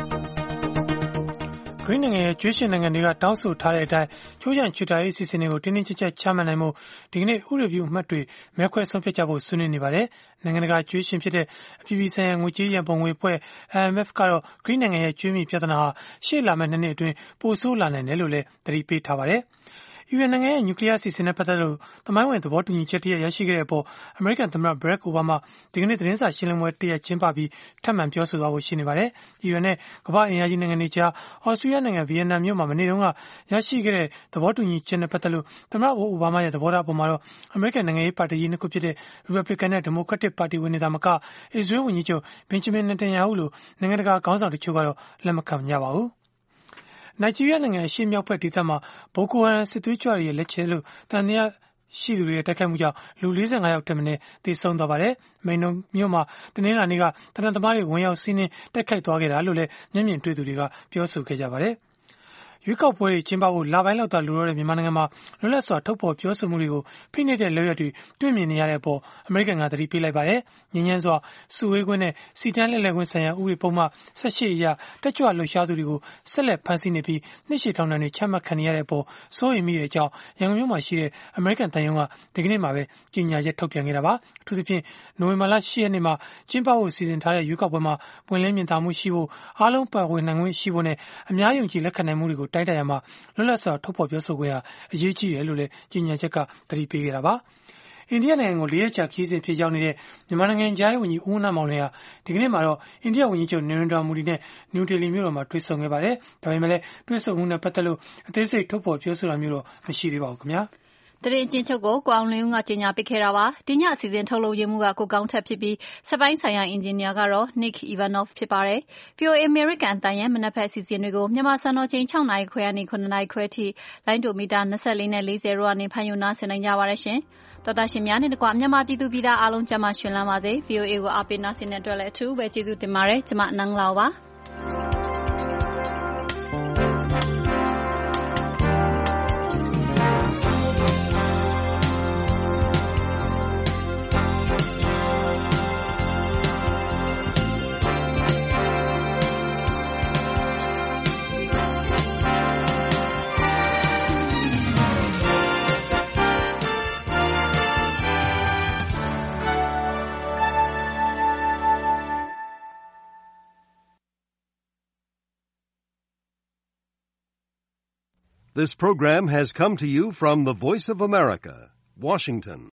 ဂရိနိုင်ငံရဲ့ကျွေးရှင်နိုင်ငံတွေကတောင်းဆိုထားတဲ့အတိုင်းချိုးချံချွတ်တာရေးအစီအစဉ်တွေကိုတင်းတင်းကျပ်ကျပ်ချမှတ်နိုင်မှုဒီကနေ့ဥပဒေပြုအမှတ်တွေမဲခွဲဆုံးဖြတ်ကြဖို့ဆွေးနွေးနေပါတယ်။နိုင်ငံတကာကျွေးရှင်ဖြစ်တဲ့အပြည်ပြည်ဆိုင်ရာငွေကြေးရန်ပုံငွေအဖွဲ့ IMF ကတော့ဂရိနိုင်ငံရဲ့ကျွေးမြီပြဿနာဟာရှေ့လာမယ့်2နှစ်အတွင်းပိုဆိုးလာနိုင်တယ်လို့လည်းသတိပေးထားပါတယ်။အီရန်နိုင်ငံရဲ့နျူကလီးယားအစီအစဉ်နဲ့ပတ်သက်လို့သမိုင်းဝင်သဘောတူညီချက်တရပ်ရရှိခဲ့တဲ့အပေါ်အမေရိကန်သမ္မတဘရက်အိုဘားမားဒီကနေ့သတင်းစာရှင်းလင်းပွဲတရက်ကျင်းပပြီးထပ်မံပြောဆိုသွားဖို့ရှိနေပါတယ်။အီရန်နဲ့ကမ္ဘာ့အင်အားကြီးနိုင်ငံတွေကြားအော်စတြေးလျနိုင်ငံဗီယက်နမ်မြို့မှာမနေ့တုန်းကရရှိခဲ့တဲ့သဘောတူညီချက်နဲ့ပတ်သက်လို့သမ္မတအိုဘားမားရဲ့သဘောထားအပေါ်မှာတော့အမေရိကန်နိုင်ငံရေးပါတီကြီးနှစ်ခုဖြစ်တဲ့ Republican နဲ့ Democratic ပါတီဝင်တွေသာမကအစ္စရေးဝန်ကြီးချုပ်ဘင်ဂျမင်နေတန်ယာဟုလိုနိုင်ငံတကာခေါင်းဆောင်တချို့ကတော့လက်မခံကြပါဘူး။နိုင်ဂျီးရီးယားနိုင်ငံအရှေ့မြောက်ဘက်ဒေသမှာဘိုကိုဟာရမ်စစ်သွေးကြွတွေရဲ့လက်ချက်လို့သံသယရှိသူတွေရဲ့တိုက်ခိုက်မှုကြောင့်လူ45ယောက်ထက်မနည်းသေဆုံးသွားပါတယ်။မိန်နုံမြို့မှာတနင်္လာနေ့ကတနင်္သမားတွေဝင်ရောက်စီးနင်းတိုက်ခိုက်သွားခဲ့တာလို့လည်းမျက်မြင်တွေ့သူတွေကပြောဆိုခဲ့ကြပါတယ်။ရွေးကောက်ပွဲတွေကျင်းပဖို့လပိုင်းလောက်သာလိုတော့တဲ့မြန်မာနိုင်ငံမှာလွတ်လပ်စွာထုတ်ဖော်ပြောဆိုမှုတွေကိုဖိနှိပ်တဲ့လုပ်ရပ်တွေတွေ့မြင်နေရတဲ့အပေါ်အမေရိကန်ကသတိပေးလိုက်ပါတယ်။ငြိမ်းချမ်းစွာစုဝေးခွင့်နဲ့စီတန်းလှည့်လည်ခွင့်ဆိုင်ရာဥပဒေပုံမှန်18အရတက်ကြွလှုပ်ရှားသူတွေကိုဆက်လက်ဖမ်းဆီးနေပြီးနှစ်ရှည်ထောင်ဒဏ်တွေချမှတ်ခံနေရတဲ့အပေါ်စိုးရိမ်မိတဲ့အကြောင်းရန်ကုန်မြို့မှာရှိတဲ့အမေရိကန်တန်ယုံကဒီကနေ့မှပဲကြေညာချက်ထုတ်ပြန်ခဲ့တာပါ။အထူးသဖြင့်နိုဝင်ဘာလ10ရက်နေ့မှာကျင်းပဖို့စီစဉ်ထားတဲ့ရွေးကောက်ပွဲမှာပွင့်လင်းမြင်သာမှုရှိဖို့အားလုံးပါဝင်နိုင်ခွင့်ရှိဖို့နဲ့အများယုံကြည်လက်ခံနိုင်မှုတွေကိုတိုက်တိုင်ရမှာလွတ်လပ်စွာထုတ်ဖော်ပြောဆိုခွင့်ဟာအရေးကြီးတယ်လို့လည်းကြေညာချက်ကသတိပေးခဲ့တာပါ။အိန္ဒိယနိုင်ငံကို4ရက်ကြာခရီးစဉ်ဖြစ်ရောက်နေတဲ့မြန်မာနိုင်ငံခြားရေးဝန်ကြီးဦးဝဏ္ဏမောင်လွင်ဟာဒီကနေ့မှာတော့အိန္ဒိယဝန်ကြီးချုပ်နေရိန်ဒရာမူဒီနဲ့နယူးဒေလီမြို့တော်မှာတွေ့ဆုံခဲ့ပါတယ်။ဒါပေမဲ့လည်းတွေ့ဆုံမှုနဲ့ပတ်သက်လို့အသေးစိတ်ထုတ်ဖော်ပြောဆိုတာမျိုးတော့မရှိသေးပါဘူးခင်ဗျာ။သတင်းအကျဉ်းချုပ်ကိုကိုအောင်လွင်ဦးကကြေညာပေးခဲ့တာပါဒီညအစီအစဉ်ထုတ်လုပ်ရေးမှုကကိုကောင်းထက်ဖြစ်ပြီးစပိုင်းဆိုင်ရာအင်ဂျင်နီယာကတော့ Nick Ivanov ဖြစ်ပါတယ် VOA American တန်ရဲ့မနက်ဖက်အစီအစဉ်တွေကိုမြန်မာစံတော်ချိန်6နာရီခွဲကနေ9နာရီခွဲထိလိုင်းဒိုမီတာ24နဲ့40တို့ကနေဖန်ယူနာဆင်နိုင်ကြပါရရှင်တော်တာရှင်များနဲ့တကွမြန်မာပြည်သူပြည်သားအားလုံးကျန်းမာရှင်လန်းပါစေ VOA ကိုအားပေးနာဆင်တဲ့အတွက်လည်းအထူးပဲကျေးဇူးတင်ပါတယ်ကျွန်မနန်းလောက်ပါ This program has come to you from the Voice of America, Washington.